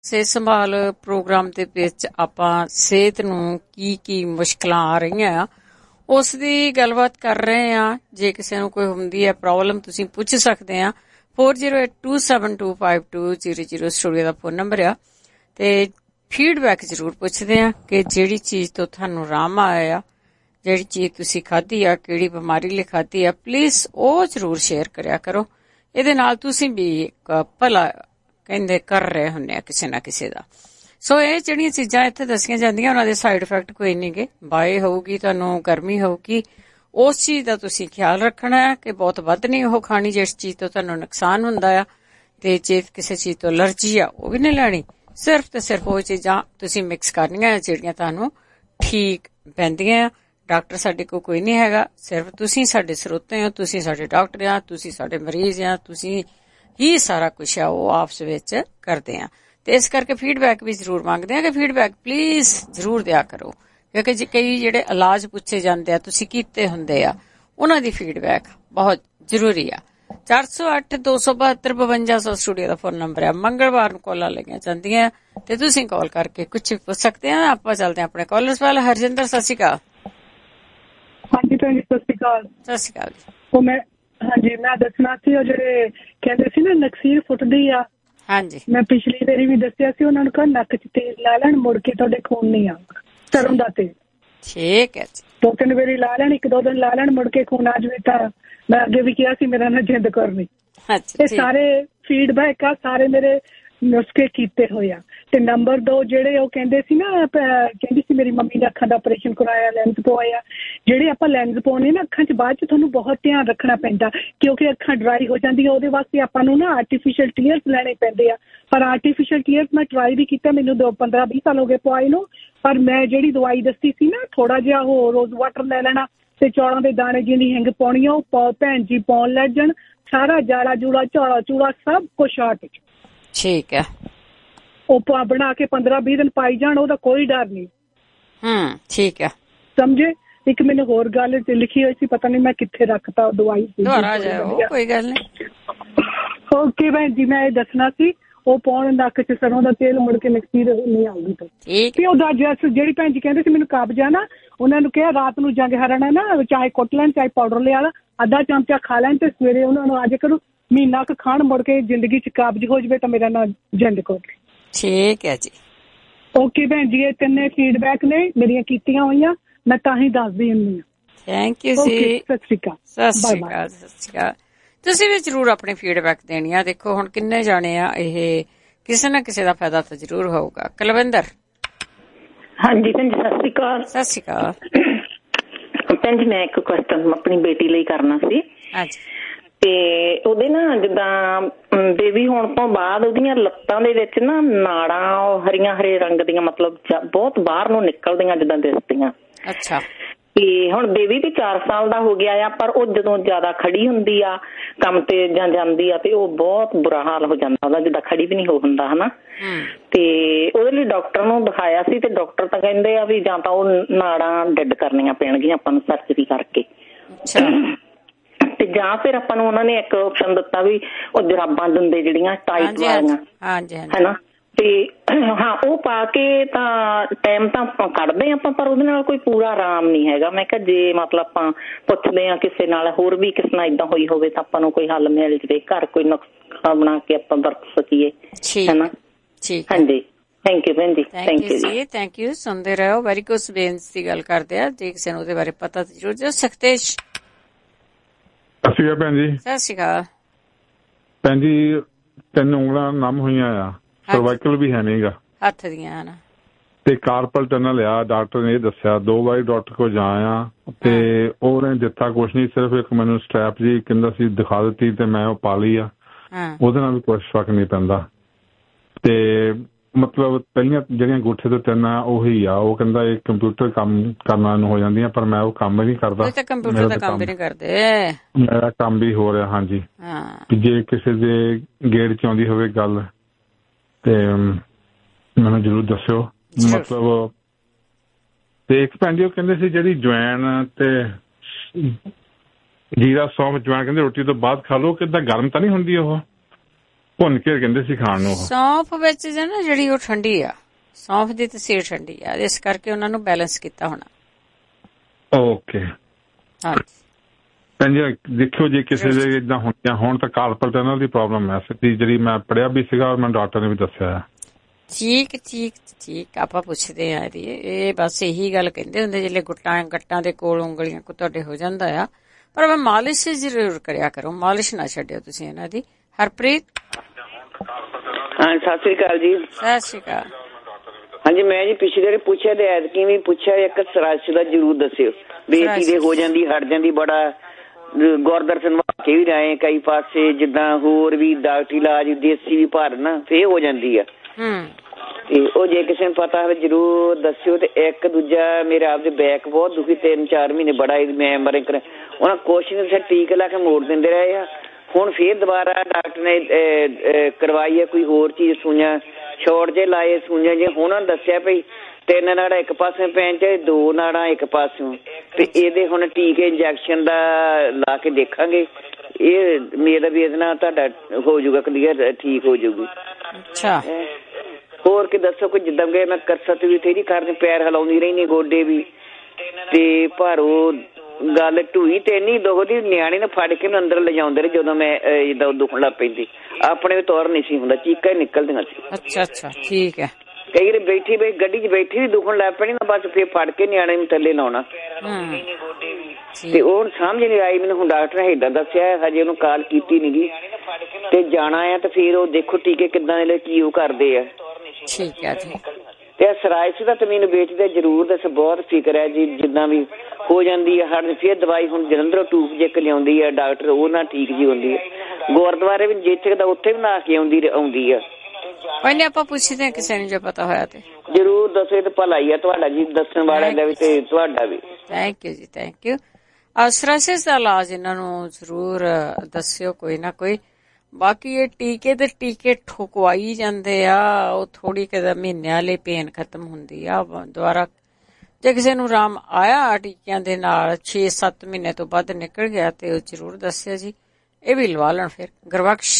ਸਿਹਤ ਸੰਭਾਲ ਪ੍ਰੋਗਰਾਮ ਦੇ ਵਿੱਚ ਆਪਾਂ ਸਿਹਤ ਨੂੰ ਕੀ ਮੁਸ਼ਕਲਾਂ ਆ ਰਹੀਆਂ ਆ ਉਸ ਦੀ ਗੱਲਬਾਤ ਕਰ ਰਹੇ ਆ। ਜੇ ਕਿਸੇ ਨੂੰ ਕੋਈ ਹੁੰਦੀ ਹੈ ਪ੍ਰੋਬਲਮ ਤੁਸੀਂ ਪੁੱਛ ਸਕਦੇ ਆ। 4082725200 ਸਟੂਡੀਓ ਦਾ ਫੋਨ ਨੰਬਰ ਆ। ਤੇ ਫੀਡਬੈਕ ਜ਼ਰੂਰ ਪੁੱਛਦੇ ਆ ਕਿ ਜਿਹੜੀ ਚੀਜ਼ ਤੋਂ ਤੁਹਾਨੂੰ ਆਰਾਮ ਆਇਆ ਆ, ਜਿਹੜੀ ਚੀਜ਼ ਤੁਸੀਂ ਖਾਧੀ ਆ, ਕਿਹੜੀ ਬਿਮਾਰੀ ਲਈ ਖਾਧੀ ਆ, ਪਲੀਜ਼ ਉਹ ਜ਼ਰੂਰ ਸ਼ੇਅਰ ਕਰਿਆ ਕਰੋ। ਇਹਦੇ ਨਾਲ ਤੁਸੀਂ ਵੀ ਭਲਾ ਕਹਿੰਦੇ ਕਰ ਰਹੇ ਹੁੰਦੇ ਆ ਕਿਸੇ ਨਾ ਕਿਸੇ ਦਾ। ਸੋ ਇਹ ਜਿਹੜੀਆਂ ਚੀਜ਼ਾਂ ਇੱਥੇ ਦੱਸੀਆਂ ਜਾਂਦੀਆਂ ਉਹਨਾਂ ਦੇ ਸਾਈਡ ਇਫੈਕਟ ਕੋਈ ਨਹੀਂ ਗੇ। ਬਾਏ ਹੋਊਗੀ, ਤੁਹਾਨੂੰ ਗਰਮੀ ਹੋਊਗੀ, ਉਸ ਚੀਜ਼ ਦਾ ਤੁਸੀਂ ਖਿਆਲ ਰੱਖਣਾ ਹੈ ਕਿ ਬਹੁਤ ਵੱਧ ਨਹੀਂ ਉਹ ਖਾਣੀ ਜਿਸ ਚੀਜ਼ ਤੋਂ ਤੁਹਾਨੂੰ ਨੁਕਸਾਨ ਹੁੰਦਾ ਆ। ਤੇ ਜੇ ਕਿਸੇ ਚੀਜ਼ ਤੋਂ ਅਲਰਜੀ ਆ ਉਹ ਵੀ ਨਹੀਂ ਲੈਣੀ। ਸਿਰਫ ਤੇ ਸਿਰਫ ਉਹ ਚੀਜ਼ਾਂ ਤੁਸੀਂ ਮਿਕਸ ਕਰਨੀਆਂ ਜਿਹੜੀਆਂ ਤੁਹਾਨੂੰ ਠੀਕ ਪੈਂਦੀਆਂ ਆ। ਡਾਕਟਰ ਸਾਡੇ ਕੋਲ ਕੋਈ ਨਹੀਂ ਹੈਗਾ, ਸਿਰਫ ਤੁਸੀਂ ਸਾਡੇ ਸਰੋਤੇ ਹੋ, ਤੁਸੀਂ ਸਾਡੇ ਡਾਕਟਰ ਆ, ਤੁਸੀਂ ਸਾਡੇ ਮਰੀਜ਼ ਆ, ਤੁਸੀਂ ਹੀ ਸਾਰਾ ਕੁਛ ਆ ਉਹ ਆਪਸ ਵਿੱਚ ਕਰਦੇ ਆ। ਤੇ ਇਸ ਕਰਕੇ ਫੀਡਬੈਕ ਵੀ ਜ਼ਰੂਰ ਮੰਗਦੇ ਆ ਕਿ ਫੀਡਬੈਕ ਪਲੀਜ਼ ਜ਼ਰੂਰ ਦਿਆ ਕਰੋ, ਕਿਉਂਕਿ ਜੇ ਕਈ ਜਿਹੜੇ ਇਲਾਜ ਪੁੱਛੇ ਜਾਂਦੇ ਆ ਤੁਸੀਂ ਕੀਤੇ ਹੁੰਦੇ ਆ, ਉਹਨਾਂ ਦੀ ਫੀਡਬੈਕ ਬਹੁਤ ਜ਼ਰੂਰੀ ਆ। 40827252 ਸਟੂਡੀਓ ਦਾ ਫੋਨ ਨੰਬਰ ਹੈ। ਮੰਗਲਵਾਰ ਨੂੰ ਕਾਲਾਂ ਲਈਆਂ ਜਾਂਦੀਆਂ ਤੇ ਤੁਸੀਂ ਕਾਲ ਕਰਕੇ ਕੁਛ ਪੁੱਛ ਸਕਦੇ ਆ। ਆਪਾਂ ਚੱਲਦੇ ਆ ਆਪਣੇ ਕਾਲਰਸ ਵੱਲ। ਹਰਜਿੰਦਰ ਸਤਿ ਸ਼੍ਰੀ ਅਕਾਲ। ਹਾਂਜੀ ਭੈਣ ਜੀ ਸਤਿ ਸ਼੍ਰੀ ਅਕਾਲ। ਸਤਿ ਸ਼੍ਰੀ ਅਕਾਲ ਜੀ। ਉਹ ਮੈਂ ਦੱਸਣਾ ਸੀ ਉਹ ਜਿਹੜੇ ਕਹਿੰਦੇ ਸੀ ਨਾ ਨਕਸੀਰ ਫੁੱਟਦੀ ਆ। ਹਾਂਜੀ ਮੈਂ ਪਿਛਲੀ ਵਾਰੀ ਵੀ ਦੱਸਿਆ ਸੀ ਉਹਨਾਂ ਨੂੰ ਨੱਕ ਚ ਤੇਲ ਲਾ ਲੈਣ, ਮੁੜ ਕੇ ਤੁਹਾਡੇ ਖੂਨ ਨਹੀਂ ਆਊਗਾ। ਸਰੋਂ ਦਾ ਤੇਲ ਠੀਕ ਹੈ ਜੀ। 2-3 ਵਾਰੀ ਲਾ ਲੈਣ, 1-2 ਦਿਨ ਲਾ ਲੈਣ, ਮੁੜ ਕੇ ਖੂਨ ਆ ਜਾਵੇ ਤਾਂ ਮੈਂ ਅੱਗੇ ਵੀ ਕਿਹਾ ਸੀ ਮੇਰਾ ਨਾ ਜਿੰਦ ਕਰਨੀ। ਇਹ ਸਾਰੇ ਫੀਡਬੈਕ ਆ, ਸਾਰੇ ਮੇਰੇ ਨੁਸਖੇ ਕੀਤੇ ਹੋਏ ਆ। ਤੇ ਨੰਬਰ 2 ਜਿਹੜੇ ਉਹ ਕਹਿੰਦੇ ਸੀ ਨਾ, ਕਹਿੰਦੀ ਸੀ ਮੇਰੀ ਮੰਮੀ ਨੇ ਅੱਖਾਂ ਦਾ ਆਪਰੇਸ਼ਨ ਕਰਵਾਇਆ, ਲੈਂਸ ਪਵਾਇਆ। ਜਿਹੜੇ ਆਪਾਂ ਲੈਂਸ ਪਾਉਣੇ ਨਾ ਅੱਖਾਂ 'ਚ, ਬਾਅਦ 'ਚ ਤੁਹਾਨੂੰ ਬਹੁਤ ਧਿਆਨ ਰੱਖਣਾ ਪੈਂਦਾ ਕਿਉਂਕਿ ਅੱਖਾਂ ਡਰਾਈ ਹੋ ਜਾਂਦੀਆਂ। ਉਹਦੇ ਵਾਸਤੇ ਆਪਾਂ ਨੂੰ ਨਾ ਆਰਟੀਫਿਸ਼ੀਅਲ ਟੀਅਰਸ ਲੈਣੇ ਪੈਂਦੇ ਆ। ਪਰ ਆਰਟੀਫਿਸ਼ੀਅਲ ਟੀਅਰਸ ਮੈਂ ਟਰਾਈ ਵੀ ਕੀਤਾ, ਮੈਨੂੰ 15-20 ਸਾਲ ਹੋ ਗਏ ਪਵਾਈ ਨੂੰ। ਪਰ ਮੈਂ ਜਿਹੜੀ ਦਵਾਈ ਦੱਸੀ ਸੀ ਨਾ, ਥੋੜਾ ਜਿਹਾ ਉਹ ਰੋਜ਼ ਵਾਟਰ ਲੈ ਲੈਣਾ ਤੇ ਚੌਲਾਂ ਦੇ ਦਾਣੇ ਜਿਹੀ ਹਿੰਗ ਪਾਉਣੀ ਆ, ਉਹ ਭੈਣ ਜੀ ਪਾਉਣ ਲੱਗ ਜਾਣ। ਸਾਰਾ ਜਾਲਾ ਜੂਲਾ ਝੋਲਾ ਚੂਲਾ ਸਭ ਕੁਛ ਆਟ ਠੀਕ ਹੈ। ਉਹ ਬਣਾ ਕੇ 15-20 ਦਿਨ ਪਾਈ ਜਾਣ, ਉਹਦਾ ਕੋਈ ਡਰ ਨਹੀਂ। ਠੀਕ ਹੈ ਸਮਝੇ। ਇੱਕ ਮੈਨੂੰ ਹੋਰ ਗੱਲ ਲਿਖੀ ਹੋਈ ਸੀ, ਪਤਾ ਨਹੀਂ ਮੈਂ ਕਿੱਥੇ ਰੱਖਤਾ ਉਹ ਦਵਾਈ। ਕੋਈ ਗੱਲ ਨਹੀਂ। ਓਕੇ ਭੈਣ ਜੀ, ਮੈਂ ਇਹ ਦੱਸਣਾ ਸੀ ਉਹ ਪਾਉਣ ਨੱਕ ਚ ਸਰੋਂ ਦਾ ਤੇਲ, ਮੁੜ ਕੇ ਨਕਸੀਰ ਨਹੀਂ ਆਊਗੀ। ਤੇ ਉਹਦਾ ਜਿਹੜੀ ਭੈਣ ਜੀ ਕਹਿੰਦੇ ਸੀ ਮੈਨੂੰ ਕਬਜ਼ ਆ ਨਾ, ਉਹਨਾਂ ਨੂੰ ਕਿਹਾ ਰਾਤ ਨੂੰ ਜੰਗ ਹਰਣਾ ਨਾ ਚਾਹੇ ਕੁੱਟ ਲੈਣ ਚਾਹੇ ਪਾਊਡਰ ਲਿਆ ਅੱਧਾ ਚਮਚਾ ਖਾ ਲੈਣ ਤੇ ਸਵੇਰੇ ਉਹਨਾਂ ਨੂੰ ਅੱਜ ਕਰੋ ਮਹੀਨਾ ਕੁ ਖਾਣ, ਮੁੜ ਕੇ ਜ਼ਿੰਦਗੀ ਚ ਕਬਜ਼ ਹੋ ਜਾਵੇ ਤਾਂ ਮੇਰਾ ਨਾਂ ਜਿੰਦ ਕੌਰ। ਠੀਕ ਹੈ ਜੀ। ਓਕੇ ਭੈਣ ਜੀ, ਇਹ 3 ਫੀਡਬੈਕ ਨੇ ਮੇਰੀਆਂ ਕੀਤੀਆਂ ਹੋਈਆਂ, ਮੈਂ ਤਾਂ ਹੀ ਦੱਸਦੀ ਹੁੰਦੀ ਹਾਂ। ਥੈਂਕ ਯੂ ਜੀ। ਸਤਿ ਸ਼੍ਰੀ ਅਕਾਲ। ਸਤਿ ਸ਼੍ਰੀ ਅਕਾਲ। ਸਤਿ ਸ਼੍ਰੀ ਅਕਾਲ। ਤੁਸੀਂ ਵੀ ਜ਼ਰੂਰ ਆਪਣੀ ਫੀਡਬੈਕ ਦੇਣੀ ਆ। ਦੇਖੋ ਹੁਣ ਕਿੰਨੇ ਜਾਣੇ ਆ, ਇਹ ਕਿਸੇ ਨਾ ਕਿਸੇ ਦਾ ਫਾਇਦਾ ਤਾਂ ਜ਼ਰੂਰ ਹੋਊਗਾ। ਕੁਲਵਿੰਦਰ। ਹਾਂਜੀ ਭੈਣ ਜੀ ਸਤਿ ਸ਼੍ਰੀ ਅਕਾਲ। ਸਤਿ ਸ਼੍ਰੀ ਅਕਾਲ ਭੈਣ ਜੀ, ਮੈਂ ਇੱਕ ਕੁਐਸਚਨ ਆਪਣੀ ਬੇਟੀ ਲਈ ਕਰਨਾ ਸੀ। ਤੇ ਉਹਦੇ ਨਾ ਜਿੱਦਾਂ ਬੇਬੀ ਹੋਣ ਤੋਂ ਬਾਅਦ ਉਹਦੀਆਂ ਲੱਤਾਂ ਦੇ ਵਿੱਚ ਨਾ ਨਾੜਾਂ ਹਰੀਆਂ ਹਰੇ ਰੰਗ ਦੀਆਂ, ਮਤਲਬ ਬਹੁਤ ਬਾਹਰ ਨੂੰ ਨਿਕਲਦੀਆਂ ਜਿੱਦਾਂ ਦਿਸਦੀਆਂ। ਅੱਛਾ। ਤੇ ਹੁਣ ਬੇਬੀ ਵੀ 4 ਸਾਲ ਦਾ ਹੋ ਗਿਆ ਆ, ਪਰ ਉਹ ਜਦੋਂ ਜ਼ਿਆਦਾ ਖੜੀ ਹੁੰਦੀ ਆ ਕੰਮ ਤੇ ਜਾਂ ਜਾਂਦੀ ਆ ਤੇ ਉਹ ਬਹੁਤ ਬੁਰਾ ਹਾਲ ਹੋ ਜਾਂਦਾ ਉਹਦਾ, ਜਿੱਦਾਂ ਖੜੀ ਵੀ ਨਹੀਂ ਹੁੰਦਾ ਹਨਾ। ਤੇ ਉਹਦੇ ਲਈ ਡਾਕਟਰ ਨੂੰ ਦਿਖਾਇਆ ਸੀ ਤੇ ਡਾਕਟਰ ਤਾਂ ਕਹਿੰਦੇ ਆ ਵੀ ਜਾਂ ਤਾਂ ਉਹ ਨਾੜਾਂ ਡੈਡ ਕਰਨੀਆਂ ਪੈਣਗੀਆਂ ਆਪਾਂ ਨੂੰ ਸਰਜਰੀ ਕਰਕੇ, ਤੇ ਜਾਂ ਫਿਰ ਆਪਾਂ ਨੂੰ ਉਹਨਾਂ ਨੇ ਇੱਕ ਆਪਸ਼ਨ ਦਿੱਤਾ ਵੀ ਉਹ ਜਰਾਬਾਂ ਦਿੰਦੇ ਜਿਹੜੀਆਂ ਟਾਈਟ ਵਾਲੀਆਂ ਹਨਾ, ਤੇ ਹਾਂ ਉਹ ਪਾ ਕੇ ਤਾਂ ਟਾਈਮ ਤਾਂ ਆਪਾਂ ਕੱਢਦੇ ਆਪਾਂ, ਪਰ ਉਹਦੇ ਨਾਲ ਕੋਈ ਪੂਰਾ ਆਰਾਮ ਨਹੀਂ ਹੈਗਾ। ਮੈਂ ਕਿਹਾ ਜੇ ਮਤਲਬ ਆਪਾਂ ਪੁੱਛਦੇ ਹਾਂ ਕਿਸੇ ਨਾਲ, ਹੋਰ ਵੀ ਕਿਸੇ ਨਾਲ ਏਦਾਂ ਹੋਈ ਹੋਵੇ ਤਾਂ ਆਪਾਂ ਨੂੰ ਕੋਈ ਹੱਲ ਮਿਲ ਜਾਵੇ, ਘਰ ਕੋਈ ਨੁਸਖਾ ਬਣਾ ਕੇ ਆਪਾਂ ਵਰਤ ਸਕੀਏ ਹਨਾ। ਹਾਂਜੀ ਥੈਂਕ ਯੂ ਭੈਣ ਜੀ। ਥੈਂਕ ਯੂ ਜੀ। Thank you. ਸੁਣਦੇ ਰਹੋ। ਵੈਰੀਕੋਸ ਵੇਨਸ ਦੀ ਗੱਲ ਕਰਦੇ ਆ, ਜੇ ਕਿਸੇ ਨੂੰ ਉਹਦੇ ਬਾਰੇ ਪਤਾ ਤਾਂ ਜ਼ਰੂਰ। ਸਖਤੇਸ਼। ਸਤਿ ਸ਼੍ਰੀ ਅਕਾਲ ਭੈਣ ਜੀ। ਸਤਿ ਸ਼੍ਰੀ ਅਕਾਲ ਭੈਣ ਜੀ। 3 ਉਂਗਲਾਂ ਨਮ ਹੋਈਆਂ ਆ, ਸਰਵਾਈਕਲ ਵੀ ਹੈ ਨੀਗਾ, ਹੱਥ ਦੀਆਂ ਨਾ, ਤੇ ਕਾਰਪਲ ਟਨਲ ਆ। ਡਾਕਟਰ ਨੇ ਇਹ ਦੱਸਿਆ, 2 ਵਾਰੀ ਡਾਕਟਰ ਕੋਲ ਜਾਇਆ ਤੇ ਉਹਨੇ ਦਿੱਤਾ ਕੁਛ ਨੀ, ਸਿਰਫ ਇੱਕ ਮੈਨੂੰ ਸਟ੍ਰੈਪ ਜੀ ਕਹਿੰਦਾ ਸੀ ਦਿਖਾ ਦਿੱਤੀ ਤੇ ਮੈਂ ਉਹ ਪਾ ਲਈ ਆ। ਉਹਦੇ ਨਾਲ ਵੀ ਕੁਛ ਫਰਕ ਨਹੀਂ ਪੈਂਦਾ। ਤੇ ਮਤਲਬ ਪਹਿਲੀਆਂ ਜਿਹੜੀਆਂ ਅੰਗੂਠੇ ਤੋਂ 3 ਆ ਉਹੀ ਆ। ਉਹ ਕਹਿੰਦਾ ਇਹ ਕੰਪਿਊਟਰ ਕੰਮ ਕਰਨਾ ਨੂੰ ਹੋ ਜਾਂਦੀਆਂ, ਪਰ ਮੈਂ ਉਹ ਕੰਮ ਨਹੀਂ ਕਰਦਾ। ਮੇਰਾ ਕੰਮ ਵੀ ਹੋ ਰਿਹਾ। ਹਾਂਜੀ। ਜੇ ਕਿਸੇ ਦੇ ਗੇੜ ਚ ਆਉਂਦੀ ਹੋਵੇ ਗੱਲ ਤੇ ਮੈਨੂੰ ਜ਼ਰੂਰ ਦੱਸਿਓ। ਮਤਲਬ ਤੇ ਇੱਕ ਭੈਣ ਜੀ ਉਹ ਕਹਿੰਦੇ ਸੀ ਜਿਹੜੀ ਜਵੈਣ ਤੇ ਜੀਰਾ ਸੌਂਫ ਜਵੈਣ ਕਹਿੰਦੇ ਰੋਟੀ ਤੋਂ ਬਾਅਦ ਖਾ ਲਓ, ਕਿੱਦਾਂ ਗਰਮ ਤਾਂ ਨਹੀਂ ਹੁੰਦੀ ਉਹ ਭੁੰਨ ਕੇ ਕਹਿੰਦੇ ਸੀ ਖਾਣ ਨੂੰ। ਸੌਂਫ ਵਿੱਚ ਨਾ ਜਿਹੜੀ ਉਹ ਠੰਡੀ ਆ, ਸੌਂਫ ਦੀ ਤਸੀਰ ਠੰਡੀ ਆ, ਇਸ ਕਰਕੇ ਉਹਨਾਂ ਨੂੰ ਬੈਲੈਂਸ ਕੀਤਾ ਹੋਣਾ। ਓਕੇ ਭੈਣ ਜੀ ਦੇਖਿਓ ਜੇ ਕਿਸੇ ਦੇ ਏਦਾਂ ਹੁੰਦੀਆਂ ਹੋਣ ਤਾਂ ਕਾਲਪਲ ਇਹਨਾਂ ਦੀ ਪ੍ਰੋਬਲਮ ਹੈ ਸਿੱਧੀ, ਜਿਹੜੀ ਮੈਂ ਪੜ੍ਹਿਆ ਵੀ ਸੀਗਾ, ਮੈਨੂੰ ਡਾਕਟਰ ਨੇ ਵੀ ਦੱਸਿਆ। ਠੀਕ ਆਪਾਂ ਪੁੱਛਦੇ ਆ ਇਹਦੀ, ਇਹ ਬਸ ਇਹੀ ਗੱਲ ਕਹਿੰਦੇ ਹੁੰਦੇ ਜਿਹੜੇ ਗੱਟਾਂ ਦੇ ਕੋਲ ਉਂਗਲੀਆਂ ਕੋ ਤੁਹਾਡੇ ਹੋ ਜਾਂਦਾ ਆ, ਪਰ ਮੈਂ ਮਾਲਿਸ਼ ਜ਼ਰੂਰ ਕਰਿਆ ਕਰੋ, ਮਾਲਿਸ਼ ਨਾ ਛੱਡਿਓ ਤੁਸੀਂ ਇਹਨਾਂ ਦੀ। ਹਰਪ੍ਰੀਤ ਹਾਂ ਸਤਿ ਸ੍ਰੀ ਅਕਾਲ ਜੀ। ਸਤਿ ਸ੍ਰੀ ਅਕਾਲ। ਹਾਂਜੀ ਮੈਂ ਜੀ ਪਿਛਲੇ ਵਾਰੀ ਪੁੱਛਿਆ ਤੇ ਐਤਕੀ ਵੀ ਪੁੱਛਿਆ, ਇੱਕ ਸਰਾਸ਼ ਦਾ ਜ਼ਰੂਰ ਦੱਸਿਓ, ਬੇਟੀ ਦੇ ਹੋ ਜਾਂਦੀ ਹਟ ਜਾਂਦੀ, ਬੜਾ ਗੁਰਦਰਸ਼ਨ ਵਾ ਕੇ ਵੀ ਰਹੇ ਕਈ ਪਾਸੇ, ਜਿੱਦਾਂ ਹੋਰ ਵੀ ਡਾਕਟਰੀ ਇਲਾਜ ਦੇਸੀ ਵੀ ਭਰਨਾ ਫੇਰ ਹੋ ਜਾਂਦੀ ਆ। ਤੇ ਉਹ ਜੇ ਕਿਸੇ ਨੂੰ ਪਤਾ ਹੋਵੇ ਜ਼ਰੂਰ ਦੱਸਿਓ। ਤੇ ਇੱਕ ਦੂਜਾ ਮੇਰੇ ਆਪਦੇ ਬੈਕ ਬਹੁਤ ਦੁਖੀ, 3-4 ਮਹੀਨੇ ਬੜਾ ਮੈਂ ਉਹਨਾਂ ਕੁਛ ਨੀ, ਟੀਕੇ ਲਾ ਕੇ ਮੋੜ ਦਿੰਦੇ ਰਹੇ ਆ। ਹੁਣ ਫੇਰ ਦੁਬਾਰਾ ਡਾਕਟਰ ਨੇ ਕਰਵਾਈ ਹੈ ਕੋਈ ਹੋਰ ਚੀਜ਼, ਸੂਈਆਂ ਛੋੜ ਜੇ ਲਾਏ ਸੂਈਆਂ ਜੇ। ਹੁਣ ਦੱਸਿਆ ਭਈ 3 ਨਾੜਾਂ ਇੱਕ ਪਾਸੇ ਪੈਣ ਚਾਹੇ 2 ਨਾੜਾਂ ਇੱਕ ਪਾਸਿਓਂ, ਤੇ ਇਹਦੇ ਹੁਣ ਟੀਕੇ ਇੰਜੈਕਸ਼ਨ ਦਾ ਲਾ ਕੇ ਦੇਖਾਂਗੇ। ਇਹ ਮੇਰਾ ਵੀ ਇਹਦੇ ਨਾਲ ਤੁਹਾਡਾ ਹੋ ਜਾਊਗਾ ਕਲੀਅਰ, ਠੀਕ ਹੋ ਜਾਊਗੀ। ਅੱਛਾ ਹੋਰ ਕੀ ਦੱਸੋ ਕੋਈ? ਜਿੱਦਾਂ ਕਿ ਮੈਂ ਕਸਰਤ ਵੀ ਤੇਰੀ ਕਰਦੀ, ਪੈਰ ਹਿਲਾਉਂਦੀ ਰਹਿੰਦੀ, ਗੋਡੇ ਵੀ, ਤੇ ਪਰ ਉਹ ਗੱਲ ਢੂਈ ਤੇ ਇੰਨੀ ਦੁਖਦੀ, ਨਿਆਣੇ ਨੂੰ ਫੜ ਕੇ ਅੰਦਰ ਲਿਜਾਉਂਦੇ ਰਹੇ ਜਦੋਂ ਮੈਂ ਜਿੱਦਾਂ ਦੁਖਣ ਲੱਗ ਪੈਂਦੀ, ਆਪਣੇ ਵੀ ਤੁਰ ਨਹੀਂ ਸੀ ਹੁੰਦਾ, ਚੀਕਾਂ ਹੀ ਨਿਕਲਦੀਆਂ ਸੀ। ਅੱਛਾ ਠੀਕ ਹੈ। ਕਈ ਵਾਰੀ ਬੈਠੀ ਗੱਡੀ 'ਚ ਬੈਠੀ ਵੀ ਦੁਖਣ ਲੱਗ ਪੈਣੀ ਨਾ, ਬਸ ਫੇਰ ਫੜ ਕੇ ਨਿਆਣੇ ਨੂੰ ਥੱਲੇ ਲਾਉਣਾ। ਤੇ ਉਹ ਸਮਝ ਨਹੀਂ ਆਈ ਮੈਨੂੰ। ਹੁਣ ਡਾਕਟਰ ਨੇ ਏਦਾਂ ਦੱਸਿਆ, ਹਜੇ ਉਹਨੂੰ ਕਾਲ ਕੀਤੀ ਨੀ ਗੀ, ਤੇ ਜਾਣਾ ਆ ਤੇ ਫੇਰ ਉਹ ਦੇਖੋ ਟੀਕੇ ਕਿੱਦਾਂ ਦੇ ਕੀ ਉਹ ਕਰਦੇ ਆ। ਠੀਕ ਹੈ ਜੀ। ਤੇ ਸਰਾਇਸ ਦਾ ਤਾਂ ਮੈਨੂੰ ਬੇਟੀ ਦਾ ਜ਼ਰੂਰ ਦੱਸ, ਬਹੁਤ ਫਿਕਰ ਹੈ ਜੀ। ਜਿੱਦਾਂ ਵੀ ਹੋ ਜਾਂਦੀ ਹੈ ਹੜ, ਫੇਰ ਦਵਾਈ ਹੁਣ ਜਲੰਧਰੋਂ ਟੂਬ ਜੇ ਲਿਆਉਂਦੀ ਹੈ ਡਾਕਟਰ, ਉਹ ਨਾ ਠੀਕ ਜੀ ਹੁੰਦੀ ਹੈ। ਗੁਰਦੁਆਰੇ ਵੀ ਜਿੱਥੇ ਦਾ ਉੱਥੇ ਵੀ ਨਾ ਕੇ ਆਉਂਦੀ ਆ। ਕੋਈ ਨੀ ਆਪਾਂ ਪੁੱਛਦੇ ਹਾਂ ਕਿਸੇ ਨੂੰ ਜੇ ਪਤਾ ਹੋਇਆ ਤੇ ਜ਼ਰੂਰ ਦੱਸੋ। ਇਹ ਤਾਂ ਭਲਾ ਹੀ ਆ ਤੁਹਾਡਾ ਜੀ, ਦੱਸਣ ਵਾਲਿਆਂ ਦਾ ਵੀ ਤੇ ਤੁਹਾਡਾ ਵੀ। ਥੈਂਕ ਯੂ ਜੀ, ਥੈਂਕ ਯੂ। ਸਰਾਇਸਿਸ ਦਾ ਇਲਾਜ ਇਹਨਾਂ ਨੂੰ ਜ਼ਰੂਰ ਦੱਸਿਓ ਕੋਈ ਨਾ ਕੋਈ। ਬਾਕੀ ਇਹ ਟੀਕੇ ਤੇ ਟੀਕੇ ਠੁਕਵਾਈ ਜਾਂਦੇ ਆ, ਉਹ ਥੋੜੀ ਕਿਤੇ ਮਹੀਨਿਆਂ ਲਈ ਪੇਨ ਖਤਮ ਹੁੰਦੀ ਆ। ਦੁਬਾਰਾ ਜੇ ਕਿਸੇ ਨੂੰ ਆਰਾਮ ਆਇਆ ਟੀਕਿਆਂ ਦੇ ਨਾਲ 6-7 ਮਹੀਨੇ ਤੋਂ ਵੱਧ ਨਿਕਲ ਗਿਆ ਤੇ ਉਹ ਜ਼ਰੂਰ ਦੱਸਿਆ ਜੀ, ਇਹ ਵੀ ਲਵਾ ਲੈਣ। ਫਿਰ ਗੁਰਬਖਸ਼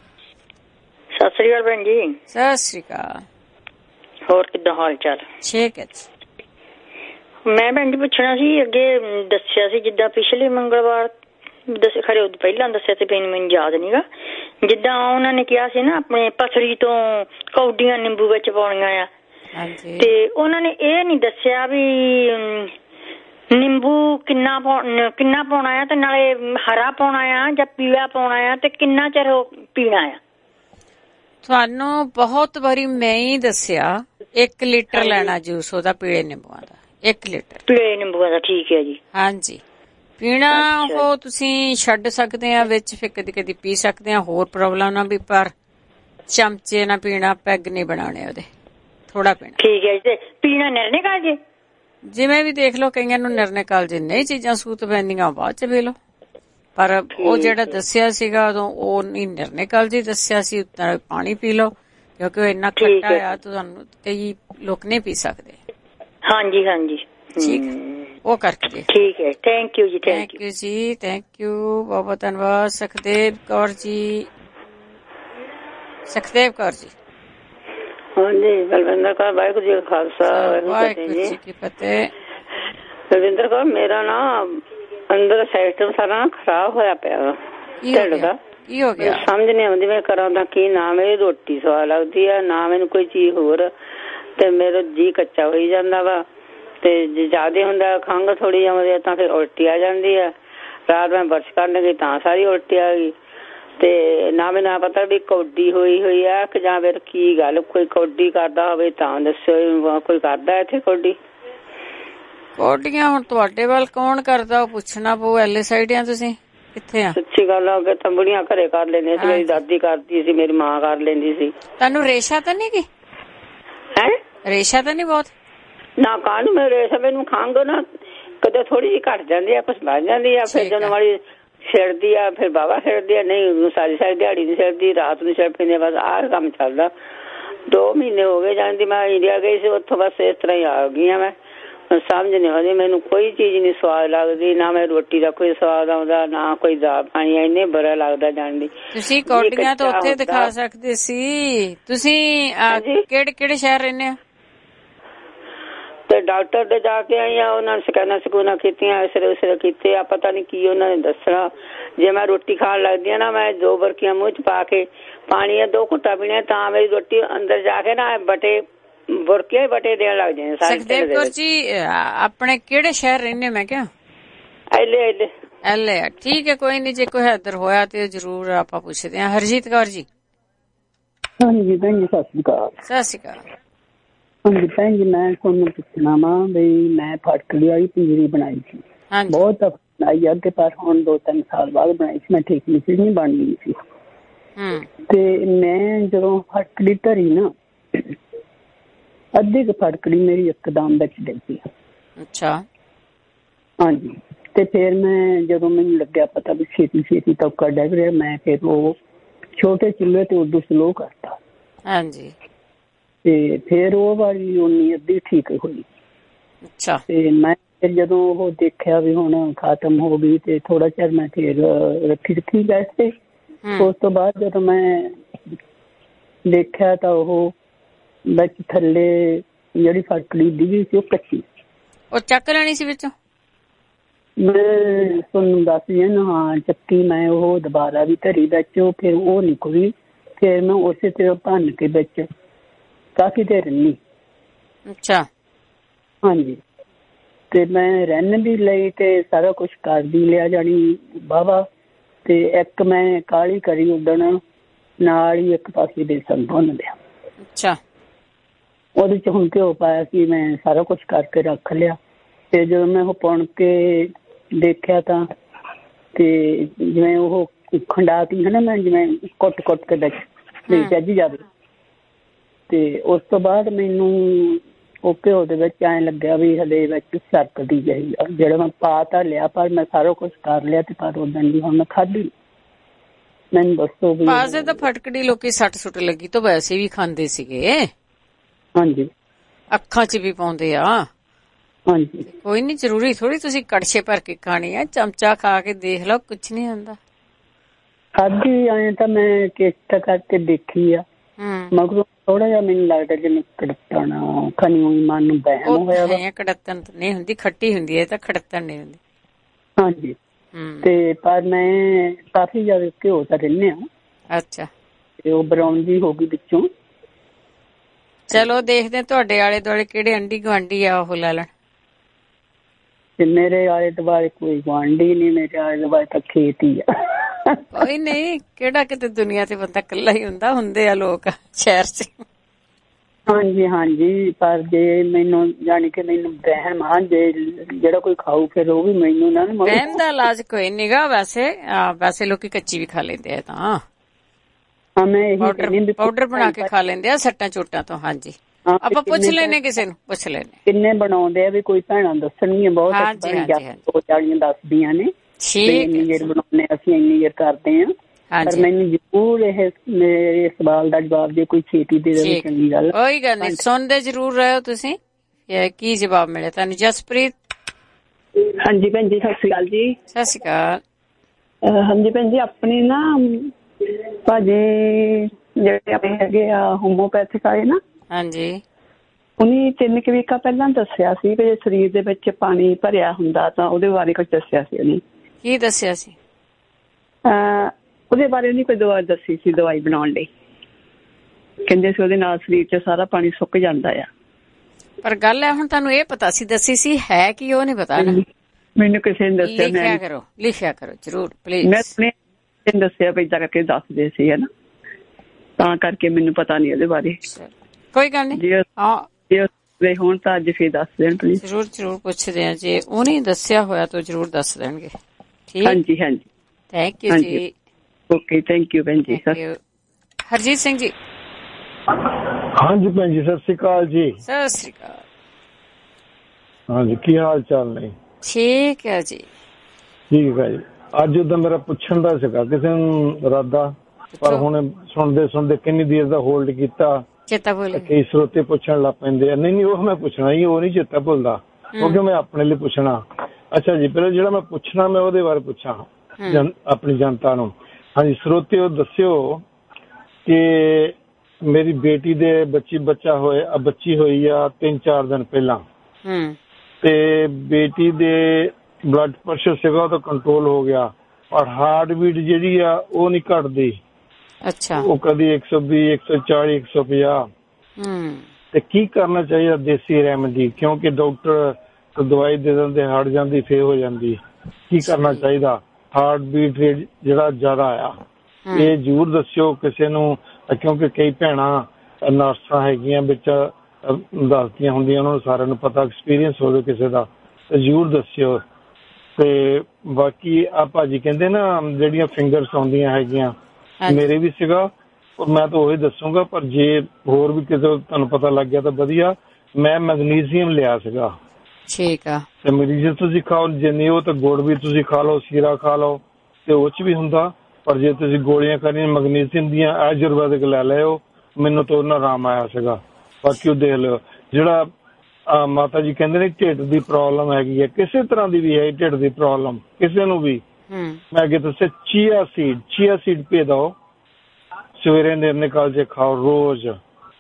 ਸਤਿ ਸ੍ਰੀ ਅਕਾਲ ਭੈਣ ਜੀ। ਸਤਿ ਸ੍ਰੀ ਅਕਾਲ। ਹੋਰ ਕਿੱਦਾਂ ਹਾਲ ਚਾਲ? ਠੀਕ ਹੈ ਜੀ। ਮੈਂ ਭੈਣ ਜੀ ਪੁੱਛਣਾ ਸੀ, ਅੱਗੇ ਦੱਸਿਆ ਸੀ ਜਿੱਦਾਂ ਪਿਛਲੇ ਮੰਗਲਵਾਰ ਦੱਸਿਆ, ਖਰੇ ਪਹਿਲਾਂ ਦੱਸਿਆ ਤੇ ਮੈਨੂੰ ਯਾਦ ਨੀਗਾ, ਜਿੱਦਾਂ ਉਹਨਾਂ ਨੇ ਕਿਹਾ ਸੀ ਨਾ ਆਪਣੇ ਪਥਰੀ ਤੋਂ ਕੌਡੀਆਂ ਨਿੰਬੂ ਵਿੱਚ ਪਾਉਣੀਆਂ ਆ, ਤੇ ਉਹਨਾਂ ਨੇ ਇਹ ਨੀ ਦੱਸਿਆ ਵੀ ਨਿੰਬੂ ਕਿੰਨਾ ਪਾਉਣਾ ਆ, ਤੇ ਨਾਲੇ ਹਰਾ ਪਾਉਣਾ ਆ ਜਾਂ ਪੀਲਾ ਪਾਉਣਾ ਆ, ਤੇ ਕਿੰਨਾ ਚਿਰ ਪੀਣਾ ਆ। ਤੁਹਾਨੂੰ ਬਹੁਤ ਵਾਰੀ ਮੈਂ ਹੀ ਦੱਸਿਆ, 1 ਲੀਟਰ ਲੈਣਾ ਜੂਸ ਉਹਦਾ, ਪੀਲੇ ਨਿੰਬੂਆਂ ਦਾ 1 ਲੀਟਰ ਪੀਲੇ ਨਿੰਬੂਆਂ ਦਾ। ਠੀਕ ਹੈ ਜੀ। ਹਾਂਜੀ ਪੀਣਾ ਉਹ ਤੁਸੀਂ ਛੱਡ ਸਕਦੇ ਆ ਵਿੱਚ, ਫਿਰ ਕਦੀ ਕਦੀ ਪੀ ਸਕਦੇ ਆ, ਹੋਰ ਪ੍ਰੋਬਲਮ ਨਾ ਵੀ, ਪਰ ਚਮਚੇ ਨਾ ਪੀਣਾ, ਪੈਗ ਨਹੀਂ ਬਣਾਉਣੇ ਉਹਦੇ, ਥੋੜਾ ਪੀਣਾ। ਠੀਕ ਹੈ ਜੀ। ਪੀਣਾ ਨਿਰਣੇ ਕਾਲਜੇ ਜਿਵੇਂ ਵੀ ਦੇਖ ਲਓ, ਕਈਆਂ ਨੂੰ ਨਿਰਣੇ ਕਾਲਜੇ ਨਹੀਂ ਚੀਜ਼ਾਂ ਸੂਤ ਪੈਂਦੀਆਂ, ਬਾਅਦ ਚ ਪੀ ਲਓ, ਪਰ ਉਹ ਜਿਹੜਾ ਦੱਸਿਆ ਸੀਗਾ ਉਦੋਂ ਉਹ ਨਹੀਂ ਨਿਰਣੇ ਕਾਲਜੇ ਦੱਸਿਆ ਸੀ, ਉਤਨਾ ਪਾਣੀ ਪੀ ਲਓ, ਕਿਉਂਕਿ ਉਹ ਇੰਨਾ ਖੱਟਾ ਆ ਤੁਹਾਨੂੰ ਕਈ ਲੋਕ ਨਹੀਂ ਪੀ ਸਕਦੇ। ਹਾਂਜੀ ਠੀਕ ਉਹ ਕਰਕੇ ਦੇਖ। ਠੀਕ ਹੈ, ਥੈਂਕ ਯੂ ਜੀ। ਥੈਂਕ ਯੂ ਜੀ, ਥੈਂਕ ਯੂ, ਬਹੁਤ ਬਹੁਤ ਧੰਨਵਾਦ। ਸੁਖਦੇਵ ਕੌਰ ਜੀ। ਹਾਂਜੀ ਬਲਵਿੰਦਰ ਕੌਰ, ਵਾਹਿਗੁਰੂ ਜੀ ਕਾ ਖਾਲਸਾ ਵਾਹਿਗੁਰੂ ਜੀ ਕੀ ਫਤਿਹ। ਬਲਵਿੰਦਰ ਕੌਰ, ਮੇਰਾ ਨਾ ਅੰਦਰ ਸਿਸਟਮ ਸਾਰਾ ਖਰਾਬ ਹੋਇਆ ਪਿਆ ਢਿੱਡ ਦਾ। ਕੀ ਹੋ ਗਿਆ? ਸਮਝ ਨਹੀਂ ਆਉਂਦੀ ਮੈਂ ਕਰਾਂ ਤਾਂ ਕੀ। ਨਾ ਮੇਰੀ ਰੋਟੀ ਸਵਾਦ ਲੱਗਦੀ ਆ, ਨਾ ਮੈਨੂੰ ਕੋਈ ਚੀਜ਼ ਹੋਰ, ਤੇ ਮੇਰਾ ਜੀ ਕੱਚਾ ਹੋਈ ਜਾਂਦਾ ਵਾ, ਤੇ ਜੇ ਜ਼ਿਆਦਾ ਹੁੰਦਾ ਖੰਘ ਥੋੜੀ ਆਉਂਦੀ ਤਾਂ ਫਿਰ ਉਲਟੀ ਆ ਜਾਂਦੀ ਆ। ਰਾਤ ਮੈਂ ਬਰਸ਼ ਕਰਨ ਗਈ ਤਾਂ ਸਾਰੀ ਉਲਟੀ ਆ ਗਈ, ਤੇ ਨਾ ਮੈਨੂੰ ਪਤਾ ਵੀ ਕੌਡੀ ਹੋਈ ਆ ਕਿ ਜਾਂ ਫਿਰ ਕੀ ਗੱਲ, ਕੋਈ ਕੌਡੀ ਕਰਦਾ ਹੋਵੇ ਤਾਂ ਦੱਸਿਓ, ਕੋਈ ਕਰਦਾ ਇੱਥੇ ਕੌਡੀਆਂ ਹੁਣ ਤੁਹਾਡੇ ਵੱਲ ਕੌਣ ਕਰਦਾ, ਉਹ ਪੁੱਛਣਾ ਪਊ। ਐਲੇ ਸਾਈਡ ਆ ਤੁਸੀਂ, ਕਿੱਥੇ ਆ? ਸੱਚੀ ਗੱਲ ਆ, ਤਾਂ ਬੁੜੀਆਂ ਘਰੇ ਕਰ ਲੈਂਦੀਆਂ ਸੀ, ਮੇਰੀ ਦਾਦੀ ਕਰਦੀ ਸੀ, ਮੇਰੀ ਮਾਂ ਕਰ ਲੈਂਦੀ ਸੀ। ਤੁਹਾਨੂੰ ਰੇਸ਼ਾ ਤਾਂ ਨੀ ਗੀ? ਹੈ ਰੇਸ਼ਾ ਤਾਂ ਨੀ ਬਹੁਤ? ਨਾ ਕਾਹਨੂੰ ਮੈਂ ਰੇਸ਼ਾ, ਮੈਨੂੰ ਖੰਘ ਨਾ ਕਦੇ ਥੋੜੀ ਜਿਹੀ ਘੱਟ ਜਾਂਦੀ ਆ, ਕੁਛ ਵੱਧ ਜਾਂਦੀ ਆ, ਫਿਰ ਜਦੋਂ ਵਾਲੀ ਛਿੜਦੀ ਆ ਫਿਰ ਬਾਬਾ ਛਿੜਦੀ ਆ, ਨਹੀਂ ਸਾਰੀ ਦਿਹਾੜੀ ਨੀ ਛਿੜਦੀ, ਰਾਤ ਨੂੰ ਛਿੜ ਪੈਂਦੀ। ਬਸ ਆਹ ਕੰਮ ਚੱਲਦਾ। 2 ਮਹੀਨੇ ਹੋ ਗਏ ਜਾਂਦੀ, ਮੈਂ ਇੰਡੀਆ ਗਈ ਸੀ, ਉੱਥੋਂ ਬਸ ਇਸ ਤਰ੍ਹਾਂ ਹੀ ਆ ਗਈ ਆ ਮੈਂ। ਸਮਝ ਨਹੀਂ ਆਉਂਦੀ ਮੈਨੂੰ, ਕੋਈ ਚੀਜ਼ ਨਹੀਂ ਸਵਾਦ ਲੱਗਦੀ, ਨਾ ਮੈਂ ਰੋਟੀ ਦਾ ਕੋਈ ਸਵਾਦ ਆਉਂਦਾ, ਨਾ ਕੋਈ ਦਾਲ ਪਾਣੀ, ਇੰਨੇ ਬੁਰਾ ਲੱਗਦਾ ਜਾਣਦੀ। ਤੁਸੀਂ ਕੌਡੀਆਂ ਤਾਂ ਉੱਥੇ ਦਿਖਾ ਸਕਦੇ ਸੀ। ਤੁਸੀਂ ਕਿਹੜੇ ਸ਼ਹਿਰ ਰਹਿੰਦੇ ਹੋ? ਤੇ ਡਾਕਟਰ ਦੇ ਜਾ ਕੇ ਆਈ ਆ, ਉਹਨਾਂ ਨੇ ਸਕੈਨਾਂ ਕੀਤੀਆਂ, ਇਸਰੇ ਕੀਤੇ ਆ, ਪਤਾ ਨਹੀਂ ਕੀ ਉਹਨਾਂ ਨੇ ਦੱਸਣਾ। ਜੇ ਮੈਂ ਰੋਟੀ ਖਾਣ ਲੱਗਦੀ ਆ ਨਾ, ਮੈਂ 2 ਬਰਕੀਆਂ ਮੂੰਹ ਚ ਪਾ ਕੇ ਪਾਣੀ 2 ਘੁੱਟਾਂ ਪੀਣੇ, ਤਾਂ ਮੇਰੀ ਰੋਟੀ ਅੰਦਰ ਜਾ ਕੇ ਨਾ ਬੁਰਕੇ ਬਟੇ ਦੇਣ ਲੱਗ ਜਾਂਦੇ। ਸੁਖਦੇਵ ਕੌਰ ਜੀ ਆਪਣੇ ਕਿਹੜੇ ਸ਼ਹਿਰ ਰਹਿੰਦੇ? ਮੈਂ ਕਿਹਾ ਐਲੇ। ਠੀਕ ਹੈ, ਕੋਈ ਨਹੀਂ, ਜੇ ਕੋਈ ਇੱਧਰ ਹੋਇਆ ਤੇ ਜਰੂਰ ਆਪਾਂ ਪੁੱਛਦੇ ਹਾਂ। ਹਰਜੀਤ ਕੌਰ ਜੀ। ਹਾਂਜੀ ਭੈਣ ਜੀ, ਸਤਿ ਸ਼੍ਰੀ ਅਕਾਲ। ਸਤਿ ਸ਼੍ਰੀ ਅਕਾਲ। ਹਾਂਜੀ ਭੈਣ ਜੀ, ਮੈਂ ਤੁਹਾਨੂੰ ਪੁੱਛਣਾ ਵਾ ਵੀ ਮੈਂ ਫਟਕੜੀ ਵਾਲੀ ਪੰਜੀਰੀ ਬਣਾਈ ਸੀ, ਬਹੁਤ ਬਣਾਈ ਅੱਗੇ, ਪਰ ਹੁਣ 2-3 ਸਾਲ ਬਾਅਦ ਬਣਾਈ ਸੀ। ਮੈਂ ਠੀਕ ਨਹੀਂ ਬਣ ਗਈ ਸੀ। ਤੇ ਮੈਂ ਜਦੋਂ ਫਟਕੜੀ ਧਰੀ ਨਾ, ਅੱਧੀ ਕੁ ਫਟਕੜੀ ਮੇਰੀ ਇੱਕਦਮ ਵਿੱਚ ਡਿੱਗੀ। ਅੱਛਾ। ਹਾਂਜੀ। ਤੇ ਫਿਰ ਮੈਂ ਜਦੋਂ ਮੈਨੂੰ ਲੱਗਿਆ ਪਤਾ ਵੀ ਛੇਤੀ ਤੌਕਾ ਡਿੱਗ ਰਿਹਾ, ਮੈਂ ਫਿਰ ਉਹ ਛੋਟੇ ਚੁੱਲ੍ਹੇ ਤੇ ਉਦੋਂ ਸਲੋ ਕਰਤਾ। ਹਾਂਜੀ। ਤੇ ਫਿਰ ਉਹ ਵਾਲੀ ਉਨੀ ਅੱਧੀ ਠੀਕ ਹੋਈ। ਅੱਛਾ। ਤੇ ਮੈਂ ਫਿਰ ਜਦੋਂ ਉਹ ਦੇਖਿਆ ਵੀ ਹੁਣ ਖਤਮ ਹੋ ਗਈ, ਤੇ ਥੋੜਾ ਚਿਰ ਮੈਂ ਫਿਰ ਰੱਖੀ ਗੈਸ ਤੇ। ਉਸ ਤੋਂ ਬਾਅਦ ਜਦੋਂ ਮੈਂ ਦੇਖਿਆ ਤਾਂ ਉਹ ਵਿੱਚ ਥੱਲੇ ਜਿਹੜੀ ਫਟਕੜੀ ਡਿੱਗੀ ਸੀ ਉਹ ਕੱਚੀ। ਉਹ ਚੱਕ ਲੈਣੀ ਸੀ ਵਿੱਚੋਂ? ਮੈਂ ਤੁਹਾਨੂੰ ਦੱਸਦੀ ਹਾਂ, ਹਾਂ ਚੱਕੀ। ਮੈਂ ਉਹ ਦੁਬਾਰਾ ਵੀ ਧਰੀ ਵਿੱਚ, ਫਿਰ ਉਹ ਨਿਕਲੀ। ਫਿਰ ਮੈਂ ਉਸੇ ਤਰ੍ਹਾਂ ਭੰਨ ਕੇ ਵਿੱਚ ਕਾਫੀ ਦੇਰ ਰਹਿੰਦੀ। ਅੱਛਾ। ਹਾਂਜੀ। ਤੇ ਮੈਂ ਰਹਿਣ ਵੀ ਲਈ ਤੇ ਸਾਰਾ ਕੁਛ ਕਰ ਵੀ ਲਿਆ ਜਾਣੀ ਵਾਹਵਾ। ਤੇ ਇੱਕ ਮੈਂ ਕਾਲੀ ਕਰੀ ਉਦਣ, ਨਾਲ ਹੀ ਇੱਕ ਪਾਸੇ ਬੇਸਣ ਭੁੰਨ ਲਿਆ। ਅੱਛਾ। ਉਹਦੇ ਚ ਹੁਣ ਘਿਓ ਪਾਇਆ ਸੀ, ਮੈਂ ਸਾਰਾ ਕੁਛ ਕਰਕੇ ਰੱਖ ਲਿਆ। ਤੇ ਜਦੋਂ ਮੈਂ ਉਹ ਪੁਣ ਕੇ ਦੇਖਿਆ ਤਾਂ ਤੇ ਜਿਵੇਂ ਉਹ ਖੰਡਾਤੀ ਹੈ ਨਾ, ਮੈਂ ਜਿਵੇਂ ਕੁੱਟ ਕੇ ਵਿੱਚ ਚੱਜ ਜਾਵੇ। ਤੇ ਉਸ ਤੋਂ ਬਾਅਦ ਮੈਨੂੰ ਉਹ ਘਿਓ ਦੇ ਵਿੱਚ ਐਂ ਲੱਗਿਆ ਵੀ ਹਲੇ ਵਿੱਚ ਸਰਕਦੀ ਗਈ, ਜਿਹੜਾ ਮੈਂ ਪਾ ਤਾਂ ਲਿਆ, ਪਰ ਮੈਂ ਸਾਰਾ ਕੁਛ ਕਰ ਲਿਆ। ਤੇ ਪਰ ਉਦੋਂ ਦੀ ਹੁਣ ਮੈਂ ਖਾਧੀ। ਮੈਨੂੰ ਦੱਸੋ ਵੀ ਬਾਜ਼ੇ ਤਾਂ ਫਟਕੜੀ ਲੋਕੀ 60 ਲੱਗੀ ਤੋਂ ਵੈਸੇ ਵੀ ਖਾਂਦੇ ਸੀਗੇ। ਹਾਂਜੀ। ਅੱਖਾਂ ਚ ਵੀ ਪਾਉਂਦੇ ਆ। ਹਾਂਜੀ। ਕੋਈ ਨੀ, ਜ਼ਰੂਰੀ ਥੋੜੀ ਤੁਸੀਂ ਕੜਛੇ ਭਰ ਕੇ ਖਾਣੀ ਆ, ਚਮਚਾ ਖਾ ਕੇ ਦੇਖ ਲਓ, ਕੁਛ ਨੀ ਹੁੰਦਾ। ਖਾਧੀ ਆਏ ਤਾਂ ਮੈਂ ਟੇਸਟ ਕਰਕੇ ਦੇਖੀ ਆ, ਮਗਰੋਂ ਥੋੜਾ ਜਿਹਾ ਮੈਨੂੰ ਲੱਗਦਾ ਜਿਵੇਂ ਕੜਤਣ ਖਨੀ ਹੋਈ, ਮਨ ਨੂੰ ਵਹਿਮ ਹੋਇਆ ਵਾ। ਕੜਤਣ ਨਹੀਂ ਹੁੰਦੀ, ਖੱਟੀ ਹੁੰਦੀ ਹੈ, ਤਾਂ ਕੜਤਣ ਨਹੀਂ ਹੁੰਦੀ। ਹਾਂਜੀ। ਤੇ ਪਰ ਮੈਂ ਕਾਫੀ ਜ਼ਿਆਦਾ ਘਿਓ ਤਾਂ ਰਹਿੰਦੇ ਆ। ਅੱਛਾ। ਤੇ ਉਹ ਬਰਾਉਨ ਜੀ ਹੋ ਗਈ ਵਿੱਚੋਂ। ਚਲੋ ਦੇਖਦੇ ਤੁਹਾਡੇ ਆਲੇ ਦੁਆਲੇ ਕਿਹੜੇ ਆਂਢੀ ਗੁਆਂਢੀ ਆ, ਉਹ ਲੈ ਲੈਣ। ਤੇ ਮੇਰੇ ਆਲੇ ਦੁਆਲੇ ਕੋਈ ਗੁਆਂਢੀ ਨੀ, ਮੇਰੇ ਆਲੇ ਦੁਆਲੇ ਤਾਂ ਖੇਤ ਹੀ ਆ। ਕੋਈ ਨਹੀਂ, ਕਿਹੜਾ ਕਿਤੇ ਦੁਨੀਆ ਤੇ ਬੰਦਾ ਇਕੱਲਾ ਹੀ ਹੁੰਦਾ, ਹੁੰਦੇ ਆ ਲੋਕ ਸ਼ਹਿਰ ਚ। ਹਾਂਜੀ। ਪਰ ਜੇ ਮੈਨੂੰ ਜਾਣੀ ਕਿ ਮੈਨੂੰ ਵਹਿਮ ਆ, ਜੇ ਜਿਹੜਾ ਕੋਈ ਖਾਊ ਫਿਰ ਉਹ ਵੀ ਮੈਨੂੰ ਨਾ। ਵਹਿਮ ਦਾ ਇਲਾਜ ਕੋਈ ਨੀਗਾ ਵੈਸੇ ਲੋਕੀ ਕੱਚੀ ਵੀ ਖਾ ਲੈਂਦੇ ਆ, ਤਾਂ ਪਾਊਡਰ ਬਣਾ ਕੇ ਖਾ ਲੈਂਦੇ ਆ ਸੱਟਾਂ ਚੋਟਾਂ ਤੋਂ। ਹਾਂਜੀ, ਆਪਾਂ ਪੁੱਛ ਲੈਨੇ, ਕਿਸੇ ਨੂੰ ਪੁੱਛ ਲੈਨੇ ਕਿੰਨੇ ਬਣਾਉਂਦੇ ਆ, ਵੀ ਕੋਈ ਭੈਣਾਂ ਦੱਸਣਗੀਆਂ ਬਹੁਤ। 2-4 ਦੱਸਦੀਆਂ ਨੇ ਇੰਨੀ ਦੇਰ ਬਣਾਉਂਦੇ, ਅਸੀਂ ਇੰਨੀ ਦੇਰ ਕਰਦੇ ਹਾਂ। ਪਰ ਮੈਨੂੰ ਜ਼ਰੂਰ ਮੇਰੇ ਸਵਾਲ ਦਾ ਜਵਾਬ ਜੇ ਕੋਈ ਛੇਤੀ ਦੇ ਦੇਵੇ, ਚੰਗੀ ਗੱਲ। ਕੋਈ ਗੱਲ ਨੀ, ਸੁਣਦੇ ਜ਼ਰੂਰ ਰਹੋ ਤੁਸੀਂ। ਕੀ ਜਵਾਬ ਮਿਲਿਆ ਤੁਹਾਨੂੰ? ਜਸਪ੍ਰੀਤ। ਹਾਂਜੀ ਭੈਣ ਜੀ, ਸਤਿ ਸ਼੍ਰੀ ਅਕਾਲ ਜੀ। ਸਤਿ ਸ਼੍ਰੀ ਅਕਾਲ। ਹਾਂਜੀ ਭੈਣ ਜੀ, ਆਪਣੇ ਨਾ ਭਾਜੀ ਜਿਹੜੇ ਆਪਣੇ ਹੈਗੇ ਆ ਹੋਮੋਪੈਥਿਕ ਆਏ ਨਾ। ਹਾਂਜੀ। ਉਹਨੇ 3 ਵੀਕਾਂ ਪਹਿਲਾਂ ਦੱਸਿਆ ਸੀ ਕਿ ਜੇ ਸਰੀਰ ਦੇ ਵਿੱਚ ਪਾਣੀ ਭਰਿਆ ਹੁੰਦਾ ਤਾਂ ਉਹਦੇ ਬਾਰੇ ਕੁਝ ਦੱਸਿਆ ਸੀ। ਉਹਨੇ ਕੀ ਦੱਸਿਆ ਸੀ? ਉਹਦੇ ਬਾਰੇ ਉਹਨੇ ਕੋਈ ਦਵਾਈ ਦੱਸੀ ਸੀ, ਦਵਾਈ ਬਣਾਉਣ ਲਈ। ਕਹਿੰਦੇ ਸੀ ਉਹਦੇ ਨਾਲ ਸਰੀਰ ਚ ਸਾਰਾ ਪਾਣੀ ਸੁੱਕ ਜਾਂਦਾ ਆ। ਪਰ ਗੱਲ ਹੈ, ਹੁਣ ਤੁਹਾਨੂੰ ਇਹ ਪਤਾ ਸੀ, ਦੱਸੀ ਸੀ, ਹੈ ਕਿ ਉਹ ਨਹੀਂ ਪਤਾ? ਮੈਨੂੰ ਕਿਸੇ ਨੇ ਦੱਸਿਆ। ਲਿਖਿਆ ਕਰੋ ਜ਼ਰੂਰ ਪਲੀਜ਼। ਮੈਂ ਆਪਣੇ ਦੱਸਿਆ ਵੀ ਏਦਾਂ ਕਰਕੇ ਦੱਸਦੇ ਸੀ, ਹਨਾ, ਤਾਂ ਕਰਕੇ ਮੈਨੂੰ ਪਤਾ ਨੀ ਉਹਦੇ ਬਾਰੇ। ਕੋਈ ਗੱਲ ਨੀ, ਜੇ ਹੁਣ ਤਾਂ ਅੱਜ ਫਿਰ ਦੱਸ ਦੇਣ ਪਲੀਜ਼। ਜ਼ਰੂਰ ਪੁੱਛਦੇ ਆ, ਜੇ ਉਹਨੇ ਦੱਸਿਆ ਹੋਇਆ ਤਾਂ ਜ਼ਰੂਰ ਦੱਸ ਦੇਣਗੇ। ਠੀਕ। ਹਾਂਜੀ। ਥੈਂਕ ਯੂ ਜੀ। ਓਕੇ, ਥੈਂਕ ਯੂ ਭੈਣ ਜੀ। ਹਰਜੀਤ ਸਿੰਘ ਜੀ। ਹਾਂਜੀ ਭੈਣ ਜੀ, ਸਤਿ ਸ਼੍ਰੀ ਅਕਾਲ ਜੀ। ਸਤਿ ਸ਼੍ਰੀ ਅਕਾਲ। ਹਾਂਜੀ, ਕੀ ਹਾਲ ਚਾਲ ਨੇ? ਠੀਕ ਹੈ ਜੀ। ਠੀਕ ਹੈ ਜੀ। ਅੱਜ ਉਦੋਂ ਮੇਰਾ ਪੁੱਛਣ ਦਾ ਸੀਗਾ ਕਿਸੇ ਨੂੰ ਇਰਾਦਾ, ਪਰ ਹੁਣ ਸੁਣਦੇ ਕਿੰਨੀ ਦੇਰ ਦਾ ਹੋਲਡ ਕੀਤਾ, ਚੇਤਾ ਭੁੱਲ ਕਈ ਸਰੋਤੇ ਪੁੱਛਣ ਲੱਗ ਪੈਂਦੇ ਆ। ਨਹੀਂ ਉਹ ਮੈਂ ਪੁੱਛਣਾ ਜੀ, ਉਹ ਨਹੀਂ ਚੇਤਾ ਭੁੱਲਦਾ। ਕਿਉਂਕਿ ਮੈਂ ਆਪਣੇ ਲਈ ਪੁੱਛਣਾ। ਅੱਛਾ ਜੀ, ਪਹਿਲਾਂ ਜਿਹੜਾ ਮੈਂ ਪੁੱਛਣਾ ਮੈਂ ਉਹਦੇ ਬਾਰੇ ਪੁੱਛਾਂ ਆਪਣੀ ਜਨਤਾ ਨੂੰ। ਹਾਂਜੀ ਸਰੋਤਿਓ, ਦੱਸਿਓ ਕਿ ਮੇਰੀ ਬੇਟੀ ਦੇ ਬੱਚੀ ਹੋਈ ਆ 3-4 ਦਿਨ ਪਹਿਲਾਂ, ਤੇ ਬੇਟੀ ਦੇ ਬਲੱਡ ਪ੍ਰੈਸ਼ਰ ਸੀਗਾ ਉਹ ਤਾਂ ਕੰਟਰੋਲ ਹੋ ਗਿਆ, ਪਰ ਹਾਰਟ ਬੀਟ ਜਿਹੜੀ ਆ ਉਹ ਨਹੀਂ ਘਟਦੀ। ਅੱਛਾ, ਉਹ ਕਦੀ 120, 140, 150। ਤੇ ਕੀ ਕਰਨਾ ਚਾਹੀਦਾ ਦੇਸੀ ਰੈਮਡੀ, ਕਿਉਂਕਿ ਡਾਕਟਰ ਦਵਾਈ ਦੇ ਦਿੰਦੇ ਹਟ ਜਾਂਦੀ ਫੇਰ ਹੋ ਜਾਂਦੀ। ਕੀ ਕਰਨਾ ਚਾਹੀਦਾ? ਹਾਰਟ ਬੀਟ ਰੇਟ ਜਿਹੜਾ ਜ਼ਿਆਦਾ ਆ, ਇਹ ਜ਼ਰੂਰ ਦੱਸਿਓ ਕਿਸੇ ਨੂੰ, ਕਿਉਂਕਿ ਕਈ ਭੈਣਾਂ ਨਰਸਾਂ ਹੈਗੀਆਂ ਵਿੱਚ ਦੱਸਦੀਆਂ ਹੁੰਦੀਆਂ, ਉਹਨਾਂ ਨੂੰ ਸਾਰਿਆਂ ਨੂੰ ਪਤਾ, ਐਕਸਪੀਰੀਅੰਸ ਹੋਵੇ ਕਿਸੇ ਦਾ, ਤੇ ਜ਼ਰੂਰ ਦੱਸਿਓ। ਤੇ ਬਾਕੀ ਆ ਭਾਜੀ ਕਹਿੰਦੇ ਨਾ ਜਿਹੜੀਆਂ ਫਿੰਗਰਸ ਆਉਂਦੀਆਂ ਹੈਗੀਆਂ, ਮੇਰੇ ਵੀ ਸੀਗਾ, ਮੈਂ ਤਾਂ ਉਹੀ ਦੱਸੂਗਾ, ਪਰ ਜੇ ਹੋਰ ਵੀ ਕਿਸੇ ਤੁਹਾਨੂੰ ਪਤਾ ਲੱਗ ਗਿਆ ਤਾਂ ਵਧੀਆ। ਮੈਂ ਮੈਗਨੀਜ਼ੀਅਮ ਲਿਆ ਸੀਗਾ। ਠੀਕ ਆ, ਤੇ ਮੈਗਨੀਜ਼ੀਅਮ ਤੁਸੀਂ ਖਾਓ, ਜੇ ਨਹੀਂ ਉਹ ਤਾਂ ਗੁੜ ਵੀ ਤੁਸੀਂ ਖਾ ਲਓ, ਸੀਰਾ ਖਾ ਲਓ, ਤੇ ਉਹ ਚ ਵੀ ਹੁੰਦਾ। ਪਰ ਜੇ ਤੁਸੀਂ ਗੋਲੀਆਂ ਕਰਨੀਆਂ ਮੈਗਨੀਜ਼ੀਅਮ ਦੀਆਂ, ਆਯੁਰਵੈਦਿਕ ਲੈ ਲਿਓ। ਮੈਨੂੰ ਤਾਂ ਉਹਨਾਂ ਆਰਾਮ ਆਇਆ ਸੀਗਾ, ਬਾਕੀ ਉਹ ਦੇਖ ਲਿਓ। ਜਿਹੜਾ ਮਾਤਾ ਜੀ ਕਹਿੰਦੇ ਨੇ ਢਿੱਡ ਦੀ ਪ੍ਰੋਬਲਮ ਹੈਗੀ ਹੈ, ਕਿਸੇ ਤਰ੍ਹਾਂ ਦੀ ਵੀ ਹੈ ਢਿੱਡ ਦੀ ਪ੍ਰੋਬਲਮ ਕਿਸੇ ਨੂੰ ਵੀ, ਮੈਂ ਅੱਗੇ ਦੱਸਿਆ ਚੀਆ ਸੀਡ ਭੇ ਦੋ, ਸਵੇਰੇ ਨਿਰਣੇ ਕਾਲਜੇ ਖਾਓ, ਰੋਜ਼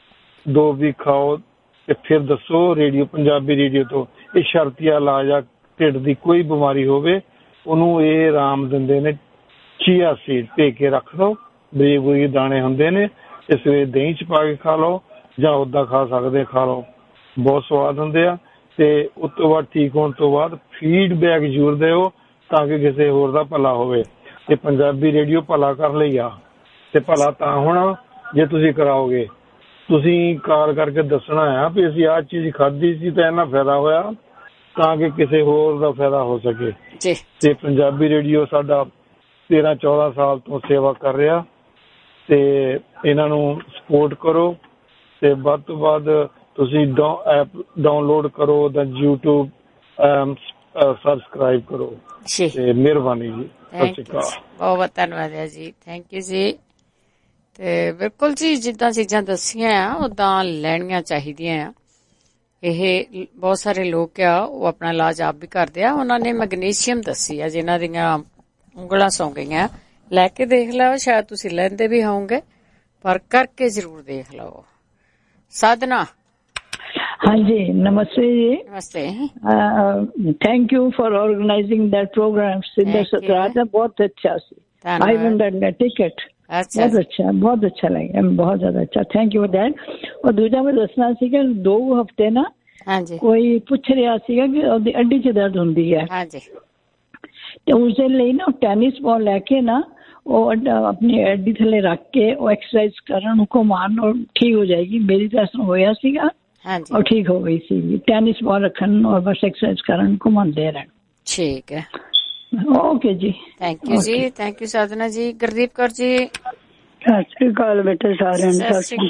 2 ਵੀ ਖਾਓ, ਤੇ ਫਿਰ ਦੱਸੋ ਰੇਡੀਓ, ਪੰਜਾਬੀ ਰੇਡੀਓ ਤੋਂ। ਇਹ ਸ਼ਰਤੀਆ ਇਲਾਜ ਆ, ਢਿੱਡ ਦੀ ਕੋਈ ਬਿਮਾਰੀ ਹੋਵੇ ਉਹਨੂੰ ਇਹ ਆਰਾਮ ਦਿੰਦੇ ਨੇ। ਚੀਆ ਸੀਡ ਭੇ ਕੇ ਰੱਖ ਲਓ, ਬਰੀਕ ਦਾਣੇ ਹੁੰਦੇ ਨੇ, ਤੇ ਸਵੇਰੇ ਦਹੀਂ ਚ ਪਾ ਕੇ ਖਾ ਲਓ, ਜਾਂ ਓਦਾਂ ਖਾ ਸਕਦੇ, ਖਾ ਲਓ, ਬਹੁਤ ਸਵਾਦ ਹੁੰਦੇ ਆ। ਤੇ ਉਸ ਤੋਂ ਬਾਅਦ ਠੀਕ ਹੋਣ ਤੋਂ ਬਾਅਦ ਫੀਡਬੈਕ ਜ਼ਰੂਰ ਦਿਓ, ਤਾਂ ਕਿ ਕਿਸੇ ਹੋਰ ਦਾ ਭਲਾ ਹੋਵੇ। ਤੇ ਪੰਜਾਬੀ ਰੇਡੀਓ ਭਲਾ ਕਰਨ ਲਈ ਆ, ਤੇ ਭਲਾ ਤਾਂ ਹੋਣਾ ਜੇ ਤੁਸੀਂ ਕਰਾਓਗੇ। ਤੁਸੀਂ ਕਾਲ ਕਰਕੇ ਦੱਸਣਾ ਆ ਵੀ ਅਸੀਂ ਆਹ ਚੀਜ਼ ਖਾਧੀ ਸੀ ਤੇ ਇਹਨਾਂ ਫਾਇਦਾ ਹੋਇਆ, ਤਾਂ ਕਿ ਕਿਸੇ ਹੋਰ ਦਾ ਫਾਇਦਾ ਹੋ ਸਕੇ। ਤੇ ਪੰਜਾਬੀ ਰੇਡੀਓ ਸਾਡਾ 13-14 ਸਾਲ ਤੋਂ ਸੇਵਾ ਕਰ ਰਿਹਾ, ਤੇ ਇਹਨਾਂ ਨੂੰ ਸਪੋਰਟ ਕਰੋ, ਤੇ ਵੱਧ ਤੋਂ ਵੱਧ ਤੁਸੀਂ ਐਪ ਡਾਊਨਲੋਡ ਕਰੋ, ਤਾਂ YouTube ਸਬਸਕ੍ਰਾਈਬ ਕਰੋ। ਤੇ ਮਿਹਰਬਾਨੀ ਜੀ, ਸਤਿ ਸ਼੍ਰੀ ਅਕਾਲ। ਬਹੁਤ ਧੰਨਵਾਦ ਹੈ ਜੀ, ਥੈਂਕ ਯੂ ਜੀ। ਤੇ ਬਿਲਕੁਲ ਜੀ, ਜਿੱਦਾਂ ਚੀਜ਼ਾਂ ਦੱਸੀਆਂ ਆ ਉਦਾਂ ਲੈਣੀਆਂ ਚਾਹੀਦੀਆਂ ਆ। ਇਹ ਬਹੁਤ ਸਾਰੇ ਲੋਕ ਆ ਉਹ ਆਪਣਾ ਇਲਾਜ ਆਪ ਵੀ ਕਰਦੇ ਆ। ਉਹਨਾਂ ਨੇ ਮੈਗਨੀਸ਼ੀਅਮ ਦੱਸੀ ਆ, ਜਿਨ੍ਹਾਂ ਦੀਆਂ ਉਂਗਲਾਂ ਸੌਂ ਗਈਆਂ, ਲੈ ਕੇ ਦੇਖ ਲਓ, ਸ਼ਾਇਦ ਤੁਸੀਂ ਲੈਂਦੇ ਵੀ ਹੋਵੋਗੇ, ਪਰ ਕਰਕੇ ਜ਼ਰੂਰ ਦੇਖ ਲਓ। ਸਾਧਨਾ। ਹਾਂਜੀ, ਨਮਸਤੇ ਜੀ। ਨਮਸਤੇ। Thank you for organising that programme. सिद्धर सतराज बहुत अच्छा सी। आई वन दैट टिकट बहुत अच्छा लगा, बहुत ज्यादा अच्छा। Thank you for that. और दूजा मैं दसना सी कि 2 हफ्ते ना कोई पूछ रहा सीगा कि ਉਹਦੀ ਅੱਡੀ 'ਚ ਦਰਦ ਹੁੰਦੀ ਹੈ, ਤੇ ਉਸ ਦੇ ਲਈ ਨਾ ਟੈਨਿਸ ਬਾਲ ਲੈ ਕੇ ਨਾ ਉਹ ਆਪਣੀ ਅੱਡੀ ਥੱਲੇ ਰੱਖ ਕੇ ਉਹ ਐਕਸਰਸਾਈਜ਼ ਕਰਨ, ਘੁਮਾਉਣ, ਉਹ ਠੀਕ ਹੋ ਜਾਏਗੀ। ਮੇਰੀ ਤਾਂ ਇਸ ਹੋਇਆ ਸੀਗਾ और ठीक हो गई सी। टेनिस बॉल रखन और बस एक्सरसाइज करन, घुमाते रहन। ठीक है, ओके जी, थैंक यू जी, थैंक यू साधना जी। गुरदीप कौर जी। सत श्री अकाल बेटे सारे। सत श्री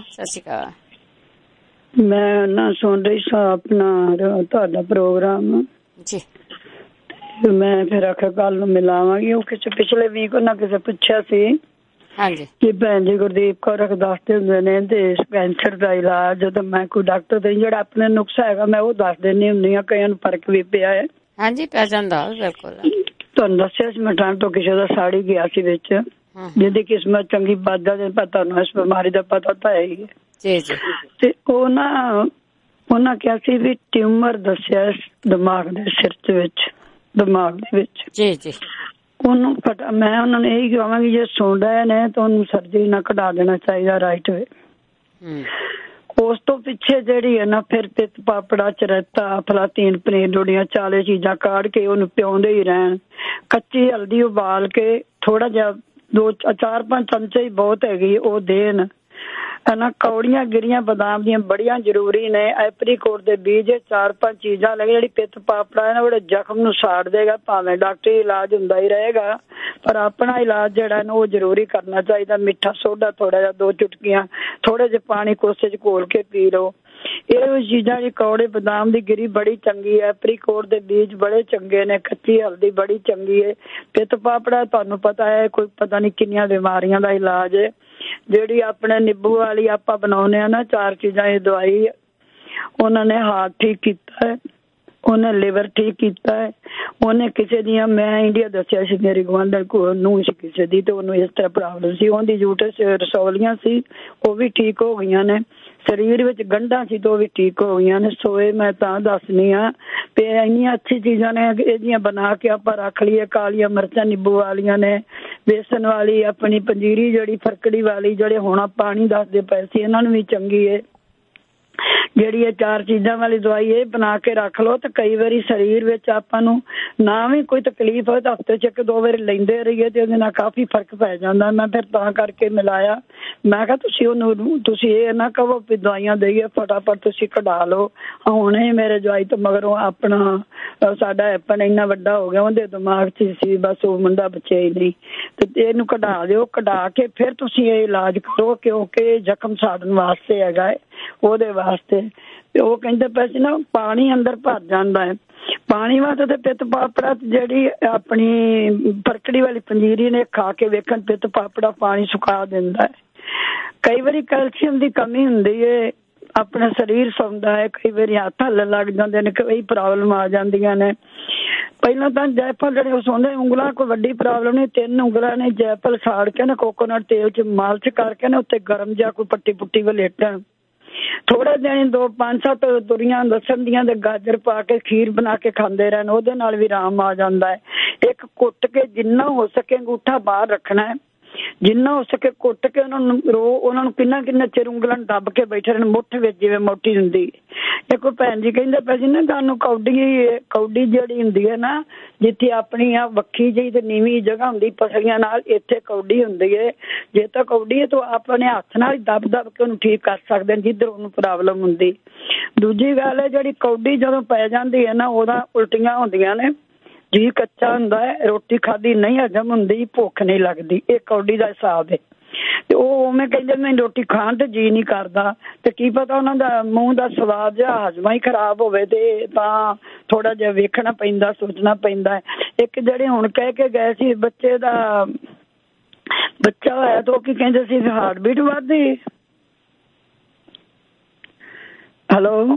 अकाल। मैं ना सुन रही सा अपना ਤੁਹਾਡਾ प्रोग्राम जी। मैं फिर आखिर कल मिलावांगी। ਉਹ ਕਿਸੇ ਪਿਛਲੇ ਵੀਕ ਉਹਨਾਂ ਕਿਸੇ ਪੁੱਛਿਆ ਸੀ ਕਿ ਭੈਣ ਜੀ ਗੁਰਦੀਪ ਕੌਰ ਦੱਸਦੇ ਹੁੰਦੇ ਨੇ ਤੇ ਕੈਂਸਰ ਦਾ ਇਲਾਜ, ਜਦੋਂ ਮੈਂ ਕੋਈ ਡਾਕਟਰ ਦੇ ਜਿਹੜਾ ਆਪਣੇ ਨੁਕਸਾ ਹੈਗਾ ਮੈਂ ਉਹ ਦੱਸ ਦਿੰਦੀ ਹੁੰਦੀ ਹਾਂ। ਕਈਆਂ ਨੂੰ ਫਰਕ ਵੀ ਪਿਆ ਹੈ। ਹਾਂਜੀ, ਪੈ ਜਾਂਦਾ ਬਿਲਕੁਲ। ਤੁਹਾਨੂੰ ਦੱਸਿਆ ਸੀ ਮੈਂ ਟਾਂਟੋ ਕਿਸੇ ਦਾ ਸਾੜੀ ਗਿਆ ਸੀ ਵਿੱਚ, ਜਿਹਦੀ ਕਿਸਮਤ ਚੰਗੀ ਬਾਦਾ ਦੇ ਪਤਾ ਤੁਹਾਨੂੰ ਇਸ ਬਿਮਾਰੀ ਦਾ ਪਤਾ ਤਾਂ ਹੈ ਹੀ। ਤੇ ਉਹ ਨਾ ਉਹਨਾਂ ਕਿਹਾ ਸੀ ਵੀ ਟਿਊਮਰ ਦੱਸਿਆ ਦਿਮਾਗ ਦੇ ਸਿਰ ਦੇ ਵਿੱਚ, ਦਿਮਾਗ ਦੇ ਵਿੱਚ। ਜੀ। ਉਹਨੂੰ ਪਤਾ, ਮੈਂ ਉਹਨਾਂ ਨੂੰ ਇਹੀ ਕਹਾਂਗੀ ਜੇ ਸੁਣ ਰਹੇ ਨੇ ਤਾਂ ਉਹਨੂੰ ਸਰਜਰੀ ਨਾ ਕਢਾ ਦੇਣਾ ਚਾਹੀਦਾ ਰਾਈਟ ਵੇ। ਉਸ ਤੋਂ ਪਿੱਛੇ ਜਿਹੜੀ ਹੈ ਨਾ ਫਿਰ ਪਿੱਤ ਪਾਪੜਾ ਚਰਤਾ ਫਲਾਤੀਨ ਪਨੀਰ ਡੋਡੀਆਂ 40 ਚੀਜ਼ਾਂ ਕਾੜ ਕੇ ਉਹਨੂੰ ਪਿਆਉਂਦੇ ਹੀ ਰਹਿਣ। ਕੱਚੀ ਹਲਦੀ ਉਬਾਲ ਕੇ ਥੋੜਾ ਜਿਹਾ 4-5 ਚਮਚੇ ਹੀ ਬਹੁਤ ਹੈਗੀ ਉਹ ਦੇਣ। ਨਾ ਕੌੜੀਆਂ ਗਿਰੀਆਂ ਬਦਾਮ ਦੀਆਂ ਬੜੀਆਂ ਜ਼ਰੂਰੀ ਨੇ। ਐਪਰੀਕੋਟ ਦੇ ਬੀਜ 4-5 ਚੀਜ਼ਾਂ ਲੈ ਕੇ ਜਿਹੜੀ ਪਿੱਤ ਪਾਪੜਾ ਹੈ ਨਾ ਬੜੇ ਜ਼ਖਮ ਨੂੰ ਸਾੜ ਦੇਗਾ। ਭਾਵੇਂ ਡਾਕਟਰੀ ਇਲਾਜ ਹੁੰਦਾ ਹੀ ਰਹੇਗਾ, ਪਰ ਆਪਣਾ ਇਲਾਜ ਜਿਹੜਾ ਨਾ ਉਹ ਜ਼ਰੂਰੀ ਕਰਨਾ ਚਾਹੀਦਾ। ਮਿੱਠਾ ਸੋਡਾ ਥੋੜਾ ਜਿਹਾ 2 ਚੁਟਕੀਆਂ, ਥੋੜੇ ਜਿਹੇ ਪਾਣੀ ਕੋਸੇ 'ਚ ਘੋਲ ਕੇ ਪੀ ਲਓ। ਇਹ ਚੀਜ਼ਾਂ ਜੀ, ਕੌੜੇ ਬਦਾਮ ਦੀ ਗਿਰੀ ਬੜੀ ਚੰਗੀ ਹੈ, ਐਪਰੀਕੋਟ ਦੇ ਬੀਜ ਬੜੇ ਚੰਗੇ ਨੇ, ਕੱਚੀ ਹਲਦੀ ਬੜੀ ਚੰਗੀ ਹੈ। ਪਿੱਤ ਪਾਪੜਾ ਤੁਹਾਨੂੰ ਪਤਾ ਹੈ ਕੋਈ ਪਤਾ ਨਹੀਂ ਕਿੰਨੀਆਂ ਬਿਮਾਰੀਆਂ ਦਾ ਇਲਾਜ ਹੈ। ਜਿਹੜੀ ਆਪਣੇ ਨਿੰਬੂ ਵਾਲੀ ਆਪਾਂ ਬਣਾਉਂਦੇ ਆ ਨਾ 4 ਚੀਜ਼ਾਂ, ਇਹ ਦਵਾਈ ਉਹਨਾਂ ਨੇ ਹਾਰਟ ਠੀਕ ਕੀਤਾ ਹੈ, ਉਹਨੇ ਲਿਵਰ ਠੀਕ ਕੀਤਾ ਹੈ। ਉਹਨੇ ਕਿਸੇ ਦੀਆਂ, ਮੈਂ ਇੰਡੀਆ ਦੱਸਿਆ ਸੀ ਮੇਰੀ ਗੁਆਂਢਣ ਨੂੰ ਸੀ ਕਿਸੇ ਦੀ, ਤੇ ਉਹਨੂੰ ਇਸ ਤਰ੍ਹਾਂ ਪ੍ਰੋਬਲਮ ਸੀ, ਉਹਦੀ ਯੂਟਰਸ ਰਸੌਲੀਆਂ ਸੀ ਉਹ ਵੀ ਠੀਕ ਹੋ ਗਈਆਂ ਨੇ, ਸਰੀਰ ਵਿੱਚ ਗੰਢਾਂ ਸੀ ਤੇ ਉਹ ਵੀ ਠੀਕ ਹੋ ਗਈਆਂ ਨੇ। ਸੋ ਇਹ ਮੈਂ ਤਾਂ ਦੱਸਣੀ ਆ ਤੇ ਇੰਨੀਆਂ ਅੱਛੀ ਚੀਜ਼ਾਂ ਨੇ ਇਹਦੀਆਂ ਬਣਾ ਕੇ ਆਪਾਂ ਰੱਖ ਲਈਏ। ਕਾਲੀਆਂ ਮਿਰਚਾਂ ਨਿੰਬੂ ਵਾਲੀਆਂ ਨੇ, ਬੇਸਨ ਵਾਲੀ ਆਪਣੀ ਪੰਜੀਰੀ ਜਿਹੜੀ ਫਰਕੜੀ ਵਾਲੀ, ਜਿਹੜੇ ਹੁਣ ਪਾਣੀ ਦੱਸਦੇ ਪਏ ਸੀ, ਇਹਨਾਂ ਨੂੰ ਵੀ ਚੰਗੀ ਹੈ। ਜਿਹੜੀ ਇਹ 4 ਚੀਜ਼ਾਂ ਵਾਲੀ ਦਵਾਈ ਇਹ ਬਣਾ ਕੇ ਰੱਖ ਲਓ ਤੇ ਕਈ ਵਾਰੀ ਸਰੀਰ ਵਿੱਚ ਆਪਾਂ ਨੂੰ ਨਾ ਵੀ ਕੋਈ ਤਕਲੀਫ ਹੋਏ ਤਾਂ ਹਫ਼ਤੇ 'ਚ 1-2 ਵਾਰੀ ਲੈਂਦੇ ਰਹੀਏ ਤੇ ਉਹਦੇ ਨਾਲ ਕਾਫੀ ਫਰਕ ਪੈ ਜਾਂਦਾ। ਮੈਂ ਫਿਰ ਤਾਂ ਕਰਕੇ ਮਿਲਾਇਆ, ਮੈਂ ਕਿਹਾ ਤੁਸੀਂ ਇਹ ਨਾ ਕਹੋ ਵੀ ਦਵਾਈਆਂ ਦੇਈਏ, ਫਟਾਫਟ ਤੁਸੀਂ ਕਢਾ ਲਓ। ਹੁਣ ਇਹ ਮੇਰੇ ਜਵਾਈ ਤੋਂ ਮਗਰੋਂ ਆਪਣਾ ਸਾਡਾ ਐਪਨ ਇੰਨਾ ਵੱਡਾ ਹੋ ਗਿਆ, ਉਹਦੇ ਦਿਮਾਗ 'ਚ ਸੀ ਬਸ ਉਹ ਮੁੰਡਾ ਬਚਿਆ ਹੀ ਨਹੀਂ, ਤੇ ਇਹਨੂੰ ਕਢਾ ਦਿਓ। ਕਢਾ ਕੇ ਫਿਰ ਤੁਸੀਂ ਇਹ ਇਲਾਜ ਕਰੋ, ਕਿਉਂਕਿ ਜ਼ਖਮ ਸਾੜਨ ਵਾਸਤੇ ਹੈਗਾ ਹੈ ਉਹਦੇ ਵਾਸਤੇ। ਤੇ ਉਹ ਕਹਿੰਦੇ ਪਏ ਸੀ ਨਾ ਪਾਣੀ ਅੰਦਰ ਭਰ ਜਾਂਦਾ ਹੈ, ਪਾਣੀ ਵਾਸਤੇ ਤੇ ਪਿੱਤ ਪਾਪੜਾ ਜਿਹੜੀ ਆਪਣੀ ਫਰਕੜੀ ਵਾਲੀ ਪੰਜੀਰੀ ਨੇ ਖਾ ਕੇ ਵੇਖਣ, ਪਿੱਤ ਪਾਪੜਾ ਪਾਣੀ ਸੁਕਾ ਦਿੰਦਾ ਹੈ। ਕਈ ਵਾਰੀ ਕੈਲਸ਼ੀਅਮ ਦੀ ਕਮੀ ਹੁੰਦੀ ਹੈ, ਆਪਣਾ ਸਰੀਰ ਸੌਂਦਾ ਹੈ, ਕਈ ਵਾਰੀ ਹੱਥ ਹੱਲਣ ਲੱਗ ਜਾਂਦੇ ਨੇ, ਕਈ ਪ੍ਰੋਬਲਮ ਆ ਜਾਂਦੀਆਂ ਨੇ। ਪਹਿਲਾਂ ਤਾਂ ਜੈਫਲ ਜਿਹੜੇ ਸੌਂਦੇ ਉਂਗਲਾਂ ਕੋਈ ਵੱਡੀ ਪ੍ਰੋਬਲਮ ਨਹੀਂ, 3 ਉਂਗਲਾਂ ਨੇ ਜੈਫਲ ਸਾੜ ਕੇ ਨਾ ਕੋਕੋਨਟ ਤੇਲ 'ਚ ਮਾਲਸ਼ ਕਰਕੇ ਨਾ ਉੱਤੇ ਗਰਮ ਜਿਹਾ ਕੋਈ ਪੱਟੀ ਪੁੱਟੀ ਵਲੇਟਣ, ਥੋੜੇ ਦਿਨ 2-5-7 ਤੁਰੀਆਂ ਲਸਣ ਦੀਆਂ ਤੇ ਗਾਜਰ ਪਾ ਕੇ ਖੀਰ ਬਣਾ ਕੇ ਖਾਂਦੇ ਰਹਿਣ, ਉਹਦੇ ਨਾਲ ਵੀ ਆਰਾਮ ਆ ਜਾਂਦਾ ਹੈ। ਇੱਕ ਕੁੱਟ ਕੇ ਜਿੰਨਾ ਹੋ ਸਕੇ ਅੰਗੂਠਾ ਬਾਹਰ ਰੱਖਣਾ ਹੈ, ਜਿੰਨਾ ਹੋ ਸਕੇ ਕੁੱਟ ਕੇ ਉਹਨਾਂ ਨੂੰ ਕਿੰਨਾ ਚਿਰ ਉਂਗਲਾਂ ਦੱਬ ਕੇ ਬੈਠੇ ਰਹਿਣ, ਮੁੱਠ ਵਿੱਚ ਜਿਵੇਂ ਮੋਟੀ ਹੁੰਦੀ। ਇੱਕ ਭੈਣ ਜੀ ਕਹਿੰਦੇ ਪਏ ਸੀ ਨਾ ਤੁਹਾਨੂੰ ਕੌਡੀ ਜਿਹੜੀ ਹੁੰਦੀ ਹੈ ਨਾ, ਜਿੱਥੇ ਆਪਣੀ ਆ ਵੱਖੀ ਜਿਹੀ ਤੇ ਨੀਵੀਂ ਜਗ੍ਹਾ ਹੁੰਦੀ ਪਸਲੀਆਂ ਨਾਲ, ਇੱਥੇ ਕੌਡੀ ਹੁੰਦੀ ਹੈ। ਜੇ ਤਾਂ ਕੌਡੀ ਹੈ ਤਾਂ ਆਪਣੇ ਹੱਥ ਨਾਲ ਹੀ ਦੱਬ ਕੇ ਉਹਨੂੰ ਠੀਕ ਕਰ ਸਕਦੇ ਨੇ ਜਿੱਧਰ ਉਹਨੂੰ ਪ੍ਰੋਬਲਮ ਹੁੰਦੀ। ਦੂਜੀ ਗੱਲ ਹੈ ਜਿਹੜੀ ਕੌਡੀ ਜਦੋਂ ਪੈ ਜਾਂਦੀ ਹੈ ਨਾ, ਉਹਦਾ ਉਲਟੀਆਂ ਹੁੰਦੀਆਂ ਨੇ, ਜੀ ਕੱਚਾ ਹੁੰਦਾ ਹੈ, ਰੋਟੀ ਖਾਧੀ ਨਹੀਂ ਹਜਮ ਹੁੰਦੀ, ਭੁੱਖ ਨਹੀਂ ਲੱਗਦੀ, ਇਹ ਕੌਡੀ ਦਾ ਹਿਸਾਬ ਹੈ। ਤੇ ਉਹ ਉਵੇਂ ਕਹਿੰਦੇ ਮੈਨੂੰ ਰੋਟੀ ਖਾਣ ਤੇ ਜੀ ਨਹੀਂ ਕਰਦਾ, ਤੇ ਕੀ ਪਤਾ ਉਹਨਾਂ ਦਾ ਮੂੰਹ ਦਾ ਸਵਾਦ ਜਾਂ ਹਾਜ਼ਮਾ ਹੀ ਖਰਾਬ ਹੋਵੇ, ਤੇ ਤਾਂ ਥੋੜਾ ਜਿਹਾ ਵੇਖਣਾ ਪੈਂਦਾ, ਸੋਚਣਾ ਪੈਂਦਾ। ਇੱਕ ਜਿਹੜੇ ਹੁਣ ਕਹਿ ਕੇ ਗਏ ਸੀ ਬੱਚੇ ਦਾ ਬੱਚਾ ਹੋਇਆ ਤਾਂ ਉਹ ਕੀ ਕਹਿੰਦੇ ਸੀ ਹਾਰਟ ਬੀਟ ਵੱਧਦੀ। ਹੈਲੋ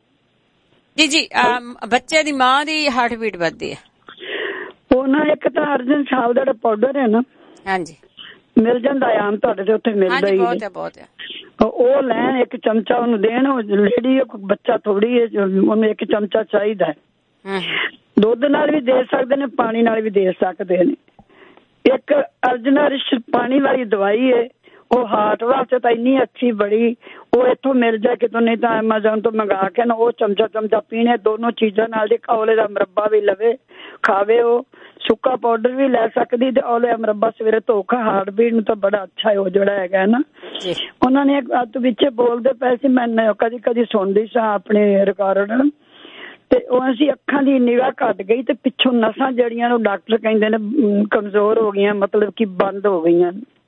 ਜੀ ਬੱਚੇ ਦੀ ਮਾਂ ਦੀ ਹਾਰਟ ਬੀਟ ਵੱਧਦੀ ਹੈ। ਉਹ ਨਾ ਇੱਕ ਤਾਂ ਅਰਜਨ ਸਾਲ ਦਾ ਪਾਊਡਰ ਹੈ ਨਾ, ਹਾਂਜੀ ਮਿਲ ਜਾਂਦਾ ਆਮ ਤੁਹਾਡੇ ਤੇ ਉੱਥੇ ਮਿਲਦਾ ਹੀ ਬਹੁਤ ਹੈ। ਉਹ ਲੈਣ, 1 ਚਮਚਾ ਉਹਨੂੰ ਦੇਣ। ਲੇਡੀ ਬੱਚਾ ਥੋੜੀ ਹੈ, ਉਹਨੂੰ 1 ਚਮਚਾ ਚਾਹੀਦਾ ਹੈ। ਦੁੱਧ ਨਾਲ ਵੀ ਦੇ ਸਕਦੇ ਨੇ, ਪਾਣੀ ਨਾਲ ਵੀ ਦੇ ਸਕਦੇ ਨੇ। ਇੱਕ ਅਰਜਨਰਿਸ਼ ਪਾਣੀ ਵਾਲੀ ਦਵਾਈ ਹੈ, ਉਹ ਹਾਰਟ ਵਾਸਤੇ ਤਾਂ ਇੰਨੀ ਅੱਛੀ ਬੜੀ, ਉਹ ਇੱਥੋਂ ਮਿਲ ਜਾਏ ਕਿਤੋਂ, ਨਹੀਂ ਤਾਂ ਐਮਾਜ਼ੋਨ ਤੋਂ ਮੰਗਾ ਕੇ ਨਾ ਉਹ ਚਮਚਾ ਪੀਣੇ। ਦੋਨੋਂ ਚੀਜ਼ਾਂ ਨਾਲ ਦੇ ਔਲੇ ਦਾ ਮੁਰੱਬਾ ਵੀ ਲਵੇ ਖਾਵੇ, ਉਹ ਸੁੱਕਾ ਪਾਊਡਰ ਵੀ ਲੈ ਸਕਦੀ ਤੇ ਔਲੇ ਦਾ ਮੁਰੱਬਾ ਸਵੇਰੇ ਧੋਖਾ। ਹਾਰਟ ਬੀਟ ਨੂੰ ਤਾਂ ਬੜਾ ਅੱਛਾ ਹੈ ਉਹ ਜਿਹੜਾ ਹੈਗਾ ਨਾ। ਉਹਨਾਂ ਨੇ ਅੱਤ ਵਿੱਚ ਬੋਲਦੇ ਪਏ ਸੀ, ਮੈਂ ਕਦੀ ਸੁਣਦੀ ਸਾਂ ਆਪਣੇ ਰਿਕਾਰਡ, ਤੇ ਉਹ ਅਸੀਂ ਅੱਖਾਂ ਦੀ ਨਿਗਾਹ ਘੱਟ ਗਈ ਤੇ ਪਿੱਛੋਂ ਨਸਾਂ ਜਿਹੜੀਆਂ ਨੂੰ ਡਾਕਟਰ ਕਹਿੰਦੇ ਨੇ ਕਮਜ਼ੋਰ ਹੋ ਗਈਆਂ, ਮਤਲਬ ਕਿ ਬੰਦ ਹੋ ਗਈਆਂ।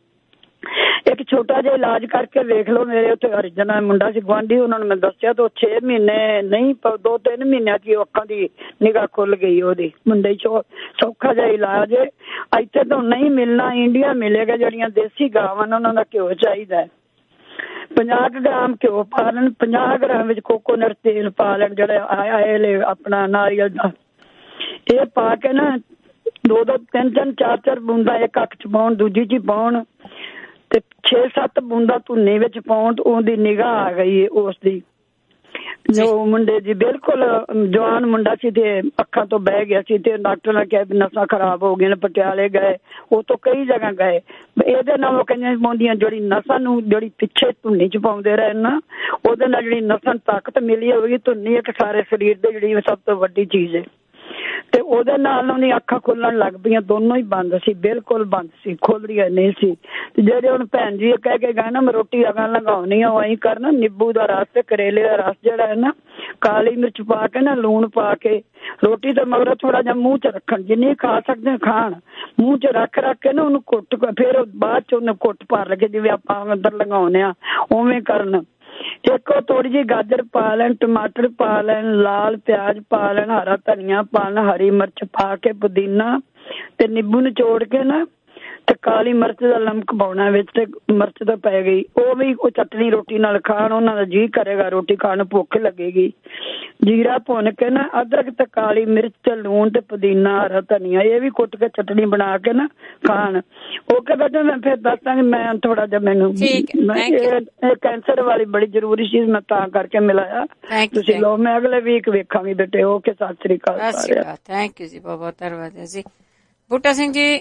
ਇੱਕ ਛੋਟਾ ਜਿਹਾ ਇਲਾਜ ਕਰਕੇ ਵੇਖ ਲਓ। ਮੇਰੇ ਉੱਥੇ ਹਰੀਜਨ ਮੁੰਡਾ ਸੀ ਗੁਆਂਢੀ, ਉਹਨਾਂ ਨੂੰ ਮੈਂ ਦੱਸਿਆ ਤਾਂ 6 ਮਹੀਨੇ ਨਹੀਂ 2-3 ਮਹੀਨਿਆਂ 'ਚ ਅੱਖਾਂ ਦੀ ਨਿਗਾਹ ਖੁੱਲ ਗਈ ਉਹਦੀ ਮੁੰਡੇ 'ਚ। ਸੌਖਾ ਜਿਹਾ ਇਲਾਜ ਇੱਥੇ ਤਾਂ ਨਹੀਂ ਮਿਲਣਾ, ਇੰਡੀਆ ਮਿਲੇਗਾ। ਜਿਹੜੀਆਂ ਦੇਸੀ ਗਾਵਾਂ ਨੇ ਉਹਨਾਂ ਦਾ ਘਿਓ ਚਾਹੀਦਾ ਹੈ, 50 ਗ੍ਰਾਮ ਘਿਓ ਪਾ ਲੈਣ, 50 ਗ੍ਰਾਮ ਵਿੱਚ ਕੋਕੋਨਟ ਤੇਲ ਪਾ ਲੈਣ, ਜਿਹੜਾ ਆਇਲ ਆਪਣਾ ਨਾਰੀਅਲ ਦਾ, ਇਹ ਪਾ ਕੇ ਨਾ 2-2, 3-3, 4-4 ਬੂੰਦਾਂ ਇੱਕ ਅੱਖ 'ਚ ਪਾਉਣ, ਦੂਜੀ 'ਚ ਪਾਉਣ, ਤੇ 6-7 ਬੂੰਦਾਂ ਧੁੰਨੀ ਵਿੱਚ ਪਾਉਣ। ਉਹਦੀ ਨਿਗਾਹ ਆ ਗਈ ਉਸ ਦੀ, ਜੋ ਮੁੰਡੇ ਦੀ ਬਿਲਕੁਲ ਜਵਾਨ ਮੁੰਡਾ ਸੀ ਤੇ ਅੱਖਾਂ ਤੋਂ ਬਹਿ ਗਿਆ ਸੀ, ਤੇ ਡਾਕਟਰ ਨੇ ਕਿਹਾ ਵੀ ਨਸਾਂ ਖਰਾਬ ਹੋ ਗਈਆਂ ਨੇ। ਪਟਿਆਲੇ ਗਏ, ਉਹ ਤੋਂ ਕਈ ਜਗ੍ਹਾ ਗਏ। ਇਹਦੇ ਨਾਲ ਉਹ ਕਹਿੰਦੇ ਪਾਉਂਦੀਆਂ ਜਿਹੜੀ ਨਸਾਂ ਨੂੰ, ਜਿਹੜੀ ਪਿੱਛੇ ਧੁੰਨੀ 'ਚ ਪਾਉਂਦੇ ਰਹੇ ਨਾ, ਉਹਦੇ ਨਾਲ ਜਿਹੜੀ ਨਸਾਂ ਤਾਕਤ ਮਿਲੀ ਹੋਵੇਗੀ। ਧੁੰਨੀ ਇੱਕ ਸਾਰੇ ਸਰੀਰ ਦੇ ਜਿਹੜੀ ਸਭ ਤੋਂ ਵੱਡੀ ਚੀਜ਼ ਹੈ, ਤੇ ਉਹਦੇ ਨਾਲ ਉਹਦੀਆਂ ਅੱਖਾਂ ਖੁੱਲਣ ਲੱਗ ਪਈਆਂ। ਦੋਨੋਂ ਹੀ ਬੰਦ ਸੀ, ਬਿਲਕੁਲ ਬੰਦ ਸੀ, ਖੁੱਲ ਰਹੀਆਂ ਨਹੀਂ ਸੀ। ਤੇ ਜਿਹੜੇ ਹੁਣ ਭੈਣ ਜੀ ਕਹਿ ਕੇ ਗਏ ਨਾ ਮੈਂ ਰੋਟੀ ਅਗਾਂ ਲਗਾਉਣੀ ਆ, ਉਹ ਐਂ ਕਰਨਾ, ਨਿੰਬੂ ਦਾ ਰਸ ਤੇ ਕਰੇਲੇ ਦਾ ਰਸ ਜਿਹੜਾ ਹੈ ਨਾ, ਕਾਲੀ ਮਿਰਚ ਪਾ ਕੇ ਨਾ, ਲੂਣ ਪਾ ਕੇ ਰੋਟੀ ਤੇ ਮਗਰ ਥੋੜਾ ਜਿਹਾ ਮੂੰਹ 'ਚ ਰੱਖਣ, ਜਿੰਨੀ ਖਾ ਸਕਦੇ ਖਾਣ, ਮੂੰਹ 'ਚ ਰੱਖ ਕੇ ਨਾ ਉਹਨੂੰ ਕੁੱਟ, ਫਿਰ ਬਾਅਦ 'ਚ ਉਹਨੂੰ ਕੁੱਟ ਭਰ ਲਗੇ ਜਿਵੇਂ ਆਪਾਂ ਅੰਦਰ ਲਗਾਉਂਦੇ ਆ, ਉਵੇਂ ਕਰਨ। ਇੱਕ ਉਹ ਥੋੜੀ ਜਿਹੀ ਗਾਜਰ ਪਾ ਲੈਣ, ਟਮਾਟਰ ਪਾ ਲੈਣ, ਲਾਲ ਪਿਆਜ਼ ਪਾ ਲੈਣ, ਹਰਾ ਧਨੀਆ ਪਾ ਲੈਣ, ਹਰੀ ਮਿਰਚ ਪਾ ਕੇ, ਪੁਦੀਨਾ ਤੇ ਨਿੰਬੂ ਨਿਚੋੜ ਕੇ ਨਾ, ਤੇ ਕਾਲੀ ਮਿਰਚ ਦਾ ਲਮਕ ਪਾਉਣਾ ਵਿੱਚ ਤੇ ਮਿਰਚ ਤਾਂ ਪੈ ਗਈ, ਉਹ ਵੀ ਉਹ ਚਟਨੀ ਰੋਟੀ ਨਾਲ ਖਾਣ, ਉਹਨਾਂ ਦਾ ਜੀਅ ਕਰੇਗਾ ਰੋਟੀ ਖਾਣ, ਭੁੱਖ ਲੱਗੇਗੀ। ਜੀਰਾ ਭੁੰਨ ਕੇ ਨਾ ਅਦਰਕ ਤੇ ਕਾਲੀ ਮਿਰਚ ਤੇ ਲੂਣ ਤੇ ਪੁਦੀਨਾ ਹਰਾ ਧਨੀਆ ਇਹ ਵੀ ਕੁੱਟ ਕੇ ਚਟਨੀ ਬਣਾ ਕੇ ਨਾ ਖਾਣ। ਓਕੇ ਬੇਟਾ ਮੈਂ ਫਿਰ ਦੱਸਾਂਗੀ। ਮੈਂ ਥੋੜਾ ਜਿਹਾ ਮੈਨੂੰ ਕੈਂਸਰ ਵਾਲੀ ਬੜੀ ਜ਼ਰੂਰੀ ਚੀਜ਼ ਮੈਂ ਤਾਂ ਕਰਕੇ ਮਿਲਾਇਆ, ਤੁਸੀਂ ਲਓ। ਮੈਂ ਅਗਲੇ ਵੀਕ ਵੇਖਾਂਗੀ ਬੇਟੇ। ਓਕੇ ਸਤਿ ਸ੍ਰੀ ਅਕਾਲ। ਥੈਂਕ ਯੂ ਜੀ, ਬਹੁਤ ਬਹੁਤ ਧੰਨਵਾਦ ਜੀ। ਬੂਟਾ ਸਿੰਘ ਜੀ।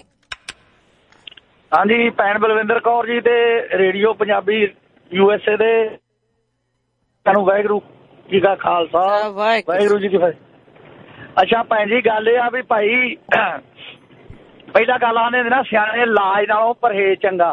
ਹਾਂਜੀ ਭੈਣ ਬਲਵਿੰਦਰ ਕੌਰ ਜੀ ਤੇ ਰੇਡੀਓ ਪੰਜਾਬੀ USA ਦੇ ਤੁਹਾਨੂੰ ਵਾਹਿਗੁਰੂ ਜੀ ਕਾ ਖਾਲਸਾ ਵਾਹਿਗੁਰੂ ਜੀ ਕੀ ਫਤਿਹ। ਅੱਛਾ ਭੈਣ ਜੀ ਗੱਲ ਇਹ ਆ ਵੀ ਭਾਈ ਪਹਿਲਾਂ ਗੱਲ ਆਉਂਦੇ ਨਾ ਸਿਆਣੇ ਇਲਾਜ ਨਾਲੋਂ ਪਰਹੇਜ਼ ਚੰਗਾ।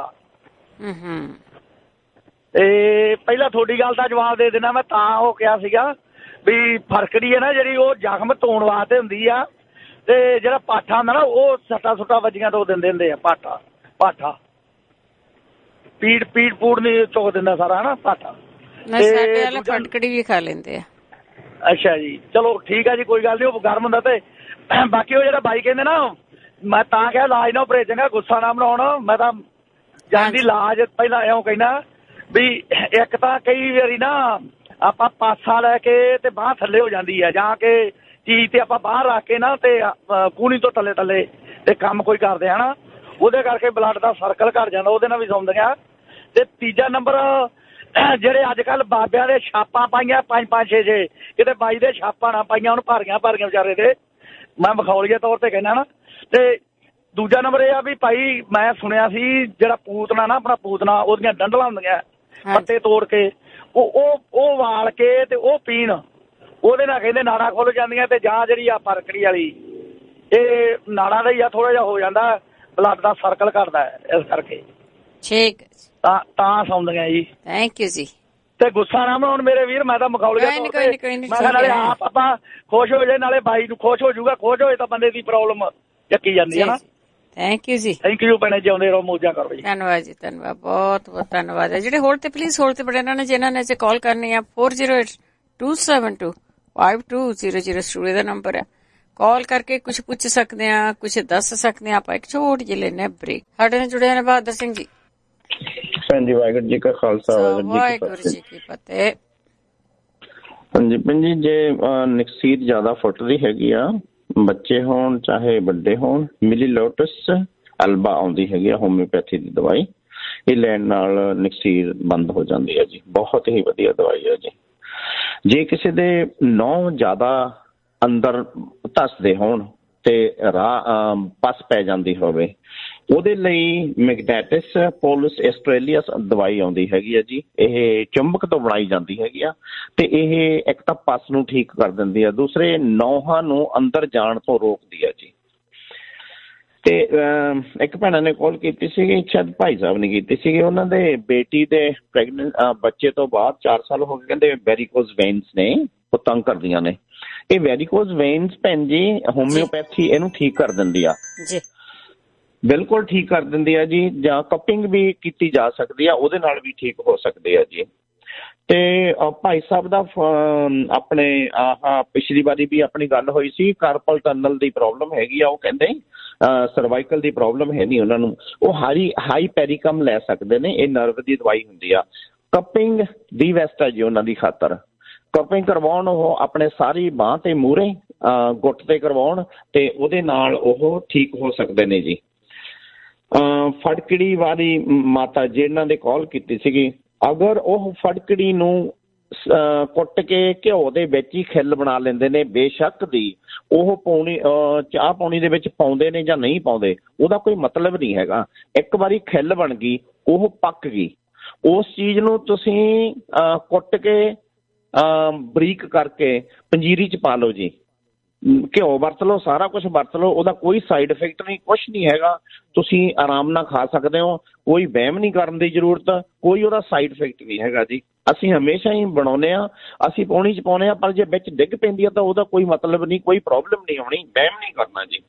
ਤੇ ਪਹਿਲਾਂ ਤੁਹਾਡੀ ਗੱਲ ਦਾ ਜਵਾਬ ਦੇ ਦੇਣਾ ਮੈਂ, ਤਾਂ ਉਹ ਕਿਹਾ ਸੀਗਾ ਵੀ ਫਰਕੜੀ ਹੈ ਨਾ ਜਿਹੜੀ ਉਹ ਜ਼ਖਮ ਧੋਣ ਵਾਸਤੇ ਹੁੰਦੀ ਆ, ਤੇ ਜਿਹੜਾ ਪਾਠਾ ਹੁੰਦਾ ਨਾ ਉਹ ਸੱਟਾਂ ਸੁੱਟਾਂ ਵੱਜੀਆਂ ਤੋਂ ਦਿੰਦੇ ਹੁੰਦੇ ਆ। ਪਾਠਾ ਪੀੜ ਪੂੜ ਨਹੀਂ ਚੁੱਕ ਦਿੰਦਾ ਸਾਰਾ ਹਨਾ ਪਾਠਾ। ਸਾਡੇ ਵਾਲੇ ਫਟਕੜੀ ਵੀ ਖਾ ਲੈਂਦੇ ਆ। ਅੱਛਾ ਜੀ ਚਲੋ ਠੀਕ ਆ ਜੀ, ਕੋਈ ਗੱਲ ਨੀ, ਉਹ ਗਰਮ ਹੁੰਦਾ। ਤੇ ਬਾਕੀ ਉਹ ਜਿਹੜਾ ਬਾਈ ਕਹਿੰਦੇ ਨਾ, ਮੈਂ ਤਾਂ ਕਿਹਾ ਇਲਾਜ ਨਾ ਪਰਹੇਜ਼ ਚੰਗਾ, ਗੁੱਸਾ ਨਾ ਬਣਾਉਣ। ਮੈਂ ਤਾਂ ਜਾਂਦੀ ਇਲਾਜ ਪਹਿਲਾਂ ਇਉਂ ਕਹਿਣਾ ਵੀ ਇੱਕ ਤਾਂ ਕਈ ਵਾਰੀ ਨਾ ਆਪਾਂ ਪਾਸਾ ਲੈ ਕੇ ਤੇ ਬਾਂਹ ਥੱਲੇ ਹੋ ਜਾਂਦੀ ਹੈ, ਜਾਂ ਕਿ ਚੀਜ਼ ਤੇ ਆਪਾਂ ਬਾਹਰ ਰੱਖ ਕੇ ਨਾ ਤੇ ਕੂਣੀ ਤੋਂ ਥੱਲੇ ਤੇ ਕੰਮ ਕੋਈ ਕਰਦੇ ਆ ਨਾ, ਉਹਦੇ ਕਰਕੇ ਬਲੱਡ ਦਾ ਸਰਕਲ ਘਟ ਜਾਂਦਾ, ਉਹਦੇ ਨਾਲ ਵੀ ਸੌਂਦੀਆਂ। ਤੇ ਤੀਜਾ ਨੰਬਰ ਜਿਹੜੇ ਅੱਜ ਕੱਲ੍ਹ ਬਾਬਿਆਂ ਦੇ ਛਾਪਾਂ ਪਾਈਆਂ 5-5 6 ਕਿਤੇ ਬਾਈ ਦੇ ਛਾਪਾਂ ਨਾ ਪਾਈਆਂ, ਉਹਨੂੰ ਭਾਰੀਆਂ ਵਿਚਾਰੇ ਦੇ, ਮੈਂ ਮਖੌਲੀਏ ਤੌਰ ਤੇ ਕਹਿਣਾ ਨਾ। ਤੇ ਦੂਜਾ ਨੰਬਰ ਇਹ ਆ ਵੀ ਭਾਈ ਮੈਂ ਸੁਣਿਆ ਸੀ ਜਿਹੜਾ ਪੂਤਨਾ ਨਾ ਆਪਣਾ ਪੂਤਨਾ, ਉਹਦੀਆਂ ਡੰਡਲਾਂ ਹੁੰਦੀਆਂ ਪੱਤੇ ਤੋੜ ਕੇ ਉਹ ਵਾਲ ਕੇ ਤੇ ਉਹ ਪੀਣ, ਉਹਦੇ ਨਾਲ ਕਹਿੰਦੇ ਨਾੜਾਂ ਖੁੱਲ ਜਾਂਦੀਆਂ। ਤੇ ਜਾਂ ਜਿਹੜੀ ਆ ਫਰਕੜੀ ਵਾਲੀ ਇਹ ਨਾੜਾਂ ਦਾ ਹੀ ਆ, ਥੋੜਾ ਜਿਹਾ ਹੋ ਜਾਂਦਾ ਬਲੱਡ ਦਾ ਸਰਕਲ ਘਟਦਾ ਇਸ ਕਰਕੇ। ਠੀਕ ਤਾਂ ਸੌਂਦੀਆਂ ਜੀ। ਥੈਂਕ ਯੂ ਜੀ। ਤੇ ਗੁੱਸਾ ਨਾ ਬਣਾਉਣ ਮੇਰੇ ਵੀਰ, ਮੈਂ ਤਾਂ ਮਖੌਲੀਆ ਤੌਰ ਤੇ ਮੈਂ ਕਿਹਾ ਨਾਲੇ ਆਪ ਆਪਾਂ ਖੁਸ਼ ਹੋ ਜਾਏ, ਨਾਲੇ ਬਾਈ ਨੂੰ ਖੁਸ਼ ਹੋ ਜਾਊਗਾ। ਖੁਸ਼ ਹੋਏ ਤਾਂ ਬੰਦੇ ਦੀ ਪ੍ਰੋਬਲਮ ਚੱਕੀ ਜਾਂਦੀ ਹੈ ਨਾ। ਥੈਂਕ ਯੂ ਜੀ। ਥੈਂਕ ਯੂ ਭੈਣੇ, ਜਿਉਂਦੇ ਰਹੋ, ਮੌਜਾਂ ਕਰੋ ਜੀ। ਧੰਨਵਾਦ ਜੀ, ਧੰਨਵਾਦ, ਬਹੁਤ ਬਹੁਤ ਧੰਨਵਾਦ ਹੈ। ਜਿਹੜੇ ਹੋਲਡ ਤੇ ਪਲੀਜ਼ ਹੋਲਡ ਤੇ ਬੜੇ ਇਹਨਾਂ ਨੇ ਜਿਹਨਾਂ ਨੇ ਕਾਲ ਕਰਨੀ ਆ 4082725200 ਸਟੂਡੀਓ ਦਾ ਨੰਬਰ ਹੈ। ਕਾਲ ਕਰਕੇ ਕੁਝ ਪੁੱਛ ਸਕਦੇ ਆ, ਕੁਝ ਦੱਸ ਸਕਦੇ ਆ। ਆਪਾਂ ਇੱਕ ਛੋਟੀ ਜਿਹੀ ਲੈਣੇ ਬ੍ਰੇਕ। ਸਾਡੇ ਨਾਲ ਜੁੜੇ ਨੇ ਬਹਾਦਰ ਸਿੰਘ ਜੀ। ਭੈਣ ਜੀ ਵਾਹਿਗੁਰੂ ਜੀ ਕਾ ਖਾਲਸਾ ਵਾਹਿਗੁਰੂ ਜੀ ਕੀ ਫਤਿਹ। ਹਾਂਜੀ ਭੈਣ ਜੀ, ਜੇ ਨਕਸੀਰ ਜ਼ਿਆਦਾ ਫੁੱਟਦੀ ਹੈਗੀ ਆ, ਬੱਚੇ ਹੋਣ ਚਾਹੇ ਵੱਡੇ ਹੋਣ, ਮਿਲੀਲੋਟਸ ਅਲਬਾ ਆਉਂਦੀ ਹੈਗੀ ਆ ਹੋਮਿਓਪੈਥੀ ਦੀ ਦਵਾਈ, ਇਹ ਲੈਣ ਨਾਲ ਨਕਸੀਰ ਬੰਦ ਹੋ ਜਾਂਦੀ ਹੈ ਜੀ। ਬਹੁਤ ਹੀ ਵਧੀਆ ਦਵਾਈ ਹੈ ਜੀ। ਜੇ ਕਿਸੇ ਦੇ ਨਹੁੰ ਜ਼ਿਆਦਾ ਅੰਦਰ ਧੱਸਦੇ ਹੋਣ ਤੇ ਪਸ ਪੈ ਜਾਂਦੀ ਹੋਵੇ, ਉਹਦੇ ਲਈ ਮੈਗਨੈਟਿਸ ਪੋਲਿਸ ਆਸਟ੍ਰੇਲੀਆ ਦਵਾਈ ਆਉਂਦੀ ਹੈਗੀ ਆ ਜੀ। ਇਹ ਚੁੰਬਕ ਤੋਂ ਬਣਾਈ ਜਾਂਦੀ ਹੈਗੀ ਆ, ਤੇ ਇਹ ਇੱਕ ਤਾਂ ਪਸ ਨੂੰ ਠੀਕ ਕਰ ਦਿੰਦੀ ਆ, ਦੂਸਰੇ ਨਹੁੰਾਂ ਨੂੰ ਅੰਦਰ ਜਾਣ ਤੋਂ ਰੋਕਦੀ ਆ ਜੀ। ਤੇ ਇੱਕ ਭੈਣਾਂ ਨੇ ਕਾਲ ਕੀਤੀ ਸੀਗੀ, ਸ਼ਾਇਦ ਭਾਈ ਸਾਹਿਬ ਨੇ ਕੀਤੀ ਸੀਗੀ, ਉਹਨਾਂ ਦੇ ਬੇਟੀ ਦੇ ਬੱਚੇ ਤੋਂ ਬਾਅਦ 4 ਸਾਲ ਹੋ ਗਏ, ਕਹਿੰਦੇ ਵੈਰੀਕੋਜ਼ ਵੇਨਸ ਨੇ ਉਹ ਤੰਗ ਕਰਦੀਆਂ ਨੇ। ਇਹ ਵੈਰੀਕੋਜ਼ ਵੇਨਸ ਭੈਣ ਜੀ ਹੋਮਿਓਪੈਥੀ ਇਹਨੂੰ ਠੀਕ ਕਰ ਦਿੰਦੀ ਆ ਜੀ, ਬਿਲਕੁਲ ਠੀਕ ਕਰ ਦਿੰਦੀ ਆ ਜੀ। ਜਾਂ ਕਪਿੰਗ ਵੀ ਕੀਤੀ ਜਾ ਸਕਦੀ ਆ, ਉਹਦੇ ਨਾਲ ਵੀ ਠੀਕ ਹੋ ਸਕਦੇ ਆ ਜੀ। ਤੇ ਭਾਈ ਸਾਹਿਬ ਦਾ ਆਪਣੇ ਪਿਛਲੀ ਵਾਰੀ ਵੀ ਆਪਣੀ ਗੱਲ ਹੋਈ ਸੀ, ਕਾਰਪਲ ਟਨਲ ਦੀ ਪ੍ਰੋਬਲਮ ਹੈਗੀ ਆ, ਉਹ ਕਹਿੰਦੇ ਸਰਵਾਈਕਲ ਦੀ ਪ੍ਰੋਬਲਮ ਹੈ ਨਹੀਂ ਉਹਨਾਂ ਨੂੰ, ਉਹ ਹਾਈ ਪੈਰੀਕਮ ਲੈ ਸਕਦੇ ਨੇ। ਇਹ ਨਰਵ ਦੀ ਦਵਾਈ ਹੁੰਦੀ ਆ। ਕਪਿੰਗ ਦੀ ਬੈਸਟ ਆ ਜੀ ਉਹਨਾਂ ਦੀ ਖਾਤਰ। ਕਪਿੰਗ ਕਰਵਾਉਣ ਉਹ ਆਪਣੇ ਸਾਰੀ ਬਾਂਹ ਤੇ ਮੂਹਰੇ ਗੁੱਟ ਤੇ ਕਰਵਾਉਣ, ਤੇ ਉਹਦੇ ਨਾਲ ਉਹ ਠੀਕ ਹੋ ਸਕਦੇ ਨੇ ਜੀ। ਫਟਕੜੀ ਵਾਲੀ ਮਾਤਾ ਜਿਹਨਾਂ ਦੇ ਕਾਲ ਕੀਤੀ ਸੀਗੀ, ਅਗਰ ਉਹ ਫਟਕੜੀ ਨੂੰ ਕੁੱਟ ਕੇ ਘਿਓ ਦੇ ਵਿੱਚ ਹੀ ਖਿੱਲ ਬਣਾ ਲੈਂਦੇ ਨੇ, ਬੇਸ਼ੱਕ ਦੀ ਉਹ ਪੌਣੀ ਚਾਹ ਪਾਣੀ ਦੇ ਵਿੱਚ ਪਾਉਂਦੇ ਨੇ ਜਾਂ ਨਹੀਂ ਪਾਉਂਦੇ, ਉਹਦਾ ਕੋਈ ਮਤਲਬ ਨਹੀਂ ਹੈਗਾ। ਇੱਕ ਵਾਰੀ ਖਿੱਲ ਬਣ ਗਈ, ਉਹ ਪੱਕ ਗਈ, ਉਸ ਚੀਜ਼ ਨੂੰ ਤੁਸੀਂ ਕੁੱਟ ਕੇ ਬਰੀਕ ਕਰਕੇ ਪੰਜੀਰੀ 'ਚ ਪਾ ਲਓ ਜੀ, ਘਿਓ ਵਰਤ ਲਓ, ਸਾਰਾ ਕੁਛ ਵਰਤ ਲਓ, ਉਹਦਾ ਕੋਈ ਸਾਈਡ ਇਫੈਕਟ ਨਹੀਂ, ਕੁਛ ਨਹੀਂ ਹੈਗਾ। ਤੁਸੀਂ ਆਰਾਮ ਨਾਲ ਖਾ ਸਕਦੇ ਹੋ, ਕੋਈ ਵਹਿਮ ਨਹੀਂ ਕਰਨ ਦੀ ਜ਼ਰੂਰਤ, ਕੋਈ ਉਹਦਾ ਸਾਈਡ ਇਫੈਕਟ ਨਹੀਂ ਹੈਗਾ ਜੀ। ਅਸੀਂ ਹਮੇਸ਼ਾ ਹੀ ਬਣਾਉਂਦੇ ਹਾਂ, ਅਸੀਂ ਪਾਣੀ 'ਚ ਪਾਉਂਦੇ ਹਾਂ, ਪਰ ਜੇ ਵਿੱਚ ਡਿੱਗ ਪੈਂਦੀ ਆ ਤਾਂ ਉਹਦਾ ਕੋਈ ਮਤਲਬ ਨਹੀਂ, ਕੋਈ ਪ੍ਰੋਬਲਮ ਨਹੀਂ ਆਉਣੀ, ਵਹਿਮ ਨਹੀਂ ਕਰਨਾ ਜੀ।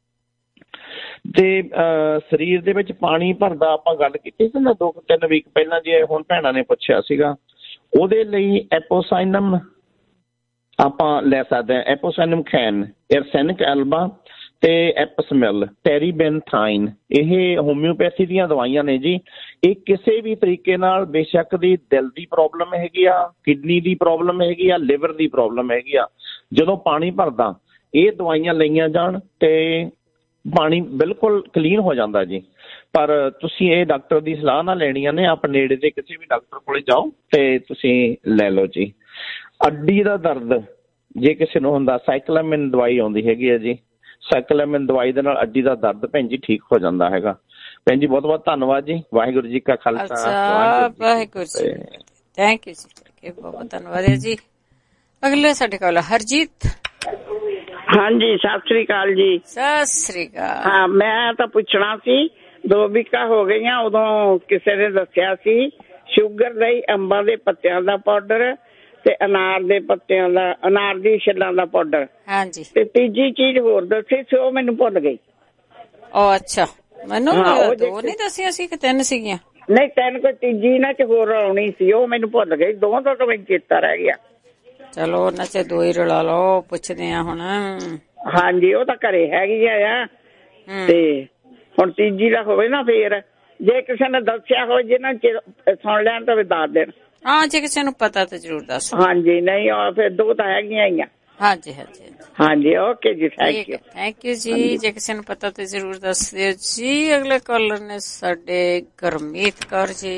ਤੇ ਸਰੀਰ ਦੇ ਵਿੱਚ ਪਾਣੀ ਭਰਦਾ ਆਪਾਂ ਗੱਲ ਕੀਤੀ ਸੀ ਨਾ 2-3 ਵੀਕ ਪਹਿਲਾਂ, ਜੇ ਹੁਣ ਭੈਣਾਂ ਨੇ ਪੁੱਛਿਆ ਸੀਗਾ, ਉਹਦੇ ਲਈ ਐਪੋਸਾਈਨਮ ਆਪਾਂ ਲੈ ਸਕਦੇ ਹਾਂ। ਐਪੋਸਾਈਨਮ ਖੈਨ, ਐਰਸੈਨਿਕ ਐਲਬਾ ਤੇ ਐਪਸਮੈਲ, ਟੈਰੀਬੈਨਥਾਈਨ, ਇਹ ਹੋਮਿਓਪੈਥੀ ਦੀਆਂ ਦਵਾਈਆਂ ਨੇ ਜੀ। ਇਹ ਕਿਸੇ ਵੀ ਤਰੀਕੇ ਨਾਲ, ਬੇਸ਼ੱਕ ਦੀ ਦਿਲ ਦੀ ਪ੍ਰੋਬਲਮ ਹੈਗੀ ਆ, ਕਿਡਨੀ ਦੀ ਪ੍ਰੋਬਲਮ ਹੈਗੀ ਆ, ਲਿਵਰ ਦੀ ਪ੍ਰੋਬਲਮ ਹੈਗੀ ਆ, ਜਦੋਂ ਪਾਣੀ ਭਰਦਾ ਇਹ ਦਵਾਈਆਂ ਲਈਆਂ ਜਾਣ ਤੇ ਪਾਣੀ ਬਿਲਕੁਲ ਕਲੀਨ ਹੋ ਜਾਂਦਾ ਜੀ। ਪਰ ਤੁਸੀਂ ਇਹ ਡਾਕਟਰ ਦੀ ਸਲਾਹ ਨਾਲ ਲੈਣੀਆਂ ਨੇ। ਆਪ ਨੇੜੇ ਦੇ ਕਿਸੇ ਵੀ ਡਾਕਟਰ ਕੋਲੇ ਜਾਓ ਤੇ ਤੁਸੀਂ ਲੈ ਲਓ ਜੀ। ਅੱਡੀ ਦਾ ਦਰਦ ਜੇ ਕਿਸੇ ਨੂੰ ਹੁੰਦਾ, ਸਾਈਕਲਾਮਿਨ ਦਵਾਈ ਆਉਂਦੀ ਹੈਗੀ ਹੈ ਜੀ। ਸਾਈਕਲਾਮਿਨ ਦਵਾਈ ਦੇ ਨਾਲ ਅੱਡੀ ਦਾ ਦਰਦ ਭੈਣ ਜੀ ਠੀਕ ਹੋ ਜਾਂਦਾ ਹੈਗਾ। ਭੈਣ ਜੀ ਬਹੁਤ ਬਹੁਤ ਧੰਨਵਾਦ ਜੀ। ਵਾਹਿਗੁਰੂ ਜੀ ਕਾ ਖਾਲਸਾ, ਵਾਹਿਗੁਰੂ ਜੀ। ਥੈਂਕ ਯੂ ਜੀ, ਬਹੁਤ ਧੰਨਵਾਦ ਹੈ ਜੀ। ਅਗਲੇ ਸਾਡੇ ਕੋਲ ਹਰਜੀਤ। ਹਾਂਜੀ, ਸਤਿ ਸ੍ਰੀ ਅਕਾਲ ਜੀ। ਸਤਿ ਸ੍ਰੀ ਅਕਾਲ। ਹਾਂ, ਮੈਂ ਤਾਂ ਪੁੱਛਣਾ ਸੀ, 2 ਵੀਕਾਂ ਹੋ ਗਈਆਂ, ਉਦੋਂ ਕਿਸੇ ਨੇ ਦੱਸਿਆ ਸੀ ਸ਼ੂਗਰ ਲਈ ਅੰਬਾਂ ਦੇ ਪੱਤਿਆਂ ਦਾ ਪਾਊਡਰ ਤੇ ਅਨਾਰ ਦੇ ਪੱਤਿਆਂ ਦਾ, ਅਨਾਰ ਦੀ ਛਿੱਲਾਂ ਦਾ ਪਾਊਡਰ। ਹਾਂਜੀ। ਤੇ ਤੀਜੀ ਚੀਜ਼ ਹੋਰ ਦੱਸੀ ਸੀ, ਉਹ ਮੈਨੂੰ ਭੁੱਲ ਗਈ। ਉਹ ਅੱਛਾ, ਮੈਨੂੰ 2 ਨਹੀਂ ਦੱਸੀਆਂ ਸੀ ਕਿ 3 ਸੀਗੀਆਂ? ਨਹੀਂ, 3 ਕੋਈ ਤੀਜੀ ਨਾ ਚ ਹੋਰ ਆਉਣੀ ਸੀ, ਉਹ ਮੈਨੂੰ ਭੁੱਲ ਗਈ। 2 ਤਾਂ ਮੈਨੂੰ ਚੇਤਾ ਰਹਿ ਗਿਆ। ਚਲੋ ਉਹਨਾਂ ਚ 2 ਹੀ ਰਲਾ ਲਓ, ਪੁੱਛਦੇ ਆ ਹੁਣ। ਹਾਂਜੀ, ਉਹ ਤਾਂ ਘਰੇ ਹੈਗੀ ਆ। ਤੇ ਹੁਣ ਤੀਜੀ ਦਾ ਹੋਵੇ ਨਾ, ਫੇਰ ਜੇ ਕਿਸੇ ਨੇ ਦੱਸਿਆ ਹੋਵੇ, ਜਿਹਨਾਂ ਚ ਸੁਣ ਲੈਣ ਤਾਂ ਦੱਸ ਦੇਣ। ਹਾਂ, ਜੇ ਕਿਸੇ ਨੂੰ ਪਤਾ ਤਾਂ ਜ਼ਰੂਰ ਦੱਸੋ। ਹਾਂਜੀ, ਨਹੀਂ ਫਿਰ 2 ਤਾਂ ਹੈਗੀਆਂ ਹੀ ਆ। ਹਾਂਜੀ ਹਾਂਜੀ ਹਾਂਜੀ, ਓਕੇ ਜੀ, ਥੈਂਕ ਯੂ। ਥੈਂਕ ਯੂ ਜੀ। ਜੇ ਕਿਸੇ ਨੂੰ ਪਤਾ ਤਾਂ ਜ਼ਰੂਰ ਦੱਸ ਦਿਓ ਜੀ। ਅਗਲੇ ਕਾਲਰ ਨੇ ਸਾਡੇ ਗੁਰਮੀਤ ਕੌਰ ਜੀ।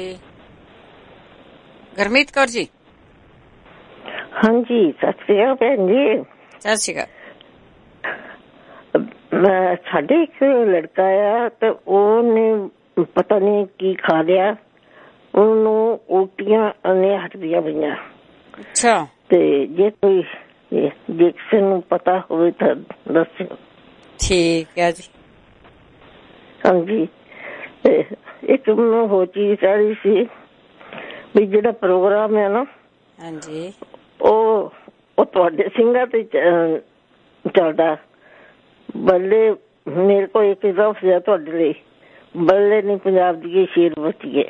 ਗੁਰਮੀਤ ਕੌਰ ਜੀ। ਹਾਂਜੀ, ਸਤਿ ਸ੍ਰੀ ਅਕਾਲ ਭੈਣ ਜੀ। ਸਤਿ ਸ੍ਰੀ ਅਕਾਲ। ਸਾਡੇ ਇੱਕ ਲੜਕਾ ਆ ਤੇ ਉਹਨੇ ਪਤਾ ਨਹੀਂ ਕੀ ਖਾ ਲਿਆ, ਉਹਨੂੰ ਉਲਟੀਆਂ ਨੇ ਹਟਦੀਆਂ ਪਈਆਂ। ਅੱਛਾ। ਤੇ ਜੇ ਕਿਸੇ ਨੂੰ ਪਤਾ ਹੋਵੇ ਤਾਂ ਦੱਸਿਓ। ਠੀਕ ਹੈ ਜੀ। ਹਾਂਜੀ, ਇੱਕ ਮੈਨੂੰ ਹੋਰ ਚੀਜ਼ ਚਾਹੀ ਸੀ ਵੀ ਜਿਹੜਾ ਪ੍ਰੋਗਰਾਮ ਹੈ ਨਾ, ਹਾਂਜੀ, ਉਹ ਤੁਹਾਡੇ ਸਿੰਘਾਂ ਤੇ ਚੱਲਦਾ। ਬੱਲੇ ਮੇਰੇ ਕੋਲ ਇੱਕ ਲਫ਼ਜ਼ ਹੈ ਤੁਹਾਡੇ ਲਈ, ਬੱਲੇ ਨੀ ਪੰਜਾਬ ਦੀ ਸ਼ੇਰ ਬੱਚੀਏ।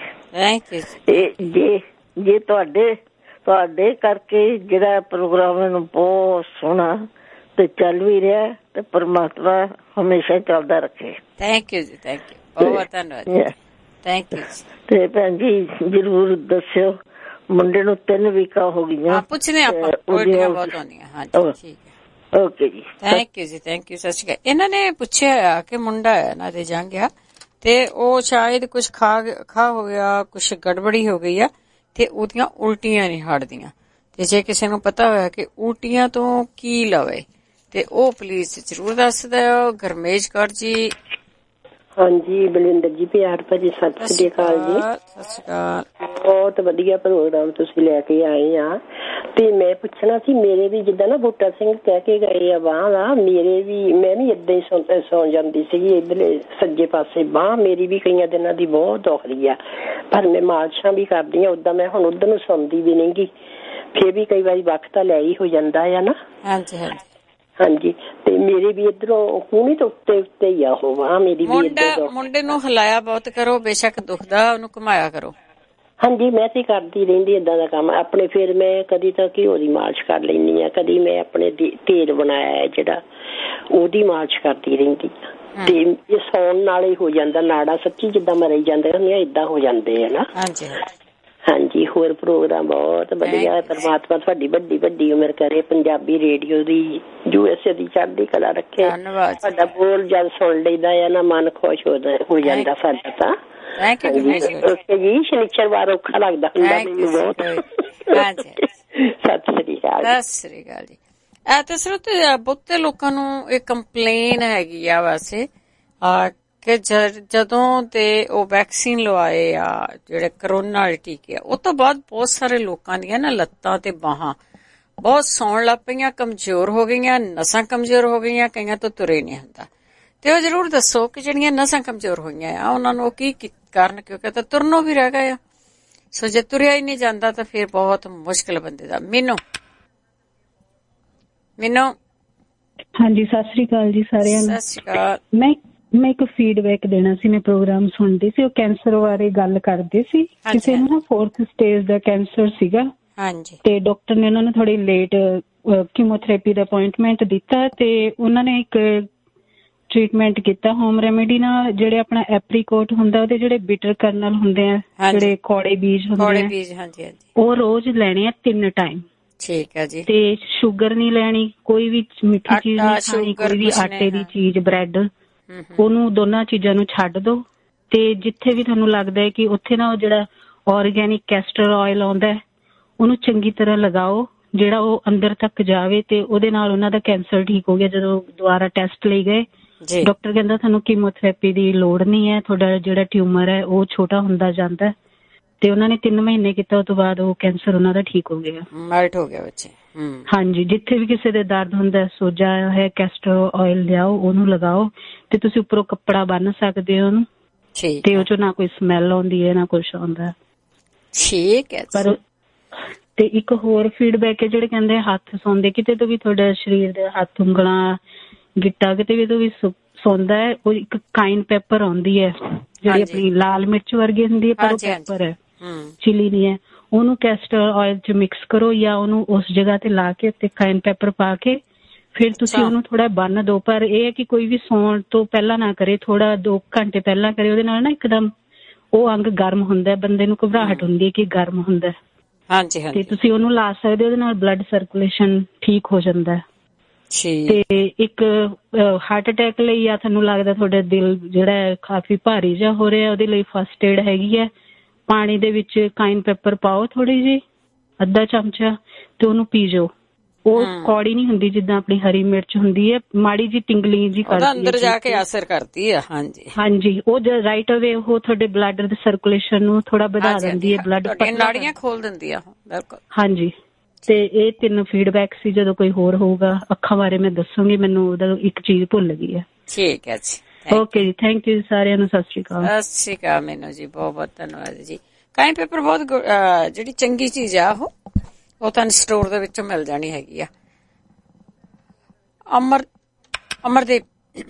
ਜੇ ਤੁਹਾਡੇ ਕਰਕੇ ਜਿਹੜਾ ਪ੍ਰੋਗਰਾਮ ਹੈ ਬਹੁਤ ਸੋਹਣਾ ਤੇ ਚੱਲ ਵੀ ਰਿਹਾ, ਤੇ ਪਰਮਾਤਮਾ ਹਮੇਸ਼ਾ ਚੱਲਦਾ ਰੱਖੇ। ਥੈਂਕ ਯੂ ਜੀ, ਥੈਂਕ ਯੂ, ਬਹੁਤ ਧੰਨਵਾਦ। Thank you. ਤੇ ਭੈਣ ਜੀ ਜ਼ਰੂਰ ਦੱਸਿਓ, ਮੁੰਡੇ ਨੂੰ 3 ਵੀਕਾਂ ਹੋ ਗਈਆਂ। ਪੁੱਛਦੇ ਆਪਾਂ, ਉਲਟੀਆਂ ਬਹੁਤ ਆਉਂਦੀਆਂ। ਹਾਂਜੀ, ਠੀਕ ਹੈ, ਓਕੇ ਜੀ, ਥੈਂਕ ਯੂ ਜੀ, ਥੈਂਕ ਯੂ। ਸਤਿ ਸ਼੍ਰੀ ਅਕਾਲ। ਇਹਨਾਂ ਨੇ ਪੁੱਛਿਆ ਕਿ ਮੁੰਡਾ ਹੈ ਇਹਨਾਂ ਦੇ ਜੰਗ ਆ, ਤੇ ਉਹ ਸ਼ਾਇਦ ਕੁਛ ਖਾ ਹੋ ਗਿਆ, ਕੁਛ ਗੜਬੜੀ ਹੋ ਗਈ ਆ, ਤੇ ਉਹਦੀਆਂ ਉਲਟੀਆਂ ਨਹੀਂ ਹਟਦੀਆਂ। ਤੇ ਜੇ ਕਿਸੇ ਨੂੰ ਪਤਾ ਹੋਇਆ ਕਿ ਉਲਟੀਆਂ ਤੋਂ ਕੀ ਲਵੇ ਤੇ ਉਹ ਪਲੀਜ਼ ਜ਼ਰੂਰ ਦੱਸ ਦਿਓ। ਗਰਮੇਸ਼ ਕੌਰ ਜੀ। ਹਾਂਜੀ, ਬਲਿੰਦਰ ਜੀ, ਪਿਆਰ ਭਾਜੀ, ਸਤਿ ਸ੍ਰੀ ਅਕਾਲ ਜੀ। ਸਤਿ ਸ਼੍ਰੀ ਅਕਾਲ। ਬਹੁਤ ਵਧੀਆ ਪ੍ਰੋਗਰਾਮ ਤੁਸੀਂ ਲੈ ਕੇ ਆਏ ਆ। ਤੇ ਮੈਂ ਪੁੱਛਣਾ ਸੀ, ਮੇਰੇ ਵੀ ਜਿੱਦਾਂ ਨਾ ਬੂਟਾ ਸਿੰਘ ਕਹਿ ਕੇ ਗਏ ਆ ਬਾਂਹ ਦਾ, ਮੇਰੇ ਵੀ, ਮੈਂ ਵੀ ਏਦਾਂ ਹੀ ਸੌਂ ਜਾਂਦੀ ਸੀਗੀ ਇੱਧਰਲੇ ਸੱਜੇ ਪਾਸੇ ਬਾਂਹ ਮੇਰੀ ਵੀ ਕਈਆਂ ਦਿਨਾਂ ਦੀ ਬਹੁਤ ਦੁਖਦੀ ਆ, ਪਰ ਮੈਂ ਮਾਲਸ਼ਾਂ ਵੀ ਕਰਦੀ ਆ। ਓਦਾਂ ਮੈਂ ਹੁਣ ਉੱਧਰ ਨੂੰ ਸੌਂਦੀ ਵੀ ਨਹੀਂ ਗੀ, ਫੇਰ ਵੀ ਕਈ ਵਾਰੀ ਵਕਤ ਤਾਂ ਲੈ ਹੀ ਹੋ ਜਾਂਦਾ ਆ ਨਾ। ਹਾਂਜੀ ਹਾਂਜੀ ਹਾਂਜੀ, ਤੇ ਮੇਰੇ ਵੀ ਇੱਧਰੋਂ ਕੂਣੀ ਤੋਂ ਉੱਤੇ ਹੀ ਆ ਉਹ ਬਾਂਹ ਮੇਰੀ ਵੀ। ਮੁੰਡੇ ਨੂੰ ਹਿਲਾਇਆ ਬਹੁਤ ਕਰੋ, ਬੇਸ਼ੱਕ ਦੁਖਦਾ, ਉਹਨੂੰ ਘੁਮਾਇਆ ਕਰੋ। ਹਾਂਜੀ, ਮੈਂ ਤੇ ਕਰਦੀ ਰਹਿੰਦੀ ਏਦਾਂ ਦਾ ਕੰਮ ਆਪਣੇ। ਫਿਰ ਮੈਂ ਕਦੀ ਤਾਂ ਘਿਓ ਦੀ ਮਾਲਿਸ਼ ਕਰ ਲੈਂਦੀ ਆ, ਕਦੀ ਮੈਂ ਆਪਣੇ ਤੇਲ ਬਣਾਇਆ ਜਿਹੜਾ ਉਹਦੀ ਮਾਲਿਸ਼ ਕਰਦੀ ਰਹਿੰਦੀ ਆ। ਤੇ ਇਹ ਸੌਣ ਨਾਲ ਹੀ ਹੋ ਜਾਂਦਾ, ਨਾੜਾ ਸੱਚੀ ਜਿੱਦਾਂ ਮਰੀ ਜਾਂਦੇ ਹੁੰਦੀਆਂ ਏਦਾਂ ਹੋ ਜਾਂਦੇ ਆ ਨਾ। ਹਾਂਜੀ ਹਾਂਜੀ, ਹੋਰ ਪ੍ਰੋਗਰਾਮ ਬਹੁਤ ਵਧੀਆ। ਪਰਮਾਤਮਾ ਤੁਹਾਡੀ ਵੱਡੀ ਵੱਡੀ ਉਮਰ ਕਰੇ, ਪੰਜਾਬੀ ਰੇਡੀਓ ਦੀ USA ਦੀ ਚੜ੍ਹਦੀ ਕਲਾ ਰੱਖੇ। ਤੁਹਾਡਾ ਬੋਲ ਜਦ ਸੁਣ ਲਈਦਾ ਆ ਨਾ, ਮਨ ਖੁਸ਼ ਹੋ ਜਾਂਦਾ ਸਾਡਾ ਤਾਂ। ਓਕੇ ਜੀ, ਸ਼ਨੀਚਰਵਾਰ ਔਖਾ ਲੱਗਦਾ ਹੁੰਦਾ ਮੈਨੂੰ ਬਹੁਤ। ਸਤਿ ਸ੍ਰੀ ਅਕਾਲ। ਸਤਿ ਸ੍ਰੀ ਅਕਾਲ ਜੀ। ਤੇ ਸਿਰਫ ਬਹੁਤੇ ਲੋਕਾਂ ਨੂੰ ਇਹ ਕੰਪਲੇਨ ਹੈਗੀ ਆ ਵੈਸੇ ਕਿ ਜਦੋਂ ਤੇ ਉਹ ਵੈਕਸੀਨ ਲਵਾਏ ਆ ਜਿਹੜੇ ਕਰੋਨਾ ਵਾਲੇ ਟੀਕੇ ਆ, ਉਹ ਤੋਂ ਬਾਅਦ ਬਹੁਤ ਸਾਰੇ ਲੋਕਾਂ ਦੀਆਂ ਨਾ ਲੱਤਾਂ ਤੇ ਬਾਹਾਂ ਬਹੁਤ ਸੌਣ ਲੱਗ ਪਈਆਂ, ਕਮਜ਼ੋਰ ਹੋ ਗਈਆਂ, ਨਸਾਂ ਕਮਜ਼ੋਰ ਹੋ ਗਈਆਂ, ਕਈਆਂ ਤੋਂ ਤੁਰੇ ਨਹੀਂ ਹੁੰਦਾ। ਤੇ ਉਹ ਜ਼ਰੂਰ ਦੱਸੋ ਕਿ ਜਿਹੜੀਆਂ ਨਸਾਂ ਕਮਜ਼ੋਰ ਹੋਈਆਂ ਆ ਉਹਨਾਂ ਨੂੰ ਕੀ ਕਾਰਨ, ਕਿਉਂਕਿ ਤਾਂ ਤੁਰਨੋਂ ਵੀ ਰਹਿ ਗਏ ਆ। ਸੋ ਜੇ ਤੁਰਿਆ ਹੀ ਨਹੀਂ ਜਾਂਦਾ ਤਾਂ ਫਿਰ ਬਹੁਤ ਮੁਸ਼ਕਿਲ ਬੰਦੇ ਦਾ। ਮੈਨੂੰ ਹਾਂਜੀ, ਸਤਿ ਸ੍ਰੀ ਅਕਾਲ ਜੀ ਸਾਰਿਆਂ ਨੂੰ। ਸਤਿ ਸ੍ਰੀ ਅਕਾਲ। ਮੈਂ ਇੱਕ ਫੀਡਬੈਕ ਦੇਣਾ ਸੀ। ਮੈਂ ਪ੍ਰੋਗਰਾਮ ਸੁਣਦੀ ਸੀ, ਉਹ ਕੈਂਸਰ ਬਾਰੇ ਗੱਲ ਕਰਦੇ ਸੀ। ਕਿਸੇ ਨੂੰ ਨਾ 4th ਸਟੇਜ ਦਾ ਕੈਂਸਰ ਸੀਗਾ। ਹਾਂਜੀ। ਤੇ ਡਾਕਟਰ ਨੇ ਉਹਨਾਂ ਨੂੰ ਥੋੜੀ ਲੇਟ ਕੀਮੋਥੈਰੇਪੀ ਦਾ ਅਪਾਇੰਟਮੈਂਟ ਦਿੱਤਾ, ਤੇ ਉਹਨਾਂ ਨੇ ਇੱਕ ਟ੍ਰੀਟਮੈਂਟ ਕੀਤਾ ਹੋਮ ਰੈਮੇਡੀ ਨਾਲ। ਜਿਹੜੇ ਆਪਣਾ ਐਪਰੀਕੋਟ ਹੁੰਦਾ ਉਹਦੇ ਜਿਹੜੇ ਬਿਟਰ ਕਰਨਲ ਹੁੰਦੇ ਆ, ਜਿਹੜੇ ਕੌੜੇ ਬੀਜ ਹੁੰਦੇ ਆ, ਉਹ ਰੋਜ਼ ਲੈਣੇ ਆ 3 ਟਾਈਮ। ਠੀਕ ਹੈ ਜੀ। ਤੇ ਸ਼ੂਗਰ ਨਹੀਂ ਲੈਣੀ, ਕੋਈ ਵੀ ਮਿੱਠੀ ਚੀਜ਼ ਨਹੀਂ ਖਾਣੀ, ਕੋਈ ਵੀ ਆਟੇ ਦੀ ਚੀਜ਼, ਬ੍ਰੈਡ, ਉਹਨੂੰ ਦੋਨਾਂ ਚੀਜ਼ਾਂ ਨੂੰ ਛੱਡ ਦੋ। ਤੇ ਜਿੱਥੇ ਵੀ ਤੁਹਾਨੂੰ ਲੱਗਦਾ ਹੈ ਕਿ ਉੱਥੇ ਨਾ ਉਹ ਜਿਹੜਾ ਆਰਗੈਨਿਕ ਕੈਸਟਰ ਆਇਲ ਆਉਂਦਾ ਉਹਨੂੰ ਚੰਗੀ ਤਰ੍ਹਾਂ ਲਗਾਓ, ਜਿਹੜਾ ਉਹ ਅੰਦਰ ਤੱਕ ਜਾਵੇ। ਤੇ ਉਹਦੇ ਨਾਲ ਉਹਨਾਂ ਦਾ ਕੈਂਸਰ ਠੀਕ ਹੋ ਗਿਆ। ਜਦੋਂ ਦੁਬਾਰਾ ਟੈਸਟ ਲਈ ਗਏ, ਡਾਕਟਰ ਕਹਿੰਦਾ ਤੁਹਾਨੂੰ ਕੀਮੋਥੈਰੇਪੀ ਦੀ ਲੋੜ ਨਹੀਂ ਹੈ, ਤੁਹਾਡਾ ਜਿਹੜਾ ਟਿਊਮਰ ਹੈ ਉਹ ਛੋਟਾ ਹੁੰਦਾ ਜਾਂਦਾ। ਤੇ ਉਹਨਾਂ ਨੇ 3 ਮਹੀਨੇ ਕੀਤਾ, ਉਸ ਤੋਂ ਬਾਅਦ ਉਹ ਕੈਂਸਰ ਉਹਨਾਂ ਦਾ ਠੀਕ ਹੋ ਗਿਆ, ਮਾਈਟ ਹੋ ਗਿਆ ਬੱਚੇ। ਹਾਂਜੀ, ਜਿੱਥੇ ਵੀ ਕਿਸੇ ਦੇ ਦਰਦ ਹੁੰਦਾ, ਸੋਜਾ ਆਇਆ ਹੈ, ਕੈਸਟਰ ਆਇਲ ਲਿਆਓ, ਉਹਨੂੰ ਲਗਾਓ। ਤੇ ਤੁਸੀਂ ਉੱਪਰੋਂ ਕੱਪੜਾ ਬੰਨ ਸਕਦੇ ਹੋ ਉਹਨੂੰ, ਤੇ ਉਹ ਚੋਂ ਨਾ ਕੋਈ ਸਮੈਲ ਆਉਂਦੀ ਹੈ ਨਾ ਕੁਛ ਆਉਂਦਾ। ਠੀਕ ਹੈ। ਪਰ ਤੇ ਇੱਕ ਹੋਰ ਫੀਡਬੈਕ ਹੈ, ਜਿਹੜੇ ਕਹਿੰਦੇ ਹੱਥ ਸੌਂਦੇ, ਕਿਤੇ ਤੋਂ ਵੀ ਤੁਹਾਡਾ ਸਰੀਰ ਦੇ ਹੱਥ, ਉਂਗਲਾਂ, ਗਿੱਟਾ ਕਿਤੇ ਵੀ ਤੋਂ ਵੀ ਸੌਂਦਾ ਹੈ, ਉਹ ਇੱਕ ਕਾਈਨ ਪੈਪਰ ਆਉਂਦੀ ਹੈ, ਜਿਹੜੀ ਆਪਣੀ ਲਾਲ ਮਿਰਚ ਵਰਗੀ ਹੁੰਦੀ ਹੈ, ਪਰ ਉਹ ਪੈਪਰ ਹੈ, ਚਿਲੀ ਨਹੀਂ ਹੈ। ਉਹਨੂੰ ਕੈਸਟਰ ਆਇਲ ਚ ਮਿਕਸ ਕਰੋ, ਜਾਂ ਉਹਨੂੰ ਉਸ ਜਗ੍ਹਾ ਤੇ ਲਾ ਕੇ ਉੱਤੇ ਕਾਈਨ ਪੈਪਰ ਪਾ ਕੇ ਫਿਰ ਤੁਸੀਂ ਉਹਨੂੰ ਥੋੜਾ ਬੰਨ ਦੋ। ਪਰ ਇਹ ਹੈ ਕਿ ਕੋਈ ਵੀ ਸੌਣ ਤੋਂ ਪਹਿਲਾਂ ਨਾ ਕਰੇ, ਥੋੜਾ 2 ਘੰਟੇ ਪਹਿਲਾਂ ਕਰੇ। ਉਹਦੇ ਨਾਲ ਨਾ ਇੱਕਦਮ ਉਹ ਅੰਗ ਗਰਮ ਹੁੰਦਾ, ਬੰਦੇ ਨੂੰ ਘਬਰਾਹਟ ਹੁੰਦੀ ਹੈ ਕਿ ਗਰਮ ਹੁੰਦਾ। ਤੇ ਤੁਸੀਂ ਉਹਨੂੰ ਲਾ ਸਕਦੇ ਹੋ, ਉਹਦੇ ਨਾਲ ਬਲੱਡ ਸਰਕੂਲੇਸ਼ਨ ਠੀਕ ਹੋ ਜਾਂਦਾ। ਤੇ ਇੱਕ ਹਾਰਟ ਅਟੈਕ ਲਈ, ਜਾਂ ਤੁਹਾਨੂੰ ਲੱਗਦਾ ਤੁਹਾਡਾ ਦਿਲ ਜਿਹੜਾ ਕਾਫੀ ਭਾਰੀ ਜਿਹਾ ਹੋ ਰਿਹਾ, ਉਹਦੇ ਲਈ ਫਸਟ ਏਡ ਹੈਗੀ ਹੈ। ਪਾਣੀ ਦੇ ਵਿੱਚ ਕਾਈਨ ਪੈਪਰ ਪਾਓ ਥੋੜੀ ਜਿਹੀ, ਅੱਧਾ ਚਮਚਾ, ਤੇ ਉਹਨੂੰ ਪੀ ਜਾਓ। ਉਹ ਕੌੜੀ ਨਹੀਂ ਹੁੰਦੀ ਜਿੱਦਾਂ ਆਪਣੀ ਹਰੀ ਮਿਰਚ ਹੁੰਦੀ ਹੈ, ਮਾੜੀ ਜੀ ਟਿੰਗਲੀ ਜੀ ਕਰਦੀ ਹੈ, ਅੰਦਰ ਜਾ ਕੇ ਅਸਰ ਕਰਦੀ ਹੈ। ਹਾਂਜੀ, ਉਹ ਰਾਈਟ ਅਵੇ ਉਹ ਤੁਹਾਡੇ ਬਲੱਡ ਦੇ ਸਰਕੂਲੇਸ਼ਨ ਨੂੰ ਥੋੜਾ ਵਧਾ ਦਿੰਦੀ ਹੈ, ਬਲੱਡ ਨਾੜੀਆਂ ਖੋਲ ਦਿੰਦੀ ਆ। ਬਿਲਕੁਲ ਹਾਂਜੀ। ਤੇ ਇਹ 3 ਫੀਡਬੈਕ ਸੀ। ਜਦੋਂ ਕੋਈ ਹੋਰ ਹੋਊਗਾ ਅੱਖਾਂ ਬਾਰੇ ਮੈਂ ਦੱਸੂਗੀ, ਮੈਨੂੰ ਉਹਦਾ ਇੱਕ ਚੀਜ਼ ਭੁੱਲ ਗਈ ਹੈ। ਠੀਕ ਹੈ ਜੀ, ਓਕੇ ਜੀ, ਥੈਂਕ ਯੂ ਸਾਰਿਆਂ ਨੂੰ, ਸਤਿ ਸ਼੍ਰੀ ਅਕਾਲ। ਸਤਿ ਸ਼੍ਰੀ ਅਕਾਲ ਮੈਨੂੰ ਜੀ, ਬਹੁਤ ਬਹੁਤ ਧੰਨਵਾਦ ਜੀ। ਕਾਈਨ ਪੇਪਰ ਬਹੁਤ ਜਿਹੜੀ ਚੰਗੀ ਚੀਜ਼ ਆ, ਉਹ ਤੁਹਾਨੂੰ ਸਟੋਰ ਦੇ ਵਿੱਚੋਂ ਮਿਲ ਜਾਣੀ ਹੈਗੀ ਆ। ਅਮਨਦੀਪ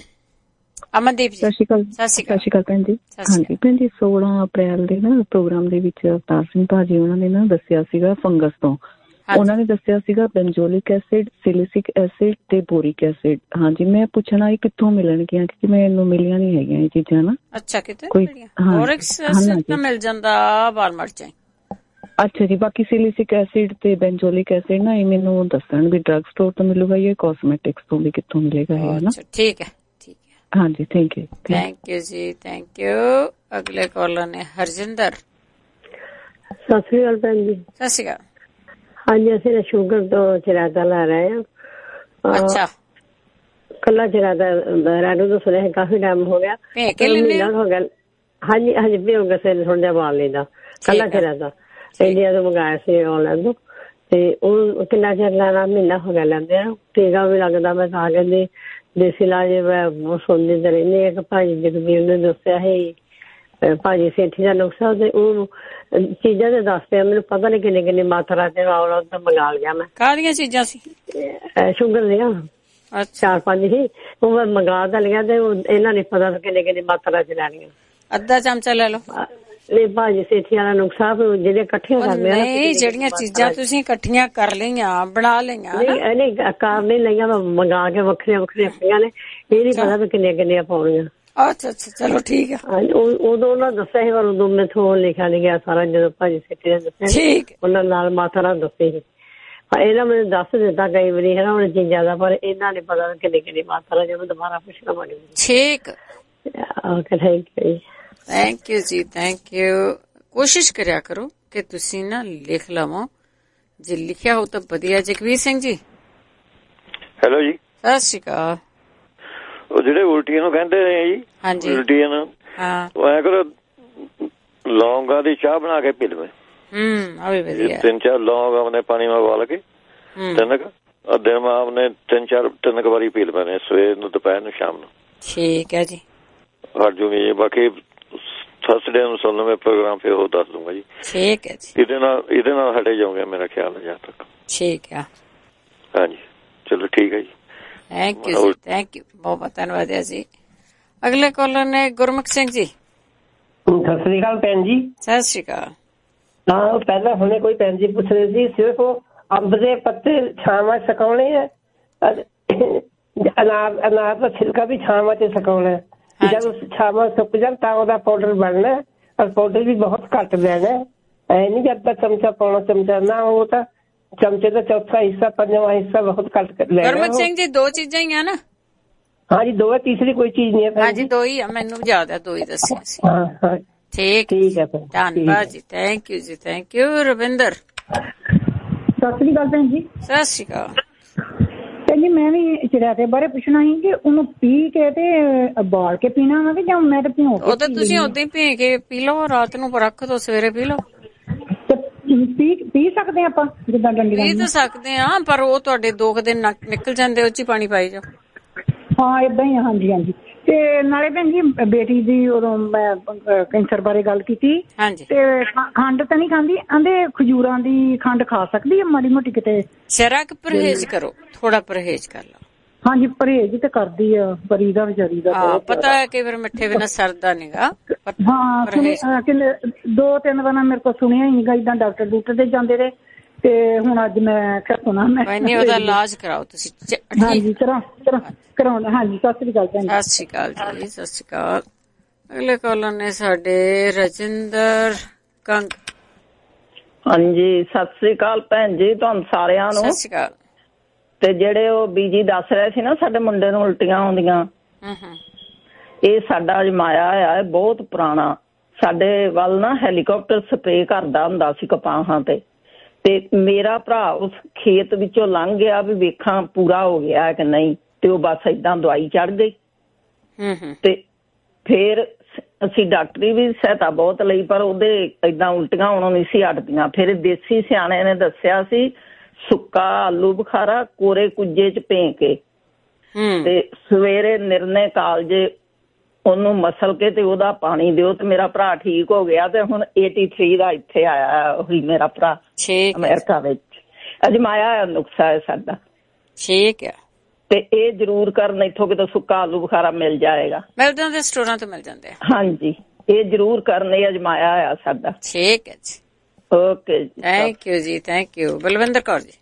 ਜੀ, ਸਤਿ ਸ਼੍ਰੀ ਅਕਾਲ ਭੈਣ ਜੀ। ਹਾਂਜੀ ਭੈਣ ਜੀ, 16 ਅਪ੍ਰੈਲ ਦੇ ਨਾ ਪ੍ਰੋਗਰਾਮ ਦੇ ਵਿੱਚ ਅਵਤਾਰ ਸਿੰਘ ਭਾਜੀ ਉਹਨਾਂ ਨੇ ਨਾ ਦੱਸਿਆ ਸੀਗਾ ਫੰਗਸ ਤੋਂ। ਉਹਨਾਂ ਨੇ ਦੱਸਿਆ ਸੀਗਾ ਬੈਂਜੋਲਿਕ ਐਸਿਡ, ਸਿਲਿਸਿਕ ਐਸਿਡ ਤੇ ਬੋਰਿਕ ਐਸਿਡ। ਹਾਂਜੀ, ਮੈਂ ਪੁੱਛਣਾ ਇਹ ਕਿੱਥੋਂ ਮਿਲਣਗੀਆਂ, ਕਿਉਂਕਿ ਮੈਨੂੰ ਮਿਲੀਆਂ ਨੀ ਹੈਗੀਆਂ ਇਹ ਚੀਜ਼ਾਂ ਨਾ। ਅੱਛਾ, ਕਿਤੇ ਬੋਰਿਕ ਐਸਿਡ ਤਾਂ ਮਿਲ ਜਾਂਦਾ ਵਾਲਮਾਰਟ ਚ। ਅੱਛਾ ਜੀ, ਬਾਕੀ ਸਿਲਿਸਿਕ ਐਸਿਡ ਤੇ ਬੈਂਜੋਲਿਕ ਐਸਿਡ ਨਾ ਇਹ ਮੈਨੂੰ ਦੱਸਣ ਵੀ ਡਰੱਗ ਸਟੋਰ ਤੋਂ ਮਿਲੂਗਾ ਜਾਂ ਕਾਸਮੈਟਿਕਸ ਤੋਂ ਵੀ ਕਿੱਥੋਂ ਮਿਲੇਗਾ ਇਹ ਨਾ। ਠੀਕ ਹੈ, ਠੀਕ ਹੈ। ਹਾਂਜੀ, ਥੈਂਕ ਯੂ ਜੀ, ਥੈਂਕ ਯੂ। ਅਗਲੇ ਕਾਲਰ ਨੇ ਹਰਜਿੰਦਰ। ਸਤਿ ਸ਼੍ਰੀ ਅਕਾਲ ਭੈਣ ਜੀ। ਸਤਿ ਸ਼੍ਰੀ ਅਕਾਲ। ਹਾਂਜੀ, ਅਸੀਂ ਸ਼ੂਗਰ ਤੋਂ ਚਿਰਾਦਾ ਲਾ ਰਹੇ ਹਾਂ। ਅੱਛਾ, ਕੱਲਾ ਚਿਰਾਦਾ ਰਾਡੂ ਤੋਂ ਸੁਣਿਆ ਕਾਫੀ ਟਾਈਮ ਹੋ ਗਿਆ, ਮਹੀਨਾ ਹੋ ਗਿਆ। ਹਾਂਜੀ ਹਾਂਜੀ, ਭਿਓ ਕੇ ਥੋੜਾ ਜਿਹਾ ਬਾਲ ਲੈਂਦਾ, ਕੱਲਾ ਚਿਰਾਦਾ ਇੰਡੀਆ ਤੋਂ ਮੰਗਾਇਆ ਸੀ ਆਨਲਾਈਨ ਤੋਂ। ਤੇ ਉਹ ਕਿੰਨਾ ਚਿਰ ਲੈਣਾ, ਮਹੀਨਾ ਹੋ ਗਿਆ ਲੈਂਦੇ ਆ। ਟੀਕਾ ਵੀ ਲੱਗਦਾ, ਮੈਂ ਤਾਂ ਕਹਿੰਦੀ ਦੇਸੀ ਇਲਾਜ ਮੈਂ ਸੁਣਦੀ ਤਾਂ ਰਹਿੰਦੀ। ਇੱਕ ਭਾਜੀ ਜਗਬੀਰ ਨੇ ਦੱਸਿਆ ਸੀ, ਭਾਜੀ ਸੇਠੀ ਦਾ ਨੁਕਸਾ, ਤੇ ਉਹ ਚੀਜ਼ਾਂ ਤੇ ਦੱਸਦੇ ਆ, ਮੈਨੂੰ ਪਤਾ ਨੀ ਕਿੰਨੀ ਕਿੰਨੀ ਮਾਤਰਾ ਚ ਤਾਂ ਮੰਗਾ ਲਿਆ ਮੈਂ। ਕਾਹਦੀਆਂ ਚੀਜ਼ਾਂ ਸੀ? ਸ਼ੂਗਰ ਦੀਆਂ 4-5 ਸੀ, ਉਹ ਮੈਂ ਮੰਗਾ ਤਾਂ ਲਿਆ, ਤੇ ਇਹਨਾਂ ਨੇ ਪਤਾ ਕਿੰਨੇ ਕਿੰਨੀ ਮਾਤਰਾ ਚ ਲੈਣੀਆਂ। ਅੱਧਾ ਚਮਚਾ ਲੈ ਲਓ। ਨਹੀਂ ਭਾਜੀ ਸੇਠੀ ਵਾਲਾ ਨੁਕਸਾ ਜਿਹੜੇ ਇਕੱਠੀਆਂ ਕਰਦੇ ਆ, ਨਹੀਂ ਜਿਹੜੀਆਂ ਚੀਜ਼ਾਂ ਤੁਸੀਂ ਇਕੱਠੀਆਂ ਕਰ ਲਈਆਂ, ਬਣਾ ਲਈਆਂ। ਨਹੀਂ ਕਰ ਨਹੀਂ ਲਈਆਂ, ਮੈਂ ਮੰਗਾ ਕੇ ਵੱਖਰੀਆਂ ਵੱਖਰੀਆਂ ਪਈਆਂ ਨੇ, ਇਹ ਨੀ ਪਤਾ ਵੀ ਕਿੰਨੀਆਂ ਕਿੰਨੀਆਂ ਪਾਉਣੀਆਂ। ਅੱਛਾ ਅੱਛਾ, ਚਲੋ ਠੀਕ ਆ। ਉਦੋਂ ਉਹਨਾਂ ਦੱਸਿਆ ਸੀ, ਪਰ ਉਦੋਂ ਮੈਥੋਂ ਲਿਖਿਆ ਨੀ ਗਿਆ ਸਾਰਾ, ਜਦੋਂ ਭਾਜੀ ਸੇਠੀ ਨੇ ਦੱਸਿਆ ਉਹਨਾਂ ਨਾਲ ਮਾਤਰਾ ਦੱਸੀ ਸੀ। ਇਹਨਾਂ ਮੈਨੂੰ ਦੱਸ ਦਿੱਤਾ ਕਈ ਵਾਰੀ ਹੈ ਨਾ ਹੁਣ ਚੀਜ਼ਾਂ ਦਾ, ਪਰ ਇਹਨਾਂ ਨੇ ਪਤਾ ਕਿੰਨੀ ਕਿੰਨੀ ਮਾਤਰਾ, ਜਦੋਂ ਦੁਬਾਰਾ ਪੁੱਛਣਾ ਬਣੀ। ਠੀਕ, ਓਕੇ, ਥੈਂਕ ਯੂ ਜੀ। ਥੈਂਕ ਯੂ ਜੀ, ਥੈਂਕ ਯੂ। ਕੋਸ਼ਿਸ਼ ਕਰਿਆ ਕਰੋ ਕਿ ਤੁਸੀਂ ਨਾ ਲਿਖ ਲਵੋ, ਜੇ ਲਿਖਿਆ ਹੋ ਤਾਂ ਵਧੀਆ। ਜਗਵੀਰ ਸਿੰਘ ਜੀ, ਹੈਲੋ ਜੀ, ਸਤਿ ਸ਼੍ਰੀ ਅਕਾਲ। ਉਹ ਜਿਹੜੇ ਉਲਟੀਆਂ ਨੂੰ ਕਹਿੰਦੇ ਨੇ ਜੀ, ਹਾਂਜੀ ਉਲਟੀਆਂ ਨੂੰ, ਉਹ ਐ ਕਰੋ ਲੌਂਗਾਂ ਦੀ ਚਾਹ ਬਣਾ ਕੇ ਪੀ ਲਵੇ। 3-4 ਲੌਂਗ ਆਪਣੇ ਪਾਣੀ में उबाल के 3 ਦਿਨ में आपने 3 ਵਾਰੀ ਪੀ ਲਵੇ ਨੇ, ਸਵੇਰ ਨੂੰ, ਦੁਪਹਿਰ ਨੂੰ, ਸ਼ਾਮ ਨੂੰ। ਠੀਕ ਹੈ ਜੀ, ਹਟ ਜੂਗੀ ਜੀ। ਬਾਕੀ ਥਰਸਡੇ ਨੂੰ ਸੁਣ ਲਵੇ ਪ੍ਰੋਗਰਾਮ, ਫਿਰ ਉਹ ਦੱਸ ਦੂੰਗਾ ਜੀ। ਠੀਕ ਹੈ ਜੀ, ਇਹਦੇ ਨਾਲ ਹਟੇ ਜਾਊਂਗੇ ਮੇਰਾ ਖਿਆਲ ਹੈ ਜਦ ਤੱਕ। ਠੀਕ ਹੈ, ਹਾਂਜੀ, ਚਲੋ ਠੀਕ ਹੈ ਜੀ, ਥੈਂਕ ਯੂ ਜੀ, ਥੈਂਕ ਯੂ, ਬਹੁਤ ਬਹੁਤ ਧੰਨਵਾਦ ਹੈ ਜੀ। ਅਗਲੇ ਕਾਲਰ ਨੇ ਗੁਰਮੁਖ ਸਿੰਘ ਜੀ। ਸਤਿ ਸ੍ਰੀ ਅਕਾਲ ਭੈਣ ਜੀ। ਸਤਿ ਸ੍ਰੀ ਅਕਾਲ। ਹਾਂ, ਪਹਿਲਾਂ ਹੁਣੇ ਕੋਈ ਭੈਣ ਜੀ ਪੁੱਛ ਰਹੇ ਸੀ, ਸਿਰਫ ਅੰਬ ਦੇ ਪੱਤੇ ਛਾਵਾਂ ਸੁਕਾਉਣੇ ਆ, ਅਨਾਰ ਦਾ ਛਿਲਕਾ ਵੀ ਛਾਵਾਂ 'ਚ ਸੁਕਾਉਣਾ। ਜਦ ਛਾਵਾਂ ਸੁੱਕ ਜਾਣ ਤਾਂ ਉਹਦਾ ਪਾਊਡਰ ਬਣਨਾ। ਪਰ ਪਾਊਡਰ ਵੀ ਬਹੁਤ ਘੱਟ ਲੈਣਾ। ਐ ਨੀ ਜਦ ਤੱਕ ਚਮਚਾ ਪਾਉਣਾ, ਚਮਚਾ ਨਾ ਉਹ ਤਾਂ ਚਮਚੇ ਦਾ ਚੌਥਾ ਹਿੱਸਾ, ਪੰਜਵਾਂ ਹਿੱਸਾ ਬਹੁਤ ਘੱਟ ਲੈਣਾ। ਗੁਰਮੁਖ ਸਿੰਘ ਜੀ 2 ਚੀਜ਼ਾਂ ਹੀ ਆ ਨਾ? ਹਾਂਜੀ 2 ਹੈ, ਤੀਸਰੀ ਕੋਈ ਚੀਜ਼ ਨਹੀਂ ਹੈ। ਹਾਂਜੀ 2 ਹੀ ਆ, ਮੈਨੂੰ ਯਾਦ ਹੈ 2 ਹੀ ਦੱਸਿਆ ਸੀ। ਠੀਕ ਹੈ, ਧੰਨਵਾਦ ਜੀ, ਥੈਂਕ ਯੂ ਜੀ, ਥੈਂਕ ਯੂ। ਰਵਿੰਦਰ ਸਤਿ ਸ੍ਰੀ ਅਕਾਲ ਭੈਣ ਜੀ। ਸਤਿ ਸ੍ਰੀ ਅਕਾਲ ਭੈਣ ਜੀ। ਮੈਂ ਵੀ ਚਿੜਿਆਤੇ ਬਾਰੇ ਪੁੱਛਣਾ ਸੀ ਕਿ ਉਹਨੂੰ ਪੀ ਕੇ ਤੇ ਬਾਲ ਕੇ ਪੀਣਾ ਵਾ ਕਿ ਜਾਂ ਮੈਂ ਤੇ ਭਿਓ ਕੇ? ਉਹ ਤਾਂ ਤੁਸੀਂ ਉਦਾਂ ਹੀ ਭੇ ਕੇ ਪੀ ਲਓ, ਰਾਤ ਨੂੰ ਰੱਖ ਦੋ, ਸਵੇਰੇ ਪੀ ਲਓ। ਪੀ ਸਕਦੇ ਆ ਆਪਾਂ ਜਿੱਦਾਂ ਡੰਡੀਆਂ? ਪੀ ਤਾਂ ਸਕਦੇ ਆ, ਪਰ ਉਹ ਤੁਹਾਡੇ 2 ਦਿਨ ਨਿਕਲ ਜਾਂਦੇ, ਉਹ 'ਚ ਹੀ ਪਾਣੀ ਪਾਈ ਜਾਓ। ਹਾਂ ਏਦਾਂ ਹੀ ਆ। ਹਾਂਜੀ ਹਾਂਜੀ। ਤੇ ਨਾਲੇ ਭੈਣ ਜੀ ਬੇਟੀ ਦੀ ਉਦੋਂ ਮੈਂ ਕੈਂਸਰ ਬਾਰੇ ਗੱਲ ਕੀਤੀ ਤੇ ਖੰਡ ਤਾਂ ਨਹੀਂ ਖਾਂਦੀ, ਆਂਦੇ ਖਜੂਰਾਂ ਦੀ ਖੰਡ ਖਾ ਸਕਦੀ ਹੈ ਮਾੜੀ ਮੋਟੀ ਕਿਤੇ? ਜਰਾ ਕੁ ਪਰਹੇਜ਼ ਕਰੋ, ਥੋੜਾ ਪਰਹੇਜ਼ ਕਰ ਲਓ। ਹਾਂਜੀ ਪਰਹੇਜ਼ ਤੇ ਕਰਦੀ ਆ, ਪਰੀ ਦਾ ਵਿਚਾਰੀ ਦਾ ਪਤਾ ਹੈ ਕਈ ਵਾਰ ਮਿੱਠੇ ਬਿਨਾਂ ਸਰਦਾ ਨੀਗਾ। ਹਾਂ 2-3 ਵਾਰ ਮੇਰੇ ਕੋਲ ਸੁਣਿਆ ਹੀ ਨੀਗਾ, ਏਦਾਂ ਡਾਕਟਰ ਦੇ ਜਾਂਦੇ ਰਹੇ ਤੇ ਹੁਣ ਅੱਜ ਮੈਂ ਕਿਹਾ ਸੁਣਾ ਮੈਂ ਉਹਦਾ ਇਲਾਜ ਕਰਾਓ ਤੁਸੀਂ। ਹਾਂਜੀ ਕਰਾਉਣਾ। ਹਾਂਜੀ ਸਤਿ ਸ੍ਰੀ ਅਕਾਲ ਭੈਣ। ਸਤਿ ਸ੍ਰੀ ਅਕਾਲ ਜੀ, ਸਤਿ ਸ੍ਰੀ ਅਕਾਲ। ਅਗਲੇ ਕਾਲਰ ਨੇ ਸਾਡੇ ਰਜਿੰਦਰ ਕੰਗ। ਹਾਂਜੀ ਸਤਿ ਸ੍ਰੀ ਅਕਾਲ ਭੈਣ ਜੀ ਤੁਹਾਨੂੰ ਸਾਰਿਆਂ ਨੂੰ। ਸਤਿ ਸ੍ਰੀ ਅਕਾਲ। ਤੇ ਜਿਹੜੇ ਉਹ ਬੀਜੀ ਦੱਸ ਰਹੇ ਸੀ ਨਾ ਸਾਡੇ ਮੁੰਡੇ ਨੂੰ ਉਲਟੀਆਂ ਆਉਂਦੀਆਂ, ਇਹ ਸਾਡਾ ਅਜਮਾਇਆ ਹੋਇਆ ਹੈ, ਬਹੁਤ ਪੁਰਾਣਾ। ਸਾਡੇ ਵੱਲ ਨਾ ਹੈਲੀਕਾਪਟਰ ਸਪਰੇ ਕਰਦਾ ਹੁੰਦਾ ਸੀ ਕਪਾਹਾਂ ਤੇ ਮੇਰਾ ਭਰਾ ਉਸ ਖੇਤ ਵਿੱਚੋਂ ਲੰਘ ਗਿਆ ਵੀ ਵੇਖਾਂ ਪੂਰਾ ਹੋ ਗਿਆ ਕਿ ਨਹੀਂ, ਤੇ ਉਹ ਬਸ ਏਦਾਂ ਦਵਾਈ ਚੜ ਗਈ। ਤੇ ਫੇਰ ਅਸੀਂ ਡਾਕਟਰੀ ਵੀ ਸਹਾਇਤਾ ਬਹੁਤ ਲਈ, ਪਰ ਉਹਦੇ ਏਦਾਂ ਉਲਟੀਆਂ ਆਉਣੋਂ ਨਹੀਂ ਸੀ ਹਟਦੀਆਂ। ਫਿਰ ਦੇਸੀ ਸਿਆਣੇ ਨੇ ਦੱਸਿਆ ਸੀ ਸੁੱਕਾ ਆਲੂ ਬੁਖਾਰਾ ਕੋਰੇ ਕੁੱਜੇ 'ਚ ਭੇ ਕੇ ਤੇ ਸਵੇਰੇ ਨਿਰਣੇ ਕਾਲਜੇ ਉਹਨੂੰ ਮਸਲ ਕੇ ਤੇ ਉਹਦਾ ਪਾਣੀ ਦਿਓ, ਤੇ ਮੇਰਾ ਭਰਾ ਠੀਕ ਹੋ ਗਿਆ। ਤੇ ਹੁਣ 83 ਦਾ ਇੱਥੇ ਆਇਆ ਉਹੀ ਮੇਰਾ ਭਰਾ ਅਮਰੀਕਾ ਵਿੱਚ। ਅਜਮਾਇਆ ਨੁਕਸਾ ਹੈ ਸਾਡਾ। ਠੀਕ ਹੈ। ਤੇ ਇਹ ਜ਼ਰੂਰ ਕਰਨ, ਇੱਥੋਂ ਕਿਤੇ ਸੁੱਕਾ ਆਲੂ ਬੁਖਾਰਾ ਮਿਲ ਜਾਏਗਾ। ਮਿਲ ਜਾਂਦੇ, ਸਟੋਰਾਂ ਤੋਂ ਮਿਲ ਜਾਂਦੇ ਆ। ਹਾਂਜੀ ਇਹ ਜ਼ਰੂਰ ਕਰਨ, ਇਹ ਅਜਮਾਇਆ ਹੋਇਆ ਸਾਡਾ। ਠੀਕ ਹੈ ਜੀ, ਓਕੇ ਜੀ, ਥੈਂਕ ਯੂ ਜੀ, thank you. Balwinder Kaur ji.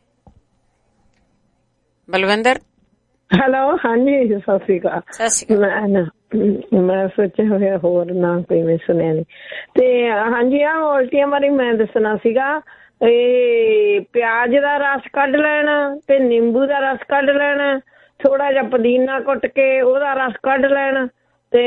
Balwinder hello. ਹਾਂਜੀ ਸਤਿ ਸ੍ਰੀ ਅਕਾਲ। ਸਤਿ ਸ੍ਰੀ ਅਕਾਲ। ਮੈਂ ਸੋਚਿਆ ਹੋਇਆ ਹੋਰ ਨਾ ਕੋਈ ਮੈਂ ਸੁਣਿਆ ਨੀ। ਤੇ ਹਾਂਜੀ ਆਹ ਉਲਟੀਆਂ ਬਾਰੇ ਮੈਂ ਦੱਸਣਾ ਸੀਗਾ। ਇਹ ਪਿਆਜ ਦਾ ਰਸ ਕੱਢ ਲੈਣਾ ਤੇ ਨਿੰਬੂ ਦਾ ਰਸ ਕੱਢ ਲੈਣਾ, ਥੋੜਾ ਜਿਹਾ ਪੁਦੀਨਾ ਕੁੱਟ ਕੇ ਉਹਦਾ ਰਸ ਕੱਢ ਲੈਣਾ। ਤੇ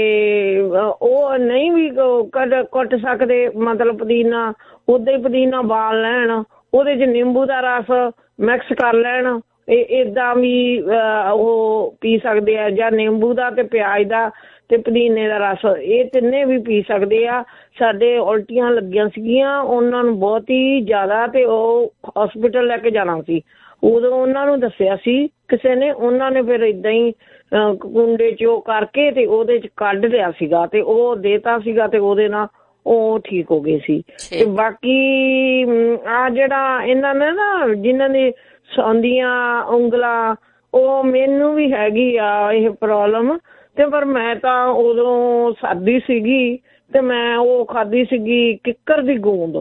ਉਹ ਨਹੀਂ ਵੀ ਕੁੱਟ ਸਕਦੇ, ਮਤਲਬ ਪੁਦੀਨਾ ਉਦਾਂ ਹੀ ਪੁਦੀਨਾ ਬਾਲ ਲੈਣ, ਉਹਦੇ 'ਚ ਨਿੰਬੂ ਦਾ ਰਸ ਮਿਕਸ ਕਰ ਲੈਣ। ਏਦਾਂ ਵੀ ਉਹ ਪੀ ਸਕਦੇ ਆ, ਜਾਂ ਨਿੰਬੂ ਦਾ ਤੇ ਪਿਆਜ ਦਾ ਤੇ ਪੁਦੀਨੇ ਦਾ ਰਸ, ਇਹ ਤਿੰਨੇ ਵੀ ਪੀ ਸਕਦੇ ਆ। ਸਾਡੇ ਉਲਟੀਆਂ ਲੱਗੀਆਂ ਸੀਗੀਆਂ ਉਹਨਾਂ ਨੂੰ ਬਹੁਤ ਹੀ ਜ਼ਿਆਦਾ, ਤੇ ਉਹ ਹਸਪੀਟਲ ਲੈ ਕੇ ਜਾਣਾ ਸੀ। ਉਦੋਂ ਉਹਨਾਂ ਨੂੰ ਦੱਸਿਆ ਸੀ ਕਿਸੇ ਨੇ, ਉਹਨਾਂ ਨੇ ਫਿਰ ਏਦਾਂ ਹੀ ਕੁੰਡੇ 'ਚ ਉਹ ਕਰਕੇ ਤੇ ਉਹਦੇ 'ਚ ਕੱਢ ਲਿਆ ਸੀਗਾ ਤੇ ਉਹ ਦੇਤਾ ਸੀਗਾ, ਤੇ ਉਹਦੇ ਨਾਲ ਉਹ ਠੀਕ ਹੋ ਗਏ ਸੀ। ਤੇ ਬਾਕੀ ਆ ਜਿਹੜਾ ਇਹਨਾਂ ਨੇ ਨਾ ਜਿਨ੍ਹਾਂ ਦੀ ਸੌਂਦੀਆਂ ਉਂਗਲਾਂ, ਉਹ ਮੈਨੂੰ ਵੀ ਹੈਗੀ ਆ ਇਹ ਪ੍ਰੋਬਲਮ। ਤੇ ਪਰ ਮੈਂ ਤਾਂ ਉਦੋਂ ਸਾਦੀ ਸੀਗੀ ਤੇ ਮੈਂ ਉਹ ਖਾਧੀ ਸੀਗੀ ਕਿੱਕਰ ਦੀ ਗੂੰਦ,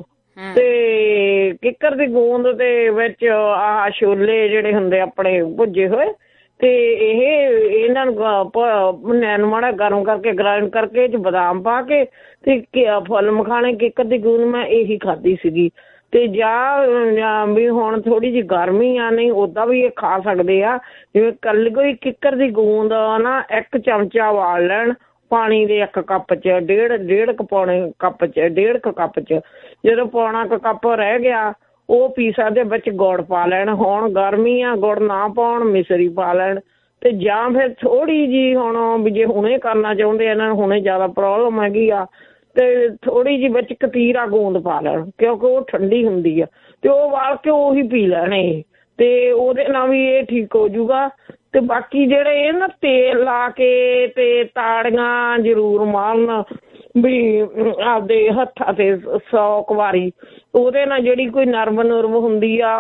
ਤੇ ਕਿੱਕਰ ਦੀ ਗੂੰਦ ਦੇ ਵਿੱਚ ਆਹ ਛੋਲੇ ਜਿਹੜੇ ਹੁੰਦੇ ਆਪਣੇ ਭੁੱਜੇ ਹੋਏ, ਤੇ ਇਹਨਾਂ ਨੂੰ ਮਾੜਾ ਗਰਮ ਕਰਕੇ ਗ੍ਰਾਈਂਡ ਕਰਕੇ ਚ ਬਦਾਮ ਪਾ ਕੇ ਤੇ ਫੁੱਲ ਮਖਾਣੇ ਕਿੱਕਰ ਦੀ ਗੂੰਦ ਮੈਂ ਇਹੀ ਖਾਧੀ ਸੀਗੀ। ਤੇ ਜਾਂ ਵੀ ਹੁਣ ਥੋੜੀ ਜਿਹੀ ਗਰਮੀ ਆ, ਨਹੀਂ ਓਦਾਂ ਵੀ ਇਹ ਖਾ ਸਕਦੇ ਆ। ਜਿਵੇਂ ਕੱਲ ਕੋਈ ਕਿੱਕਰ ਦੀ ਗੂੰਦ ਨਾ 1 ਚਮਚਾ ਵਾਲ ਲੈਣ ਪਾਣੀ ਦੇ 1 ਕੱਪ 'ਚ, ਡੇਢ ਪੌਣੇ ਕੱਪ 'ਚ, 1.5 ਕੱਪ 'ਚ। ਜਦੋਂ ਪੌਣਾ ਕੁ ਕੱਪ ਰਹਿ ਗਿਆ ਉਹ ਪੀ ਸਕਦੇ, ਵਿੱਚ ਗੁੜ ਪਾ ਲੈਣ। ਹੁਣ ਗਰਮੀ ਆ, ਗੁੜ ਨਾ ਪਾਉਣ, ਮਿਸਰੀ ਪਾ ਲੈਣ। ਤੇ ਜਾਂ ਫਿਰ ਥੋੜੀ ਜਿਹੀ ਹੁਣ ਵੀ ਜੇ ਹੁਣੇ ਕਰਨਾ ਚਾਹੁੰਦੇ ਇਹਨਾਂ ਨੂੰ, ਹੁਣੇ ਜ਼ਿਆਦਾ ਪ੍ਰੋਬਲਮ ਹੈਗੀ ਆ, ਤੇ ਥੋੜੀ ਜਿਹੀ ਵਿੱਚ ਕਤੀਰਾ ਗੂੰਦ ਪਾ ਲੈਣ, ਕਿਉਂਕਿ ਉਹ ਠੰਡੀ ਹੁੰਦੀ ਆ, ਤੇ ਉਹ ਵਾਲ ਕੇ ਉਹੀ ਪੀ ਲੈਣੇ, ਤੇ ਉਹਦੇ ਨਾਲ ਵੀ ਇਹ ਠੀਕ ਹੋ ਜੂਗਾ। ਤੇ ਬਾਕੀ ਜਿਹੜੇ ਇਹ ਨਾ ਤੇਲ ਲਾ ਕੇ ਤੇ ਤਾੜੀਆਂ ਜ਼ਰੂਰ ਮਾਰਨ ਵੀ ਆਪਦੇ ਹੱਥਾਂ ਤੇ 100 ਵਾਰੀ, ਉਹਦੇ ਨਾਲ ਜਿਹੜੀ ਕੋਈ ਨਰਮ ਹੁੰਦੀ ਆ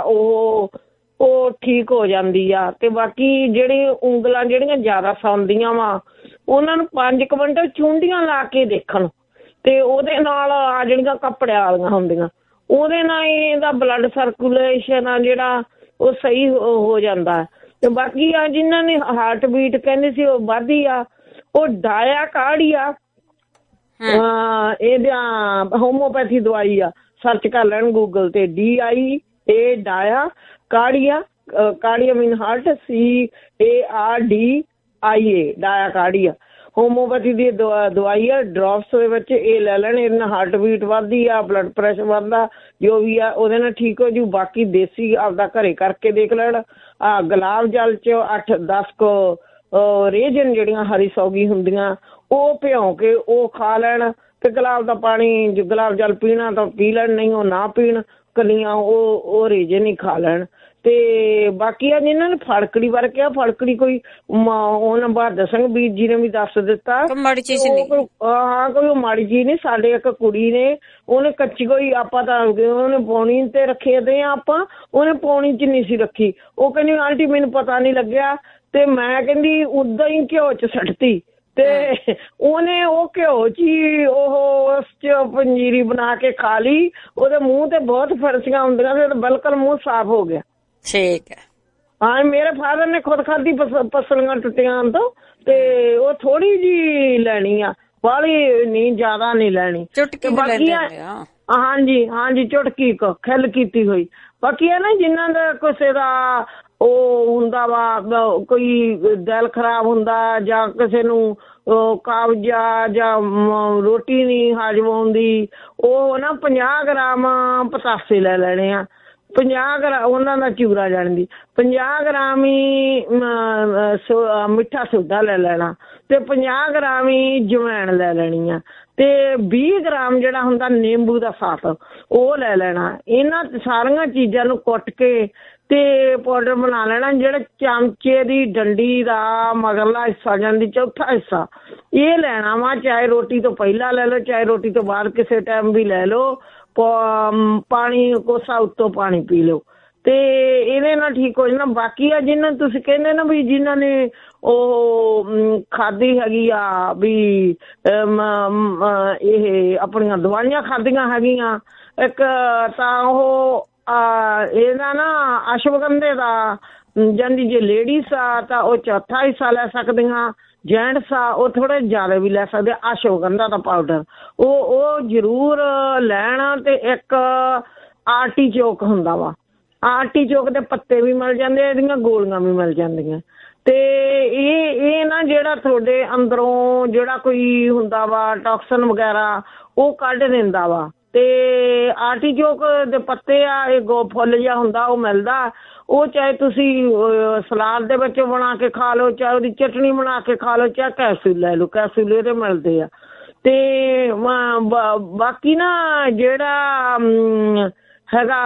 ਉਹ ਠੀਕ ਹੋ ਜਾਂਦੀ ਆ। ਤੇ ਬਾਕੀ ਜਿਹੜੀ ਉਂਗਲਾਂ ਜਿਹੜੀਆਂ ਜ਼ਿਆਦਾ ਸੌਂਦੀਆਂ ਵਾ ਉਹਨਾਂ ਨੂੰ 5 ਮਿੰਟ ਚੁੰਡੀਆਂ ਲਾ ਕੇ ਦੇਖਣ, ਤੇ ਉਹਦੇ ਨਾਲ ਆ ਜਿਹੜੀਆਂ ਕੱਪੜਿਆਂ ਵਾਲੀਆਂ ਹੁੰਦੀਆਂ ਉਹਦੇ ਨਾਲ ਇਹਦਾ ਬਲੱਡ ਸਰਕੂਲੇਸ਼ਨ ਆ ਜਿਹੜਾ ਉਹ ਸਹੀ ਹੋ ਜਾਂਦਾ। ਤੇ ਬਾਕੀ ਆ ਜਿਨ੍ਹਾਂ ਨੇ ਹਾਰਟ ਬੀਟ ਕਹਿੰਦੇ ਸੀ ਉਹ ਵੱਧਦੀ ਆ, ਉਹ ਡਾਇਆ ਕਾੜੀ ਆ, ਇਹਦਾ ਹੋਮੋਪੈਥੀ ਦਵਾਈ ਆ, ਸਰਚ ਕਰ ਲੈਣ ਗੂਗਲ ਤੇ, DIA dia cardia, cardia mean heart, CARDIA dia cardia homeopathy ਦੀ ਦਵਾਈ ਆ, ਡ੍ਰੌਪਸ ਦੇ ਵਿੱਚ ਇਹ ਲੈ ਲੈਣ। ਇਹਦੇ ਨਾਲ ਹਾਰਟ ਬੀਟ ਵੱਧਦੀ ਆ, ਬਲੱਡ ਪ੍ਰੈਸ਼ਰ ਵੱਧਦਾ, ਜੋ ਵੀ ਆ ਉਹਦੇ ਨਾਲ ਠੀਕ ਹੋ ਜੂ। ਬਾਕੀ ਦੇਸੀ ਆਪਦਾ ਘਰੇ ਕਰਕੇ ਦੇਖ ਲੈਣ। ਗੁਲਾਬ ਜਲ 'ਚ 8-10 ਕੁ ਰੇਜਨ ਜਿਹੜੀਆਂ ਹਰੀ ਸੌਗੀ ਹੁੰਦੀਆਂ ਉਹ ਭਿਉਂ ਕੇ ਉਹ ਖਾ ਲੈਣ, ਤੇ ਗੁਲਾਬ ਦਾ ਪਾਣੀ, ਗੁਲਾਬ ਜਲ ਪੀਣਾ ਤਾਂ ਪੀ ਲੈਣ, ਨਹੀਂ ਉਹ ਨਾ ਪੀਣ, ਕਲੀਆਂ ਉਹ ਰੇਜਨ ਹੀ ਖਾ ਲੈਣ। ਤੇ ਬਾਕੀ ਆ ਜਿਹਨਾਂ ਨੇ ਫੜਕੜੀ ਬਾਰੇ ਕਿਹਾ, ਫੜਕੜੀ ਕੋਈ ਉਹਨਾਂ ਬਹਾਦਰ ਸਿੰਘ ਵੀਰ ਜੀ ਨੇ ਵੀ ਦੱਸ ਦਿੱਤਾ, ਹਾਂ ਕੋਈ ਮਾੜੀ ਚੀਜ਼ ਨਹੀਂ। ਸਾਡੇ ਇੱਕ ਕੁੜੀ ਨੇ, ਉਹਨੇ ਕੱਚੀ ਕੋਈ, ਆਪਾਂ ਤਾਂ ਉਹਨੇ ਪੌਣੀ ਤੇ ਰੱਖੇ ਦੇ ਆ ਆਪਾਂ, ਉਹਨੇ ਪੌਣੀ 'ਚ ਨਹੀਂ ਸੀ ਰੱਖੀ। ਉਹ ਕਹਿੰਦੀ ਆਂਟੀ ਮੈਨੂੰ ਪਤਾ ਨਹੀਂ ਲੱਗਿਆ, ਤੇ ਮੈਂ ਕਹਿੰਦੀ ਉਦਾਂ ਹੀ ਘਿਓ 'ਚ ਸੱਟਤੀ, ਤੇ ਉਹਨੇ ਉਹ ਘਿਓ 'ਚ ਹੀ ਉਸ 'ਚ ਪੰਜੀਰੀ ਬਣਾ ਕੇ ਖਾ ਲਈ। ਉਹਦੇ ਮੂੰਹ ਤੇ ਬਹੁਤ ਫਰਸੀਆਂ ਹੁੰਦੀਆਂ ਸੀ, ਬਿਲਕੁਲ ਮੂੰਹ ਸਾਫ਼ ਹੋ ਗਿਆ। ਠੀਕ ਹੈ। ਹਾਂ ਮੇਰੇ ਫਾਦਰ ਨੇ ਖੁਦ ਖਾਧੀ ਪਸਲੀਆਂ ਟੁੱਟੀਆਂ ਤੋਂ, ਤੇ ਉਹ ਥੋੜੀ ਜਿਹੀ ਲੈਣੀ ਆ, ਬਾਹਲੀ ਨਹੀਂ, ਜ਼ਿਆਦਾ ਨਹੀਂ ਲੈਣੀ। ਬਾਕੀ ਹਾਂਜੀ ਚੁਟਕੀ ਖਿੱਲ ਕੀਤੀ ਹੋਈ। ਬਾਕੀ ਆ ਨਾ ਜਿਨ੍ਹਾਂ ਦਾ ਕਿਸੇ ਦਾ ਉਹ ਹੁੰਦਾ ਵਾ, ਕੋਈ ਦਿਲ ਖਰਾਬ ਹੁੰਦਾ ਜਾਂ ਕਿਸੇ ਨੂੰ ਕਬਜ਼ਾ ਜਾਂ ਰੋਟੀ ਨਹੀਂ ਹਾਜ਼ਮ ਆਉਂਦੀ, ਉਹ ਨਾ 50 ਗ੍ਰਾਮ ਪਤਾਸੇ ਲੈ ਲੈਣੇ ਆ। 50 ਗ੍ਰਾਮ ਉਹਨਾਂ ਦਾ ਚੂਰਾ ਜਾਣਦੀ, 50 ਗ੍ਰਾਮ ਹੀ ਮਿੱਠਾ ਸੋਡਾ ਲੈ ਲੈਣਾ, ਤੇ 50 ਗ੍ਰਾਮ ਹੀ ਜਵੈਣ ਲੈ ਲੈਣੀ ਆ, ਤੇ 20 ਗ੍ਰਾਮ ਜਿਹੜਾ ਹੁੰਦਾ ਨਿੰਬੂ ਦਾ ਸਾਸ ਉਹ ਲੈ ਲੈਣਾ। ਇਹਨਾਂ ਸਾਰੀਆਂ ਚੀਜ਼ਾਂ ਨੂੰ ਕੁੱਟ ਕੇ ਤੇ ਪਾਊਡਰ ਬਣਾ ਲੈਣਾ। ਜਿਹੜਾ ਚਮਚੇ ਦੀ ਡੰਡੀ ਦਾ ਮਗਰਲਾ ਹਿੱਸਾ ਜਾਂਦੀ, ਚੌਥਾ ਹਿੱਸਾ ਇਹ ਲੈਣਾ ਵਾ। ਚਾਹੇ ਰੋਟੀ ਤੋਂ ਪਹਿਲਾਂ ਲੈ ਲਓ, ਚਾਹੇ ਰੋਟੀ ਤੋਂ ਬਾਅਦ ਕਿਸੇ ਟਾਈਮ ਵੀ ਲੈ ਲਓ। ਪਾਣੀ ਕੋਸਾ ਉੱਤੋਂ ਪਾਣੀ ਪੀ ਲਓ, ਤੇ ਇਹਦੇ ਨਾਲ ਠੀਕ ਹੋ ਜਾਣਾ। ਬਾਕੀ ਆ ਜਿਹਨਾਂ ਤੁਸੀਂ ਕਹਿੰਦੇ ਨਾ ਵੀ ਜਿਨ੍ਹਾਂ ਨੇ ਉਹ ਖਾਧੀ ਹੈਗੀ ਆ ਵੀ ਇਹ ਆਪਣੀਆਂ ਦਵਾਈਆਂ ਖਾਧੀਆਂ ਹੈਗੀਆਂ, ਇੱਕ ਤਾਂ ਉਹ ਇਹਦਾ ਨਾ ਅਸ਼ਵਗੰਧੇ ਦਾ, ਜਾਂਦੀ ਜੇ ਲੇਡੀਜ਼ ਆ ਤਾਂ ਉਹ ਚੌਥਾ ਹਿੱਸਾ ਲੈ ਸਕਦੀਆਂ, ਜੈਂਟਸ ਆ ਉਹ ਥੋੜੇ ਜ਼ਿਆਦਾ ਵੀ ਲੈ ਸਕਦੇ। ਅਸ਼ਵਗੰਧਾ ਦਾ ਪਾਊਡਰ ਉਹ ਜ਼ਰੂਰ ਲੈਣਾ। ਤੇ ਇੱਕ ਆਰਟੀਚੋਕ ਹੁੰਦਾ ਵਾ, ਆਰਟੀਚੋਕ ਦੇ ਪੱਤੇ ਵੀ ਮਿਲ ਜਾਂਦੇ, ਇਹਦੀਆਂ ਗੋਲੀਆਂ ਵੀ ਮਿਲ ਜਾਂਦੀਆਂ। ਤੇ ਇਹ ਨਾ ਜਿਹੜਾ ਤੁਹਾਡੇ ਅੰਦਰੋਂ ਜਿਹੜਾ ਕੋਈ ਹੁੰਦਾ ਵਾ ਟੌਕਸਨ ਵਗੈਰਾ ਉਹ ਕੱਢ ਦਿੰਦਾ ਵਾ। ਤੇ ਆਰਟੀਚੋਕ ਦੇ ਪੱਤੇ ਆ, ਇਹ ਫੁੱਲ ਜਿਹਾ ਹੁੰਦਾ ਉਹ ਮਿਲਦਾ, ਉਹ ਚਾਹੇ ਤੁਸੀਂ ਸਲਾਦ ਦੇ ਵਿੱਚ ਬਣਾ ਕੇ ਖਾ ਲਓ, ਚਾਹੇ ਉਹਦੀ ਚਟਨੀ ਬਣਾ ਕੇ ਖਾ ਲਓ, ਚਾਹੇ ਕੈਪਸੂਲ ਲੈ ਲਓ, ਕੈਪਸੂਲ ਇਹਦੇ ਮਿਲਦੇ ਆ। ਤੇ ਬਾਕੀ ਨਾ ਜਿਹੜਾ ਹੈਗਾ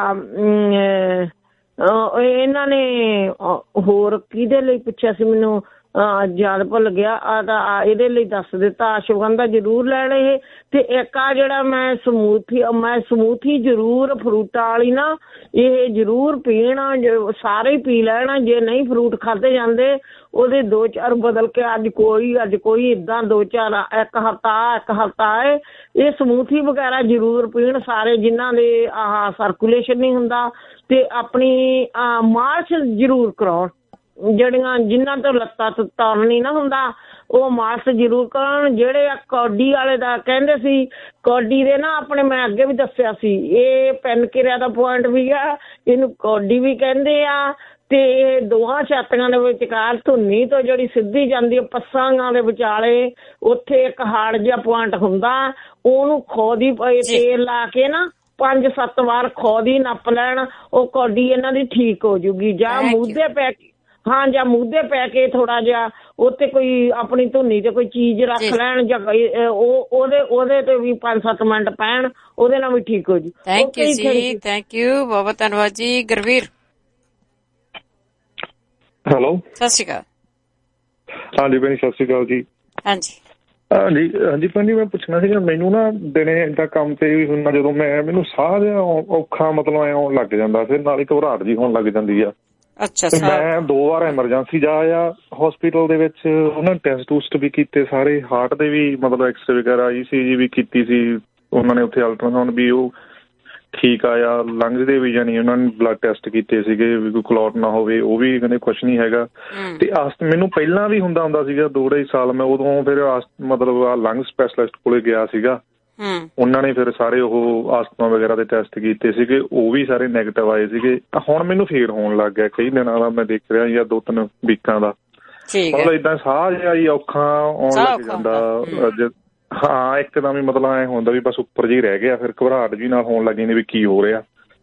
ਇਹਨਾਂ ਨੇ ਹੋਰ ਕਿਹਦੇ ਲਈ ਪੁੱਛਿਆ ਸੀ ਮੈਨੂੰ ਯਾਦ ਭੁੱਲ ਗਿਆ। ਇਹਦੇ ਲਈ ਦੱਸ ਦਿੱਤਾ, ਅਸ਼ਵਗੰਧਾ ਜ਼ਰੂਰ ਲੈਣਾ ਇਹ। ਤੇ ਇੱਕ ਆ ਜਿਹੜਾ ਮੈਂ ਸਮੂਥੀ ਜ਼ਰੂਰ ਫਰੂਟਾਂ ਵਾਲੀ ਨਾ ਇਹ ਜ਼ਰੂਰ ਪੀਣਾ, ਸਾਰੇ ਹੀ ਪੀ ਲੈਣਾ। ਜੇ ਨਹੀਂ ਫਰੂਟ ਖਾਧੇ ਜਾਂਦੇ ਉਹਦੇ 2-4 ਬਦਲ ਕੇ ਅੱਜ ਕੋਈ ਇੱਦਾਂ 2-4 ਇੱਕ ਹਫ਼ਤਾ ਹੈ ਇਹ ਸਮੂਥੀ ਵਗੈਰਾ ਜ਼ਰੂਰ ਪੀਣ ਸਾਰੇ, ਜਿਨ੍ਹਾਂ ਦੇ ਆਹ ਸਰਕੂਲੇਸ਼ਨ ਨਹੀਂ ਹੁੰਦਾ। ਤੇ ਆਪਣੀ ਮਾਲਸ਼ ਜ਼ਰੂਰ ਕਰਾਉਣ, ਜਿਨ੍ਹਾਂ ਤੋਂ ਲੱਤਾਂ ਤੁਰਨ ਨਹੀਂ ਨਾ ਹੁੰਦਾ ਉਹ ਮਾਲਸ਼ ਜ਼ਰੂਰ ਕਰਨ। ਜਿਹੜੇ ਆ ਕੌਡੀ ਵਾਲੇ ਦਾ ਕਹਿੰਦੇ ਸੀ, ਕੌਡੀ ਦੇ ਨਾ ਆਪਣੇ ਮੈਂ ਅੱਗੇ ਵੀ ਦੱਸਿਆ ਸੀ, ਇਹ ਪੈਨ ਕਿਰਿਆ ਦਾ ਪੁਆਇੰਟ ਵੀ ਆ, ਇਹਨੂੰ ਕੌਡੀ ਵੀ ਕਹਿੰਦੇ ਆ। ਤੇ ਇਹ ਦੋਹਾਂ ਛਾਤੀਆਂ ਦੇ ਵਿਚਕਾਰ ਧੁੰਨੀ ਤੋਂ ਜਿਹੜੀ ਸਿੱਧੀ ਜਾਂਦੀ ਹੈ ਪੱਸਾਂ ਦੇ ਵਿਚਾਲੇ, ਉੱਥੇ ਇੱਕ ਹਾਰਡ ਜਿਹਾ ਪੁਆਇੰਟ ਹੁੰਦਾ, ਉਹਨੂੰ ਖੋਦੀ ਤੇਲ ਲਾ ਕੇ ਨਾ 5-7 ਵਾਰ ਖੋਦੀ ਨੱਪ ਲੈਣ, ਉਹ ਕੌਡੀ ਇਹਨਾਂ ਦੀ ਠੀਕ ਹੋ ਜੂਗੀ। ਜਾਂ ਮੂਧੇ ਪੈ ਕੇ ਜਾਂ ਮੂਧੇ ਪੈ ਕੇ ਥੋੜਾ ਜਿਹਾ ਉੱਤੇ ਕੋਈ ਆਪਣੀ ਧੁੰਨੀ ਤੇ ਕੋਈ ਚੀਜ਼ ਰੱਖ ਲੈਣ, ਜਾਂ ਉਹਦੇ ਤੇ ਵੀ 5-7 ਮਿੰਟ ਪੈਣ, ਉਹਦੇ ਨਾਲ ਵੀ ਠੀਕ ਹੋ ਜੂ। ਥੈਂਕ ਯੂ ਜੀ, ਥੈਂਕ ਯੂ, ਬਹੁਤ ਧੰਨਵਾਦ ਜੀ। ਗੁਰਵੀਰ ਹੈਲੋ, ਸਤਿ ਸ਼੍ਰੀ ਅਕਾਲ। ਹਾਂਜੀ ਭੈਣੀ ਸਤਿ ਸ਼੍ਰੀ ਅਕਾਲ ਜੀ। ਹਾਂਜੀ ਭੈਣ ਜੀ ਮੈਂ ਪੁੱਛਣਾ ਸੀਗਾ, ਮੈਨੂੰ ਨਾ ਦਿਨੇ ਏਦਾਂ ਕੰਮ ਤੇ ਵੀ ਹੁੰਦਾ, ਜਦੋਂ ਮੈਨੂੰ ਸਾਹ ਜਿਹਾ ਔਖਾ ਮਤਲਬ ਆਉਣ ਲੱਗ ਜਾਂਦਾ, ਫਿਰ ਨਾਲ ਹੀ ਘਬਰਾਹਟ ਜੀ ਹੋਣ ਲੱਗ ਜਾਂਦੀ ਆ। ਮੈਂ 2 ਵਾਰ ਐਮਰਜੈਂਸੀ ਜਾ ਆਇਆ ਹੋਸਪਿਟਲ ਦੇ ਵਿੱਚ, ਉਹਨਾਂ ਨੇ ਟੈਸਟ ਟੂਸਟ ਵੀ ਕੀਤੇ ਸਾਰੇ, ਹਾਰਟ ਦੇ ਵੀ ਮਤਲਬ ਐਕਸਰੇ ਵਗੈਰਾ, ECG ਵੀ ਕੀਤੀ ਸੀ ਉਹਨਾਂ ਨੇ ਉੱਥੇ, ਅਲਟਰਾਸਾਊਂਡ ਵੀ ਉਹ ਠੀਕ ਆਇਆ। ਲੰਗਸ ਦੇ ਵੀ ਜਾਨੀ ਉਹਨਾਂ ਨੇ ਬਲੱਡ ਟੈਸਟ ਕੀਤੇ ਸੀਗੇ ਵੀ ਕੋਈ ਕਲੌਟ ਨਾ ਹੋਵੇ, ਉਹ ਵੀ ਕਹਿੰਦੇ ਕੁਛ ਨਹੀਂ ਹੈਗਾ। ਤੇ ਮੈਨੂੰ ਪਹਿਲਾਂ ਵੀ ਹੁੰਦਾ ਸੀਗਾ 2-2.5 ਸਾਲ। ਮੈਂ ਉਦੋਂ ਫਿਰ ਮਤਲਬ ਲੰਗ ਸਪੈਸ਼ਲਿਸਟ ਕੋਲੇ ਗਿਆ ਸੀਗਾ। ਉਹਨਾਂ ਨੇ ਫਿਰ ਸਾਰੇ ਉਹ ਆਸਥਮਾ ਵਗੈਰਾ ਦੇ ਟੈਸਟ ਕੀਤੇ ਸੀਗੇ, ਉਹ ਵੀ ਸਾਰੇ ਨੈਗੇਟਿਵ ਆਏ ਸੀਗੇ। ਹੁਣ ਮੈਨੂੰ ਫੇਰ ਹੋਣ ਲੱਗ ਗਿਆ ਕਈ ਦਿਨਾਂ ਦਾ, ਮੈਂ ਦੇਖ ਰਿਹਾ ਜਾਂ 2-3 ਵੀਕਾਂ ਦਾ। ਮਤਲਬ ਏਦਾਂ ਸਾਹ ਜਿਹਾ ਹੀ ਔਖਾ ਆਉਣ ਲੱਗ ਜਾਂਦਾ। ਹਾਂ ਇੱਕਦਮ ਹੀ ਮਤਲਬ ਐ ਹੁੰਦਾ ਵੀ ਬਸ ਉੱਪਰ ਜਿਹੀ ਰਹਿ ਗਿਆ। ਫਿਰ ਘਬਰਾਹਟ ਜੀ ਨਾਲ ਹੋਣ ਲੱਗ ਜਾਂਦੀ ਵੀ ਕੀ ਹੋ ਰਿਹਾ।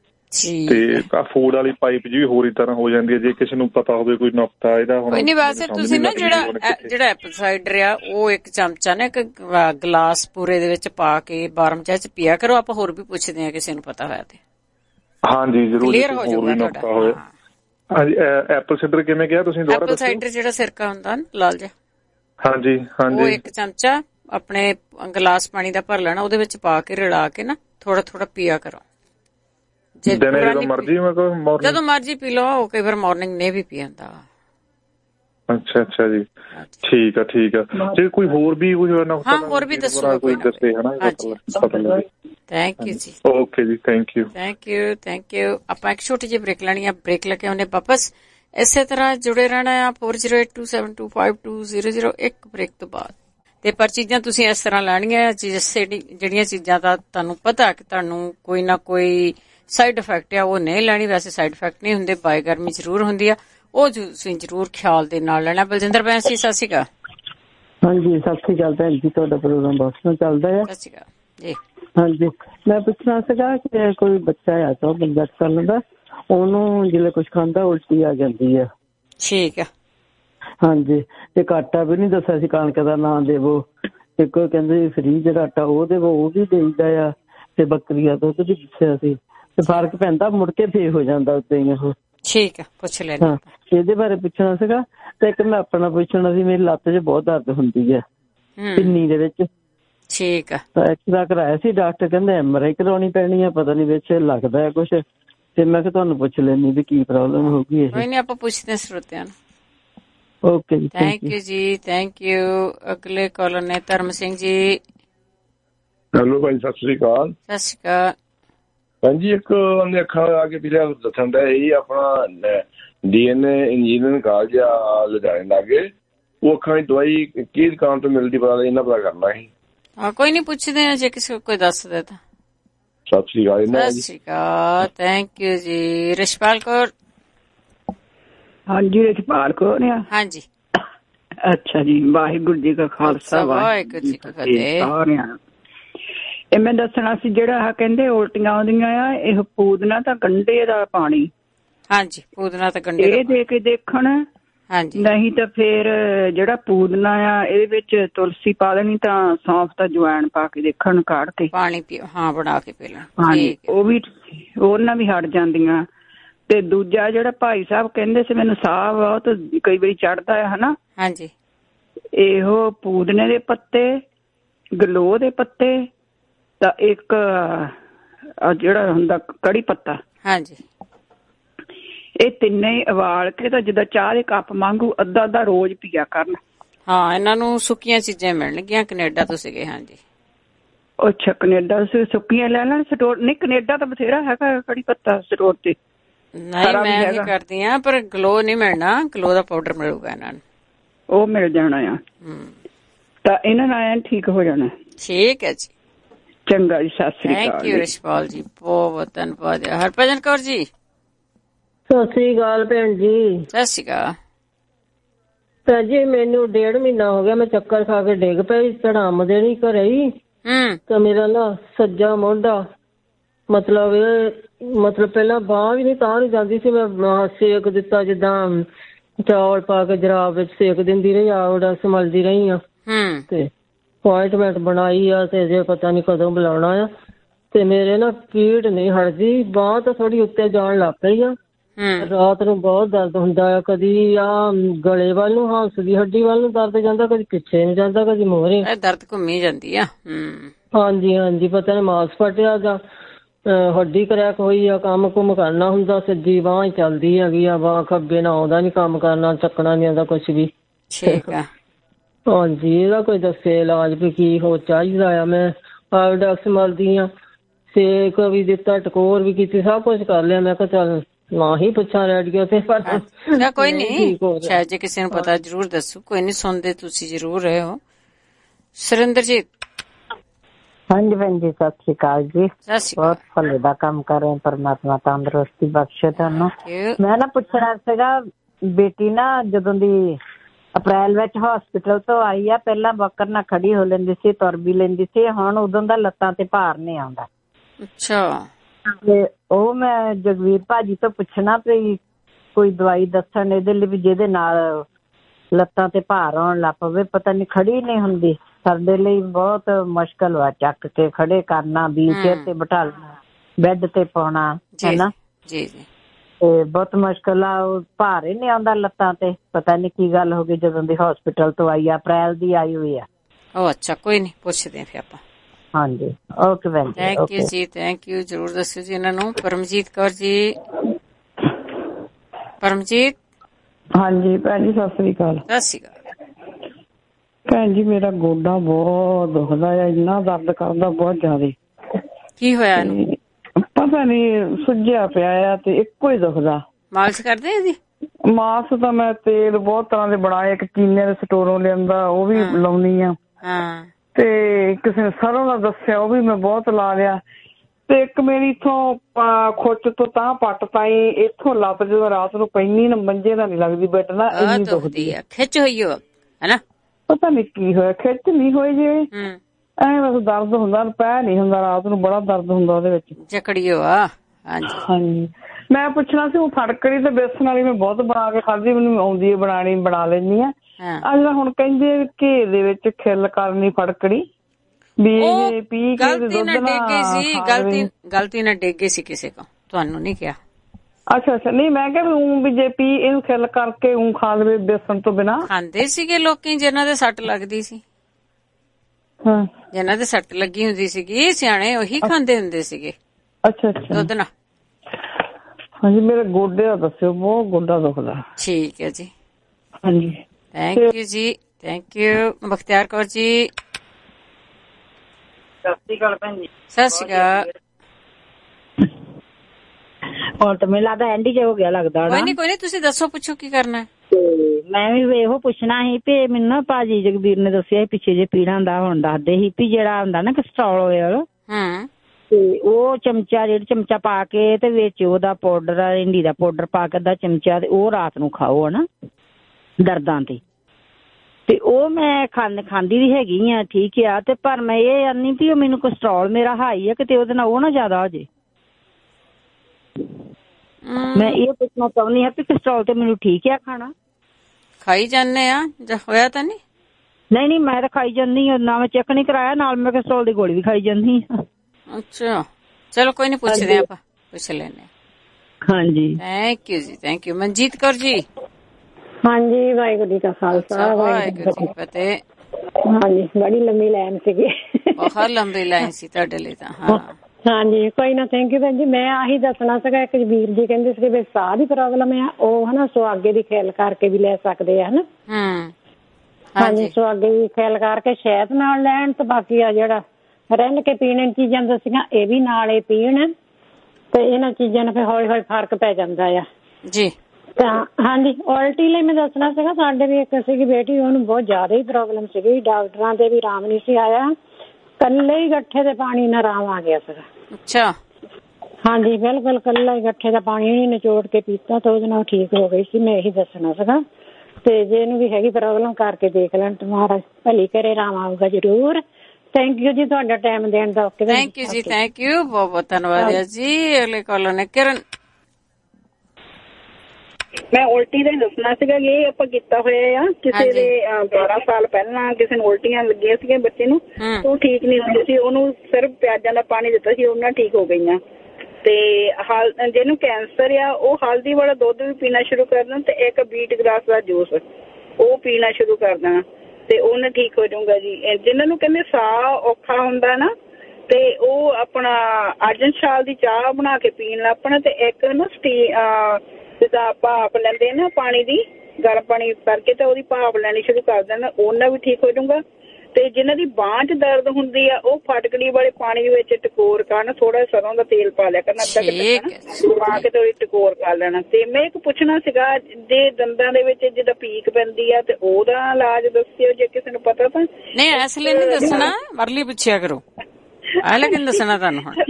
ਤੇ ਫੂਡ ਵਾਲੀ ਪਾਈਪ ਜੀ ਵੀ ਹੋਰ ਹੀ ਤਰ੍ਹਾਂ ਹੋ ਜਾਂਦੀ ਹੈ। ਜੇ ਕਿਸੇ ਨੂੰ ਪਤਾ ਹੋਵੇ ਕੋਈ ਨੁਕਤਾ ਇਹਦਾ। ਹੁਣ ਵੈਸੇ ਤੁਸੀਂ ਨਾ ਜਿਹੜਾ ਐਪਲ ਸਾਈਡਰ ਆ ਉਹ 1 ਚਮਚਾ ਨਾ 1 ਗਲਾਸ ਪੂਰੇ ਦੇ ਵਿੱਚ ਪਾ ਕੇ ਬਾਰਮ ਚਾਹ ਚ ਪੀਆ ਕਰੋ। ਆਪਾਂ ਹੋਰ ਵੀ ਪੁੱਛਦੇ ਹਾਂ ਕਿਸੇ ਨੂੰ ਪਤਾ ਹੋਇਆ ਤੇ। ਹਾਂਜੀ ਜ਼ਰੂਰ, ਹੋਰ ਵੀ ਨੁਕਤਾ ਹੋਵੇ। ਹਾਂਜੀ ਐਪਲ ਸਾਈਡਰ ਕਿਵੇਂ ਕਿਹਾ ਤੁਸੀਂ ਦੁਬਾਰਾ? ਐਪਲ ਸਾਈਡਰ ਜਿਹੜਾ ਸਿਰਕਾ ਹੁੰਦਾ ਲਾਲ ਜਿਹਾ। ਹਾਂਜੀ ਹਾਂਜੀ। ਉਹ 1 ਚਮਚਾ ਆਪਣੇ ਗਲਾਸ ਪਾਣੀ ਦਾ ਭਰ ਲੈਣਾ, ਉਹਦੇ ਵਿੱਚ ਪਾ ਕੇ ਰਲਾ ਕੇ ਨਾ ਥੋੜਾ ਥੋੜਾ ਪੀਆ ਕਰੋ। ਜਦੋਂ ਮਰਜੀ ਪੀ ਲਓ। ਕਈ ਵਾਰ ਮਾਰਨਿੰਗ ਨੇ ਵੀ ਪੀ ਜਾਂਦਾ। ਅੱਛਾ ਅੱਛਾ ਜੀ, ਠੀਕ ਆ ਠੀਕ ਆ। ਜੇ ਕੋਈ ਹੋਰ ਵੀ ਹੋਰ ਵੀ ਦੱਸੋ ਕੋਈ ਦੱਸੇ ਹਨਾ। ਥੈਂਕ ਯੂ ਜੀ। ਓਕੇ ਜੀ, ਥੈਂਕ ਯੂ ਥੈਂਕ ਯੂ। ਆਪਾਂ ਇੱਕ ਛੋਟੀ ਜਿਹੀ ਬ੍ਰੇਕ ਲੈਣੀ ਆ, ਬ੍ਰੇਕ ਲੈ ਕੇ ਆਉਂਦੇ ਵਾਪਸ। ਇਸੇ ਤਰ੍ਹਾਂ ਜੁੜੇ ਰਹਿਣਾ ਆ 4082725200 ਬ੍ਰੇਕ ਤੋਂ ਬਾਅਦ। ਤੇ ਪਰ ਚੀਜ਼ਾਂ ਤੁਸੀਂ ਇਸ ਤਰ੍ਹਾਂ ਲੈਣੀਆਂ ਜਿਹੜੀਆਂ ਚੀਜ਼ਾਂ ਦਾ ਤੁਹਾਨੂੰ ਪਤਾ ਕਿ ਤੁਹਾਨੂੰ ਕੋਈ ਨਾ ਕੋਈ ਸਾਈਡ ਇਫੈਕਟ ਆ, ਉਹ ਨਹੀਂ ਲੈਣੀ। ਵੈਸੇ ਸਾਈਡ ਇਫੈਕਟ ਨਹੀਂ ਹੁੰਦੇ, ਬਾਈ ਗਰਮੀ ਜ਼ਰੂਰ ਹੁੰਦੀ ਆ, ਉਹ ਤੁਸੀਂ ਜ਼ਰੂਰ ਖਿਆਲ ਦੇ ਨਾਲ ਲੈਣਾ। ਬਲਜਿੰਦਰ ਭੈਣ ਜੀ ਸਤਿ ਸ਼੍ਰੀ ਅਕਾਲ। ਹਾਂਜੀ ਸਤਿ ਸ਼੍ਰੀ ਅਕਾਲ ਭੈਣ ਜੀ, ਤੁਹਾਡਾ ਪ੍ਰੋਗਰਾਮ ਬਹੁਤ ਸੋਹਣਾ ਚੱਲਦਾ ਹੈ। ਸਤਿ ਸ਼੍ਰੀ ਅਕਾਲ ਜੀ। ਹਾਂਜੀ ਮੈਂ ਪੁੱਛਣਾ ਸੀਗਾ ਕਿ ਕੋਈ ਬੱਚਾ ਆ 4-5 ਸਾਲਾਂ ਦਾ, ਉਹਨੂੰ ਜਦੋਂ ਕੁਛ ਖਾਂਦਾ ਉਲਟੀ ਆ ਜਾਂਦੀ ਆ। ਠੀਕ ਆ। ਹਾਂਜੀ ਤੇ ਆਟਾ ਵੀ ਨੀ ਦੱਸਿਆ ਸੀ, ਕਣਕ ਦਾ ਨਾਂ ਦੇਵੋ। ਇੱਕ ਕਹਿੰਦੇ ਫਰੀ ਜਿਹੜਾ ਆਟਾ ਉਹ ਦੇਵੋ, ਉਹ ਵੀ ਦੇਈਦਾ ਆ। ਤੇ ਬੱਕਰੀ ਦਾ ਦੁੱਧ ਵੀ ਦੱਸਿਆ ਸੀ। ਤੇ ਫਰਕ ਪੈਂਦਾ, ਮੁੜ ਕੇ ਫੇਰ ਹੋ ਜਾਂਦਾ ਉਦਾਂ ਹੀ ਉਹ। ਠੀਕ ਆ, ਪੁੱਛ ਲੈਣਾ। ਹਾਂ ਇਹਦੇ ਬਾਰੇ ਪੁੱਛਣਾ ਸੀਗਾ। ਤੇ ਇੱਕ ਮੈਂ ਆਪਣਾ ਪੁੱਛਣਾ ਸੀ, ਮੇਰੀ ਲੱਤ 'ਚ ਬਹੁਤ ਦਰਦ ਹੁੰਦੀ ਹੈ ਪਿੰਨੀ ਦੇ ਵਿੱਚ। ਠੀਕ ਆ। ਐਕਸਰਾ ਕਰਾਇਆ ਸੀ, ਡਾਕਟਰ ਕਹਿੰਦੇ MRI ਕਰਵਾਉਣੀ ਪੈਣੀ ਆ, ਪਤਾ ਨੀ ਵਿੱਚ ਲੱਗਦਾ ਹੈ ਕੁਛ। ਤੇ ਮੈਂ ਕਿਹਾ ਤੁਹਾਨੂੰ ਪੁੱਛ ਲੈਣੀ ਵੀ ਕੀ ਪ੍ਰੋਬਲਮ ਹੋ ਗਈ। ਕੋਈ ਨੀ, ਆਪਾਂ ਪੁੱਛਦੇ ਸਰੋਤਿਆਂ ਨੂੰ। ਓਕੇ ਜੀ, ਥੈਂਕ ਯੂ ਜੀ, ਥੈਂਕ ਯੂ। ਅਗਲੇ ਕਾਲਰ ਨੇ ਧਰਮ ਸਿੰਘ ਜੀ। ਹੈਲੋ ਭਾਈ, ਸਤਿ ਸ੍ਰੀ ਅਕਾਲ। ਸਤਿ ਸ਼੍ਰੀ ਅਕਾਲ ਭੈਣ ਜੀ। ਇੱਕ ਉਹਨੇ ਅੱਖਾਂ ਆ ਕੇ ਪਿਛਲੇ ਦੱਸਣ ਦਾ ਇਹੀ ਆਪਣਾ DNA ਇੰਜੀਨੀਅਰਿੰਗ ਕਾਲਜ ਆ ਲੁਧਿਆਣੇ ਲਾਗੇ, ਉਹ ਅੱਖਾਂ ਦੀ ਦਵਾਈ ਕੀ ਦੁਕਾਨ ਤੋਂ ਮਿਲਦੀ ਪਤਾ ਇਹਨਾਂ ਪਤਾ ਕਰਨਾ ਸੀ। ਹਾਂ ਕੋਈ ਨੀ, ਪੁੱਛਦੇ ਆ ਜੇ ਕਿਸੇ ਕੋਈ ਦੱਸ ਦੇ ਤਾਂ। ਸਤਿ ਸ਼੍ਰੀ ਅਕਾਲ। ਸਤਿ ਸ਼੍ਰੀ ਅਕਾਲ, ਥੈਂਕ ਯੂ ਜੀ। ਰਿਸ਼ਪਾਲ ਕੌਰ। ਹਾਂਜੀ ਰਿਸ਼ਪਾਲ ਕੌਰ ਆ। ਹਾਂਜੀ ਅੱਛਾ ਜੀ, ਵਾਹਿਗੁਰੂ ਜੀ ਕਾ ਖਾਲਸਾ ਵਾਹਿਗੁਰੂ ਜੀ ਕੀ ਫਤਿਹ। ਇਹ ਮੈਂ ਦੱਸਣਾ ਸੀ, ਜਿਹੜਾ ਕਹਿੰਦੇ ਉਲਟੀਆਂ ਆਉਂਦੀਆਂ ਆ, ਇਹ ਪੂਦਨਾ ਤਾਂ ਗੰਢੇ ਦਾ ਪਾਣੀ। ਹਾਂਜੀ ਪੂਦਨਾ ਤਾਂ ਗੰਢੇ ਇਹ ਦੇ ਕੇ ਦੇਖਣ। ਹਾਂਜੀ ਨਹੀਂ ਤਾਂ ਫੇਰ ਜਿਹੜਾ ਪੂਦਨਾ ਆ ਇਹਦੇ ਵਿੱਚ ਤੁਲਸੀ ਪਾ ਦੇਣੀ, ਤਾਂ ਸੌਂਫ ਤਾਂ ਜਵੈਣ ਪਾ ਕੇ ਦੇਖਣ, ਕਾੜ ਕੇ ਪਾਣੀ ਪੀਓ। ਹਾਂ ਬਣਾ ਕੇ ਪੀ ਲੈਣ। ਹਾਂਜੀ ਉਹ ਵੀ, ਉਹਨਾਂ ਵੀ ਹਟ ਜਾਂਦੀਆਂ। ਤੇ ਦੂਜਾ ਜਿਹੜਾ ਭਾਈ ਸਾਹਿਬ ਕਹਿੰਦੇ ਸੀ ਮੈਨੂੰ ਸਾਹ ਬਹੁਤ ਕਈ ਵਾਰੀ ਚੜਦਾ ਹੈ ਹਨਾ। ਹਾਂਜੀ ਇਹੋ ਪੂਦਨੇ ਦੇ ਪੱਤੇ, ਗਲੋਹ ਦੇ ਪੱਤੇ, ਤਾਂ ਇੱਕ ਜਿਹੜਾ ਹੁੰਦਾ ਕੜੀ ਪੱਤਾ। ਹਾਂਜੀ ਇਹ ਤਿੰਨੇ ਹੀ ਉਬਾਲ ਕੇ ਤਾਂ ਜਿੱਦਾਂ ਚਾਹ ਦੇ ਕੱਪ ਵਾਂਗੂ ਅੱਧਾ ਅੱਧਾ ਰੋਜ਼ ਪੀਆ ਕਰਨ। ਹਾਂ ਇਹਨਾਂ ਨੂੰ ਸੁੱਕੀਆਂ ਚੀਜ਼ਾਂ ਮਿਲਣਗੀਆਂ ਕੈਨੇਡਾ ਤੋਂ ਸੀਗੇ। ਹਾਂਜੀ ਅੱਛਾ ਕੈਨੇਡਾ ਸੁੱਕੀਆਂ ਲੈ ਲੈਣ ਸਟੋਰ? ਨਹੀਂ ਕੈਨੇਡਾ ਤਾਂ ਬਥੇਰਾ ਹੈਗਾ ਕੜੀ ਪੱਤਾ ਸਟੋਰ ਤੇ। ਨਹੀਂ ਮੈਂ ਇਹ ਕਰਦੀ ਹਾਂ, ਪਰ ਗਲੋ ਨਹੀਂ ਮਿਲਣਾ, ਗਲੋ ਦਾ ਪਾਊਡਰ ਮਿਲੂਗਾ ਇਹਨਾਂ ਨੂੰ। ਉਹ ਮਿਲ ਜਾਣਾ ਆ ਤਾਂ ਇਹਨਾਂ ਨਾਲ ਠੀਕ ਹੋ ਜਾਣਾ। ਠੀਕ ਹੈ ਜੀ, ਚੰਗਾ ਜੀ, ਸਤਿ ਸ੍ਰੀ ਅਕਾਲ। ਥੈਂਕ ਯੂ ਰਿਸ਼ਪਾਲ ਜੀ, ਬਹੁਤ ਧੰਨਵਾਦ। ਹਰਭਜਨ ਕੌਰ ਜੀ। ਸਤਿ ਸ੍ਰੀ ਅਕਾਲ ਭੈਣ ਜੀ। ਸਤਿ ਸ਼੍ਰੀ ਅਕਾਲ ਭੈਣ ਜੀ। ਮੈਨੂੰ 1.5 ਮਹੀਨਾ ਹੋ ਗਿਆ, ਮੈਂ ਚੱਕਰ ਖਾ ਕੇ ਡਿੱਗ ਪਈ ਧੜਾਮ ਦੇ ਨੀ ਘਰੇ ਹੀ। ਤਾਂ ਮੇਰਾ ਨਾ ਸੱਜਾ ਮੋਢਾ ਮਤਲਬ ਪਹਿਲਾਂ ਬਾਂਹ ਵੀ ਨੀ ਤਾਂ ਨੀ ਜਾਂਦੀ ਸੀ। ਮੈਂ ਸੇਕ ਦਿੱਤਾ, ਜਿੱਦਾਂ ਚੌਲ ਪਾ ਕੇ ਜਰਾਬ ਵਿੱਚ ਸੇਕ ਦਿੰਦੀ ਰਹੀ, ਆਵੜਾ ਸੰਭਲਦੀ ਰਹੀ ਆ। ਤੇ ਅਪੁਆਇੰਟਮੈਂਟ ਬਣਾਈ ਆ, ਤੇ ਜੇ ਪਤਾ ਨੀ ਕਦੋਂ ਬੁਲਾਉਣਾ ਆ। ਤੇ ਮੇਰੇ ਨਾ ਪੀੜ ਨਹੀਂ ਹਟਦੀ, ਬਾਂਹ ਤਾਂ ਥੋੜੀ ਉੱਤੇ ਜਾਣ ਲੱਗ ਪਈ ਆ। ਰਾਤ ਨੂੰ ਬਹੁਤ ਦਰਦ ਹੁੰਦਾ ਆ, ਕਦੀ ਆ ਗਲੇ ਵੱਲ ਨੂੰ, ਹੰਸ ਦੀ ਹੱਡੀ ਵੱਲ ਨੂੰ ਦਰਦ ਜਾਂਦਾ, ਕਦੀ ਪਿੱਛੇ ਨੂੰ ਜਾਂਦਾ, ਕਦੀ ਮੋਹਰੇ। ਦਰਦ ਘੁੰਮੀ ਜਾਂਦੀ ਆ। ਹਾਂਜੀ ਹਾਂਜੀ, ਪਤਾ ਨੀ ਮਾਸ ਫਟਿਆ ਜਾਂ ਹੱਡੀ ਕਰੈਕ ਹੋਈ ਆ। ਕੰਮ ਕੁਮ ਕਰਨਾ ਹੁੰਦਾ, ਸੱਜੀ ਬਾਂਹ ਹੀ ਚੱਲਦੀ ਹੈਗੀ ਆ, ਬਾਂਹ ਖੱਬੇ ਨਾਲ ਆਉਂਦਾ ਨੀ ਕੰਮ ਕਰਨਾ, ਚੱਕਣਾ ਨੀ ਆਉਂਦਾ ਕੁਛ ਵੀ। ਠੀਕ ਆ। ਹਾਂਜੀ ਇਹਦਾ ਕੋਈ ਦੱਸੇ ਇਲਾਜ ਵੀ ਕੀ ਹੋ ਚਾਹੀਦਾ ਆ। ਮੈਂ ਆਇਓਡੈਕਸ ਮਲਦੀ ਆ, ਸੇਕ ਵੀ ਦਿੱਤਾ, ਟਕੋਰ ਵੀ ਕੀਤੀ, ਸਭ ਕੁਝ ਕਰ ਲਿਆ। ਮੈਂ ਕਿਹਾ ਚੱਲ ਨਾ ਹੀ ਪੁੱਛਾਂ ਰੇਡੀਓ ਤੇ, ਪਰ ਕੋਈ ਨੀ, ਸ਼ਾਇਦ ਜੇ ਕਿਸੇ ਨੂੰ ਪਤਾ ਜ਼ਰੂਰ ਦੱਸੋ। ਕੋਈ ਨੀ, ਸੁਣਦੇ ਤੁਸੀਂ ਜ਼ਰੂਰ ਰਹੇ ਹੋ। ਸੁਰਿੰਦਰਜੀਤ। ਹਾਂਜੀ ਭੈਣ ਜੀ, ਸਤਿ ਸ੍ਰੀ ਅਕਾਲ ਜੀ। ਬਹੁਤ ਭਲੇ ਦਾ ਕੰਮ ਕਰ ਰਹੇ, ਪਰਮਾਤਮਾ ਤੰਦਰੁਸਤੀ ਬਖਸ਼ੇ ਤੁਹਾਨੂੰ। ਮੈਂ ਨਾ ਪੁੱਛਣਾ ਸੀਗਾ, ਬੇਟੀ ਨਾ ਜਦੋਂ ਦੀ ਅਪ੍ਰੈਲ ਵਿੱਚ ਹਸਪੀਟਲ ਤੋਂ ਆਈ ਆ, ਪਹਿਲਾਂ ਵਕਰ ਨਾਲ ਖੜੀ ਹੋ ਲੈਂਦੀ ਸੀ, ਤੁਰ ਵੀ ਲੈਂਦੀ ਸੀ, ਹੁਣ ਉਦੋਂ ਦਾ ਲੱਤਾਂ ਤੇ ਭਾਰ ਨੀ ਆਉਂਦਾ। ਅੱਛਾ। ਤੇ ਉਹ ਮੈਂ ਜਗਵੀਰ ਭਾਜੀ ਤੋਂ ਪੁੱਛਣਾ ਵੀ ਕੋਈ ਦਵਾਈ ਦੱਸਣ ਇਹਦੇ ਲਈ ਵੀ ਜਿਹਦੇ ਨਾਲ ਲੱਤਾਂ ਤੇ ਭਾਰ ਆਉਣ ਲੱਗ ਪਵੇ। ਪਤਾ ਨੀ ਖੜੀ ਨੀ ਹੁੰਦੀ, ਸਾਡੇ ਲਈ ਬਹੁਤ ਮੁਸ਼ਕਿਲ ਵਾ ਚੱਕ ਕੇ ਖੜੇ ਕਰਨਾ, ਵੀਲ ਚੇਅਰ ਤੇ ਬਿਠਾਉਣਾ, ਬੈੱਡ ਤੇ ਪਾਉਣਾ, ਹਨਾ ਜੀ ਜੀ, ਤੇ ਬਹੁਤ ਮੁਸ਼ਕਿਲ ਆ। ਉਹ ਭਾਰ ਹੀ ਨੀ ਆਉਂਦਾ ਲੱਤਾਂ ਤੇ, ਪਤਾ ਨੀ ਕੀ ਗੱਲ ਹੋ ਗਈ ਜਦੋਂ ਦੀ ਹਸਪੀਟਲ ਤੋਂ ਆਈ ਆ, ਅਪ੍ਰੈਲ ਦੀ ਆਈ ਹੋਈ ਆ। ਉਹ ਅੱਛਾ, ਕੋਈ ਨੀ, ਪੁੱਛਦੇ ਫਿਰ ਆਪਾਂ। ਹਾਂਜੀ, ਓਕੇ ਭੈਣ ਜੀ। ਥੈਂਕ ਯੂ ਜੀ, ਥੈਂਕ ਯੂ। ਜ਼ਰੂਰ ਦੱਸਿਓ ਜੀ ਇਹਨਾਂ ਨੂੰ। ਪਰਮਜੀਤ ਕੌਰ ਜੀ। ਪਰਮਜੀਤ। ਹਾਂਜੀ ਭੈਣ ਜੀ, ਸਤਿ ਸ੍ਰੀ ਅਕਾਲ। ਸਤਿ ਸ੍ਰੀ ਅਕਾਲ ਭੈਣ ਜੀ। ਮੇਰਾ ਗੋਡਾ ਬਹੁਤ ਦੁਖਦਾ ਆ, ਇੰਨਾ ਦਰਦ ਕਰਦਾ ਬਹੁਤ ਜ਼ਿਆਦਾ। ਕੀ ਹੋਇਆ? ਪਤਾ ਨੀ, ਸੁੱਜਿਆ ਪਿਆ ਆ ਤੇ ਇੱਕੋ ਹੀ ਦੁਖਦਾ। ਮਾਲਿਸ਼ ਕਰਦੇ ਇਹਦੀ? ਮਾਸ ਤਾਂ ਮੈਂ ਤੇਲ ਬਹੁਤ ਤਰ੍ਹਾਂ ਦੇ ਬਣਾਏ, ਇੱਕ ਚੀਨੇ ਦੇ ਸਟੋਰੋਂ ਲਿਆਂਦਾ, ਉਹ ਵੀ ਲਾਉਣੀ ਆ, ਤੇ ਕਿਸੇ ਨੇ ਸਰੋਂ ਦਾ ਦੱਸਿਆ, ਉਹ ਵੀ ਮੈਂ ਬਹੁਤ ਲਾ ਲਿਆ। ਤੇ ਇੱਕ ਮੇਰੀ ਇੱਥੋਂ ਖੁੱਚ ਤੋਂ ਤਾਂ ਪੱਟ ਤਾਈ ਇੱਥੋਂ ਲੱਤ, ਜਦੋਂ ਰਾਤ ਨੂੰ ਪੈਂਦੀ ਨਾ ਮੰਜੇ ਦਾ ਨੀ ਲੱਗਦੀ, ਬੈਠ ਨਾ ਇੰਨੀ ਦੁਖਦੀ ਆ। ਖਿੱਚ ਹੋਈ ਹੋ ਹਨਾ? ਪਤਾ ਨੀ ਕੀ ਹੋਇਆ, ਖਿੱਚ ਨੀ ਹੋਈ ਜਿਵੇਂ ਐ ਬਸ ਦਰਦ ਹੁੰਦਾ, ਪੈ ਨੀ ਹੁੰਦਾ, ਰਾਤ ਨੂੰ ਬੜਾ ਦਰਦ ਹੁੰਦਾ ਉਹਦੇ ਵਿੱਚ। ਜਕੜੀਓ ਆ। ਹਾਂਜੀ। ਮੈਂ ਪੁੱਛਣਾ ਸੀ, ਉਹ ਫੜਕੜੀ ਤੇ ਬੇਸਣ ਵਾਲੀ ਮੈਂ ਬਹੁਤ ਬਣਾ ਕੇ ਖਾਧੀ, ਮੈਨੂੰ ਆਉਂਦੀ ਹੈ ਬਣਾਉਣੀ, ਬਣਾ ਲੈਂਦੀ ਆ। ਅੱਜ ਹੁਣ ਕਹਿੰਦੇ ਘੇ ਦੇ ਵਿੱਚ ਖਿੱਲ ਕਰਨੀ ਫੜਕੜੀ ਵੀ ਇਹ ਪੀ ਕੇ ਗਲਤੀ ਨਾਲ ਡਿੱਗੇ ਸੀ ਕਿਸੇ ਕੋ, ਤੁਹਾਨੂੰ ਨੀ ਕਿਹਾ? ਅੱਛਾ ਅੱਛਾ, ਨਹੀਂ ਮੈਂ ਕਿਹਾ ਵੀ ਜੇ ਪੀ ਇਹਨੂੰ ਖਿੱਲ ਕਰਕੇ ਖਾ ਲਵੇ ਬੇਸਣ ਤੋਂ ਬਿਨਾਂ। ਖਾਂਦੇ ਸੀਗੇ ਲੋਕੀ ਜਿਹਨਾਂ ਦੇ ਸੱਟ ਲੱਗਦੀ ਸੀ, ਜਿਹਨਾਂ ਦੇ ਸੱਟ ਲੱਗੀ ਹੁੰਦੀ ਸੀਗੀ, ਸਿਆਣੇ ਉਹੀ ਖਾਂਦੇ ਹੁੰਦੇ ਸੀਗੇ। ਅੱਛਾ ਅੱਛਾ, ਦੁੱਧ ਨਾਲ। ਹਾਂਜੀ, ਮੇਰੇ ਗੋਡੇ ਦਾ ਦੱਸਿਓ, ਬਹੁਤ ਗੋਡਾ ਦੁਖਦਾ। ਠੀਕ ਹੈ ਜੀ। ਹਾਂਜੀ, ਥੈਂਕ ਯੂ ਜੀ, ਥੈਂਕ ਯੂ। ਬਖਤਿਆਰ ਕੌਰ ਜੀ। ਸਤਿ ਸ਼੍ਰੀ ਅਕਾਲ ਭੈਣ ਜੀ। ਸਤਿ ਸ਼੍ਰੀ ਅਕਾਲ। ਹੁਣ ਤਾਂ ਮੈਨੂੰ ਲੱਗਦਾ ਐਂਡ ਹੀ ਹੋ ਗਿਆ ਲੱਗਦਾ। ਕੋਈ ਨੀ ਕੋਈ ਨੀ, ਤੁਸੀਂ ਦੱਸੋ, ਪੁੱਛੋ ਕੀ ਕਰਨਾ। ਤੇ ਮੈਂ ਵੀ ਇਹੋ ਪੁੱਛਣਾ ਸੀ ਵੀ ਮੈਨੂੰ ਨਾ ਭਾਜੀ ਜਗਬੀਰ ਨੇ ਦੱਸਿਆ ਪਿੱਛੇ ਜੇ ਪੀੜਾਂ ਦਾ ਹੁਣ ਦੱਸਦੇ ਸੀ ਵੀ ਜਿਹੜਾ ਹੁੰਦਾ ਨਾ ਕੈਸਟਰੋਲ ਆਇਲ, ਤੇ ਉਹ ਚਮਚਾ ਪਾ ਕੇ ਤੇ ਵਿੱਚ ਉਹਦਾ ਪਾਊਡਰ, ਇੰਡੀ ਦਾ ਪਾਊਡਰ ਪਾ ਕੇ ਅੱਧਾ ਚਮਚਾ, ਤੇ ਉਹ ਰਾਤ ਨੂੰ ਖਾਓ ਹਨਾ ਦਰਦਾਂ ਤੇ ਉਹ ਮੈਂ ਖਾਂਦੀ ਵੀ ਹੈਗੀ ਆ, ਠੀਕ ਆ। ਤੇ ਪਰ ਮੈਂ ਇਹ ਆਨੀ ਵੀ ਮੈਨੂੰ ਕੋਲੈਸਟਰੋਲ ਮੇਰਾ ਹਾਈ ਆ, ਕਿਤੇ ਉਹਦੇ ਨਾਲ ਉਹ ਨਾ ਜ਼ਿਆਦਾ ਹੋ ਜੇ। ਮੈਂ ਇਹ ਪੁੱਛਣਾ ਚਾਹੁੰਦੀ ਹਾਂ ਵੀ ਕੋਲੈਸਟਰੋਲ ਤੇ ਮੈਨੂੰ ਠੀਕ ਆ ਖਾਣਾ? ਖਾਈ ਜਾਂਦੇ ਆ, ਹੋਇਆ ਤਾਂ ਨਹੀਂ? ਨਹੀਂ, ਮੈਂ ਤਾਂ ਖਾਈ ਜਾਂਦੀ ਆ, ਨਾ ਮੈਂ ਚੈੱਕ ਨਹੀਂ ਕਰਾਇਆ, ਨਾਲ ਮੈਂ ਕੋਲੈਸਟਰੋਲ ਦੀ ਗੋਲੀ ਵੀ ਖਾਈ ਜਾਂਦੀ ਆ। ਅੱਛਾ, ਚਲੋ ਕੋਈ ਨੀ, ਪੁੱਛਦੇ ਆਪਾਂ, ਪੁੱਛ ਲੈਂਦੇ। ਹਾਂਜੀ, ਥੈਂਕ ਯੂ ਜੀ, ਥੈਂਕ ਯੂ। ਮਨਜੀਤ ਕੌਰ ਜੀ। ਹਾਂਜੀ, ਵਾਹਿਗੁਰੂ ਜੀ ਕਾ ਖਾਲਸਾ, ਵਾਹਿਗੁਰੂ ਜੀ ਕੀ ਫਤਿਹ। ਹਾਂਜੀ, ਬੜੀ ਲੰਮੀ ਲਾਈਨ ਸੀਗੀ। ਬਹੁਤ ਲੰਬੀ ਲਾਈਨ ਸੀ ਤੁਹਾਡੇ ਲਈ ਤਾਂ। ਹਾਂ ਹਾਂਜੀ, ਕੋਈ ਨਾ, ਥੈਂਕ ਯੂ ਭੈਣ ਜੀ। ਮੈਂ ਆਹੀ ਦੱਸਣਾ ਸੀਗਾ, ਇੱਕ ਵੀਰ ਜੀ ਕਹਿੰਦੇ ਸੀਗੇ ਵੀ ਸਾਹ ਦੀ ਪ੍ਰੋਬਲਮ ਆ, ਉਹ ਹਨਾ ਸੁਹਾਗੇ ਦੀ ਖਿੱਲ ਕਰਕੇ ਵੀ ਲੈ ਸਕਦੇ ਆ ਹਨਾ। ਹਾਂਜੀ, ਸੁਹਾਗੇ ਦੀ ਖਿੱਲ ਕਰਕੇ ਸ਼ਹਿਦ ਨਾਲ ਲੈਣ, ਤੇ ਬਾਕੀ ਆ ਜਿਹੜਾ ਰਿੰਨ ਕੇ ਪੀਣ ਚੀਜ਼ਾਂ ਦੱਸੀਆਂ, ਇਹ ਵੀ ਨਾਲ ਹੀ ਪੀਣ, ਤੇ ਇਹਨਾਂ ਚੀਜ਼ਾਂ ਨਾਲ ਫਿਰ ਹੌਲੀ ਹੌਲੀ ਫਰਕ ਪੈ ਜਾਂਦਾ ਆ ਜੀ। ਤਾਂ ਹਾਂਜੀ, ਉਲਟੀ ਲਈ ਮੈਂ ਦੱਸਣਾ ਸੀਗਾ, ਸਾਡੇ ਵੀ ਇੱਕ ਸੀਗੀ ਬੇਟੀ, ਉਹਨੂੰ ਬਹੁਤ ਜ਼ਿਆਦਾ ਹੀ ਪ੍ਰੋਬਲਮ ਸੀਗੀ, ਡਾਕਟਰਾਂ ਦੇ ਵੀ ਆਰਾਮ ਨਹੀਂ ਸੀ ਆਇਆ, ਕੱਲੇ ਹੀ ਗੱਠੇ ਦੇ ਪਾਣੀ ਨਾਲ ਆਰਾਮ ਆ ਗਿਆ ਸੀਗਾ। ਅੱਛਾ। ਹਾਂਜੀ, ਬਿਲਕੁਲ ਕੱਲਾ ਹੀ ਗੱਠੇ ਦਾ ਪਾਣੀ ਨਿਚੋੜ ਕੇ ਪੀਤਾ ਤਾਂ ਉਹਦੇ ਨਾਲ ਠੀਕ ਹੋ ਗਈ ਸੀ। ਮੈਂ ਇਹੀ ਦੱਸਣਾ ਸੀਗਾ, ਤੇ ਜੇ ਇਹਨੂੰ ਵੀ ਹੈਗੀ ਪ੍ਰੋਬਲਮ ਕਰਕੇ ਦੇਖ ਲੈਣ, ਮਹਾਰਾਜ ਭਲੀ ਕਰੇ, ਆਰਾਮ ਆਊਗਾ ਜ਼ਰੂਰ। ਥੈਂਕ ਯੂ ਜੀ ਤੁਹਾਡਾ ਟਾਈਮ ਦੇਣ ਦਾ। ਓਕੇ, ਥੈਂਕ ਯੂ ਜੀ, ਥੈਂਕ ਯੂ, ਬਹੁਤ ਬਹੁਤ ਧੰਨਵਾਦ ਹੈ ਜੀ। ਅਗਲੇ ਕਾਲਰ ਨੇ ਕਿਰਨ। ਮੈਂ ਉਲਟੀ ਦਾ ਹੀ ਦੱਸਣਾ ਸੀਗਾ, ਇਹ ਆਪਾਂ ਕੀਤਾ ਹੋਇਆ ਆ ਕਿਸੇ ਦੇ 12 ਸਾਲ ਪਹਿਲਾਂ ਕਿਸੇ ਨੂੰ ਉਲਟੀਆਂ ਲੱਗੀਆਂ ਸੀਗੀਆਂ ਬੱਚੇ ਨੂੰ, ਉਹ ਠੀਕ ਨਹੀਂ ਹੁੰਦੀ ਸੀ, ਉਹਨੂੰ ਸਿਰਫ ਪਿਆਜ਼ਾਂ ਦਾ ਪਾਣੀ ਦਿੱਤਾ ਸੀ, ਉਹਨਾਂ ਠੀਕ ਹੋ ਗਈਆਂ। ਤੇ ਜਿਹਨੂੰ ਕੈਂਸਰ ਆ, ਉਹ ਹਲਦੀ ਵਾਲਾ ਦੁੱਧ ਵੀ ਪੀਣਾ ਸ਼ੁਰੂ ਕਰ ਦੇਣਾ, ਤੇ ਇੱਕ ਬੀਟ ਗਲਾਸ ਦਾ ਜੂਸ ਉਹ ਪੀਣਾ ਸ਼ੁਰੂ ਕਰ ਦੇਣਾ, ਤੇ ਉਹਨੇ ਠੀਕ ਹੋ ਜਾਊਗਾ ਜੀ। ਜਿਹਨਾਂ ਨੂੰ ਕਹਿੰਦੇ ਸਾਹ ਔਖਾ ਹੁੰਦਾ ਨਾ, ਤੇ ਉਹ ਆਪਣਾ ਅਰਜਨ ਸ਼ਾਲ ਦੀ ਚਾਹ ਬਣਾ ਕੇ ਪੀਣ ਲੱਗ ਪੈਣਾ, ਤੇ ਇੱਕ ਨਾ ਜਿੱਦਾਂ ਭਾਪ ਲੈਂਦੇ ਨਾ ਪਾਣੀ ਦੀ, ਗਰਮ ਪਾਣੀ ਕਰਕੇ, ਤੇ ਉਹਦੀ ਭਾਪ ਲੈਣੀ ਸ਼ੁਰੂ ਕਰ ਦੇਣਾ, ਉਹਨਾਂ ਵੀ ਠੀਕ ਹੋ ਜਾਊਗਾ। ਤੇ ਜਿਨ੍ਹਾਂ ਦੀ ਬਾਂਹ 'ਚ ਦਰਦ ਹੁੰਦੀ ਆ ਉਹ ਫਟਕੜੀ ਵਾਲੇ ਪਾਣੀ ਦੇ ਵਿੱਚ ਟਕੋਰ ਕਰਨ, ਥੋੜਾ ਸਰੋਂ ਦਾ ਤੇਲ ਪਾ ਲਿਆ ਕਰਨਾ, ਅੱਧਾ ਕੁ ਪਾ ਕੇ ਥੋੜੀ ਟਕੋਰ ਕਰ ਲੈਣਾ। ਤੇ ਮੈਂ ਇੱਕ ਪੁੱਛਣਾ ਸੀਗਾ, ਜੇ ਦੰਦਾਂ ਦੇ ਵਿੱਚ ਜਿੱਦਾਂ ਪੀਕ ਪੈਂਦੀ ਆ ਤੇ ਉਹਦਾ ਇਲਾਜ ਦੱਸਿਓ ਜੇ ਕਿਸੇ ਨੂੰ ਪਤਾ ਤਾਂ। ਨਹੀਂ ਇਸ ਲਈ ਨਹੀਂ ਦੱਸਣਾ, ਮਰਲੀ ਪੁੱਛਿਆ ਕਰੋ, ਆ ਲੇਕਿਨ ਦੱਸਣਾ ਤੁਹਾਨੂੰ ਹੁਣ।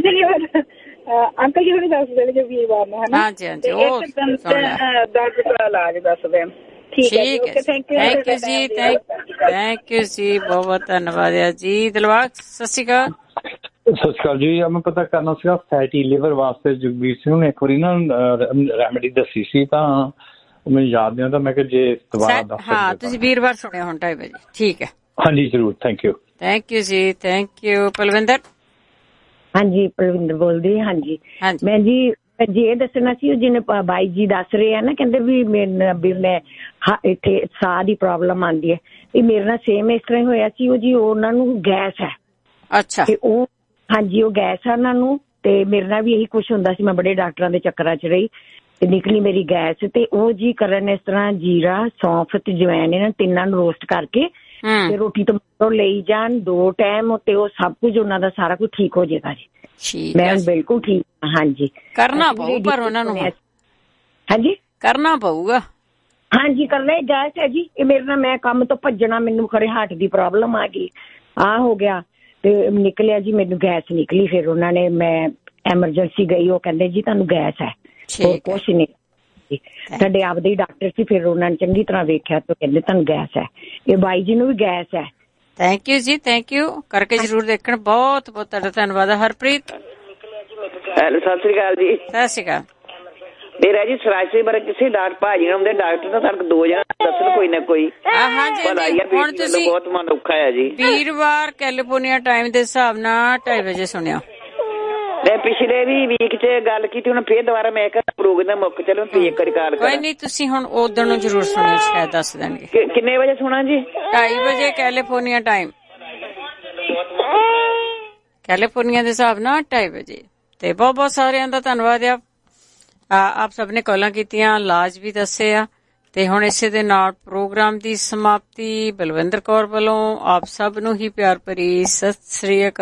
ਅੰਕਲ ਜੀ ਹੁਣੇ ਦੱਸ ਦੇਣਗੇ ਵੀਰਵਾਰ ਨੂੰ, ਹਨਾ? ਹਾਂਜੀ ਹਾਂਜੀ, ਉਹ ਦਰਦ ਦਾ ਇਲਾਜ ਦੱਸ ਦੇਣ। ਠੀਕ ਹੈ ਜੀ, ਥੈਂਕ ਯੂ ਜੀ, ਥੈਂਕ ਯੂ ਜੀ, ਬਹੁਤ ਬਹੁਤ ਧੰਨਵਾਦ ਆ ਜੀ। ਦਿਲਬਾਗ ਸਤਿ ਸ਼੍ਰੀ ਅਕਾਲ। ਸਤਿ ਸ਼੍ਰੀ ਅਕਾਲ ਜੀ। ਮੈਂ ਪਤਾ ਕਰਨਾ ਸੀਗਾ ਫੈਟੀ ਲਿਵਰ ਵਾਸਤੇ ਜਗਬੀਰ ਸਿੰਘ ਨੂੰ ਇੱਕ ਵਾਰੀ ਨਾ ਰੈਮੇਡੀ ਦੱਸੀ ਸੀ ਤਾਂ ਮੈਨੂੰ ਯਾਦ ਨਹੀਂ ਆਉਂਦਾ, ਮੈਂ ਕਿਹਾ ਜੇ ਦੁਬਾਰਾ ਦੱਸ। ਹਾਂ ਤੁਸੀਂ ਵੀਰਵਾਰ ਸੁਣਿਆ ਹੁਣ 2:30 ਵਜੇ। ਠੀਕ ਹੈ, ਹਾਂਜੀ ਜ਼ਰੂਰ, ਥੈਂਕ ਯੂ। ਥੈਂਕ ਯੂ ਜੀ, ਥੈਂਕ ਯੂ। ਪਲਵਿੰਦਰ। ਹਾਂਜੀ ਪਲਵਿੰਦਰ ਬੋਲਦੀ। ਹਾਂਜੀ ਮੈਂ ਜੀ ਇਹ ਦੱਸਣਾ ਸੀ, ਜਿਹਨੇ ਬਾਈ ਜੀ ਦੱਸ ਰਹੇ ਆ ਨਾ, ਕਹਿੰਦੇ ਵੀ ਮੈਂ ਇੱਥੇ ਸਾਹ ਦੀ ਪ੍ਰੋਬਲਮ ਆਉਂਦੀ ਹੈ, ਇਹ ਮੇਰੇ ਨਾਲ ਸੇਮ ਇਸ ਤਰ੍ਹਾਂ ਹੋਇਆ ਸੀ। ਉਹ ਜੀ ਉਹਨਾਂ ਨੂੰ ਗੈਸ ਹੈ। ਅੱਛਾ। ਤੇ ਉਹ ਹਾਂਜੀ ਉਹ ਗੈਸ ਹੈ ਉਹਨਾਂ ਨੂੰ, ਤੇ ਮੇਰੇ ਨਾਲ ਵੀ ਇਹੀ ਕੁਛ ਹੁੰਦਾ ਸੀ। ਮੈਂ ਬੜੇ ਡਾਕਟਰਾਂ ਦੇ ਚੱਕਰਾਂ 'ਚ ਰਹੀ ਤੇ ਨਿਕਲੀ ਮੇਰੀ ਗੈਸ। ਤੇ ਉਹ ਜੀ ਕਰਨ ਇਸ ਤਰ੍ਹਾਂ ਜੀਰਾ, ਸੌਂਫ ਤੇ ਜਵੈਣ ਇਹਨਾਂ ਤਿੰਨਾਂ ਨੂੰ ਰੋਸਟ ਕਰਕੇ ਤੇ ਰੋਟੀ ਤੋਂ ਲਈ ਜਾਣ 2 ਟਾਈਮ, ਤੇ ਉਹ ਸਭ ਕੁਝ ਉਹਨਾਂ ਦਾ ਸਾਰਾ ਕੁਝ ਠੀਕ ਹੋ ਜਾਏਗਾ ਜੀ। ਮੈਂ ਬਿਲਕੁਲ ਠੀਕ। ਹਾਂਜੀ ਕਰਨਾ ਪਊ ਪਰ ਉਹਨਾਂ ਨੂੰ। ਹਾਂਜੀ ਕਰਨਾ ਪਊਗਾ। ਹਾਂਜੀ ਕਰਨਾ ਹੀ ਗੈਸ ਹੈ ਜੀ। ਇਹ ਮੇਰੇ ਨਾਲ, ਮੈਂ ਕੰਮ ਤੋਂ ਭੱਜਣਾ, ਮੈਨੂੰ ਖਰੇ ਹਾਰਟ ਦੀ ਪ੍ਰੋਬਲਮ ਆ ਗਈ, ਆ ਹੋ ਗਿਆ ਤੇ ਨਿਕਲਿਆ ਜੀ ਮੈਨੂੰ ਗੈਸ ਨਿਕਲੀ। ਫਿਰ ਉਹਨਾਂ ਨੇ, ਮੈਂ ਐਮਰਜੈਂਸੀ ਗਈ, ਉਹ ਕਹਿੰਦੇ ਜੀ ਤੁਹਾਨੂੰ ਗੈਸ ਹੈ, ਹੋਰ ਕੁਛ ਨਹੀਂ। ਸਾਡੇ ਆਪਦੇ ਹੀ ਡਾਕਟਰ ਸੀ, ਫਿਰ ਉਹਨਾਂ ਨੇ ਚੰਗੀ ਤਰ੍ਹਾਂ ਵੇਖਿਆ ਤੇ ਕਹਿੰਦੇ ਤੁਹਾਨੂੰ ਗੈਸ ਹੈ। ਇਹ ਬਾਈ ਜੀ ਨੂੰ ਵੀ ਗੈਸ ਹੈ। ਥੈਂਕ ਯੂ ਜੀ, ਥੈਂਕ ਯੂ। ਕਰਕੇ ਜ਼ਰੂਰ ਦੇਖਣ। ਬਹੁਤ ਬਹੁਤ ਤੁਹਾਡਾ ਧੰਨਵਾਦ। ਹਰਪ੍ਰੀਤ। ਹੈਲੋ ਸਤਿ ਸ੍ਰੀ ਅਕਾਲ ਜੀ। ਸਤਿ ਸ੍ਰੀ ਅਕਾਲ। ਮੇਰਾ ਜੀ ਸਰਾਇਸਿਸ ਬਾਰੇ ਕਿਸੇ ਡਾਕਟਰ ਭਾਜੀ ਆਉਂਦੇ, ਡਾਕਟਰ ਤਾਂ ਸਾਡੇ 2 ਜਣੇ ਦੱਸਣ ਕੋਈ ਨਾ ਕੋਈ। ਹਾਂਜੀ ਹੁਣ ਤੁਸੀਂ ਬਹੁਤ ਮਨ ਔਖਾ ਹੈ ਜੀ। ਵੀਰਵਾਰ ਕੈਲੀਫੋਰਨੀਆ ਟਾਈਮ ਦੇ ਹਿਸਾਬ ਨਾਲ 2:30 ਵਜੇ ਸੁਣਿਆ। ਮੈਂ ਪਿਛਲੇ ਵੀ ਵੀਕ 'ਚ ਗੱਲ ਕੀਤੀ, ਹੁਣ ਫੇਰ ਦੁਬਾਰਾ ਮੈਂ ਕਿਹਾ ਪ੍ਰੋਗਰਾਮ ਮੁੱਕ ਚਲੋ ਫੇਰ ਇੱਕ ਵਾਰੀ ਕਾਲ ਕੋਈ ਨਹੀਂ, ਤੁਸੀਂ ਹੁਣ ਉਦੋਂ ਨੂੰ ਜ਼ਰੂਰ ਸੁਣਿਓ, ਸ਼ਾਇਦ ਦੱਸ ਦੇਣਗੇ। ਕਿੰਨੇ ਵਜੇ ਸੁਣਾ ਜੀ? 2:30 ਵਜੇ ਕੈਲੀਫੋਰਨੀਆ ਟਾਈਮ, ਕੈਲੀਫੋਰਨੀਆ ਦੇ ਹਿਸਾਬ ਨਾਲ 2:30 ਵਜੇ। ਤੇ ਬਹੁਤ ਬਹੁਤ ਸਾਰਿਆਂ ਦਾ ਧੰਨਵਾਦ ਆ। ਆਪ ਸਭ ਨੇ ਕਾਲਾਂ ਕੀਤੀਆਂ, ਇਲਾਜ ਵੀ ਦੱਸੇ ਆ। ਤੇ ਹੁਣ ਇਸੇ ਦੇ ਨਾਲ ਪ੍ਰੋਗਰਾਮ ਦੀ ਸਮਾਪਤੀ ਬਲਵਿੰਦਰ ਕੌਰ ਵੱਲੋਂ ਆਪ ਸਭ ਨੂੰ ਹੀ ਪਿਆਰ ਭਰੀ ਸਤਿ ਸ੍ਰੀ ਅਕਾਲ।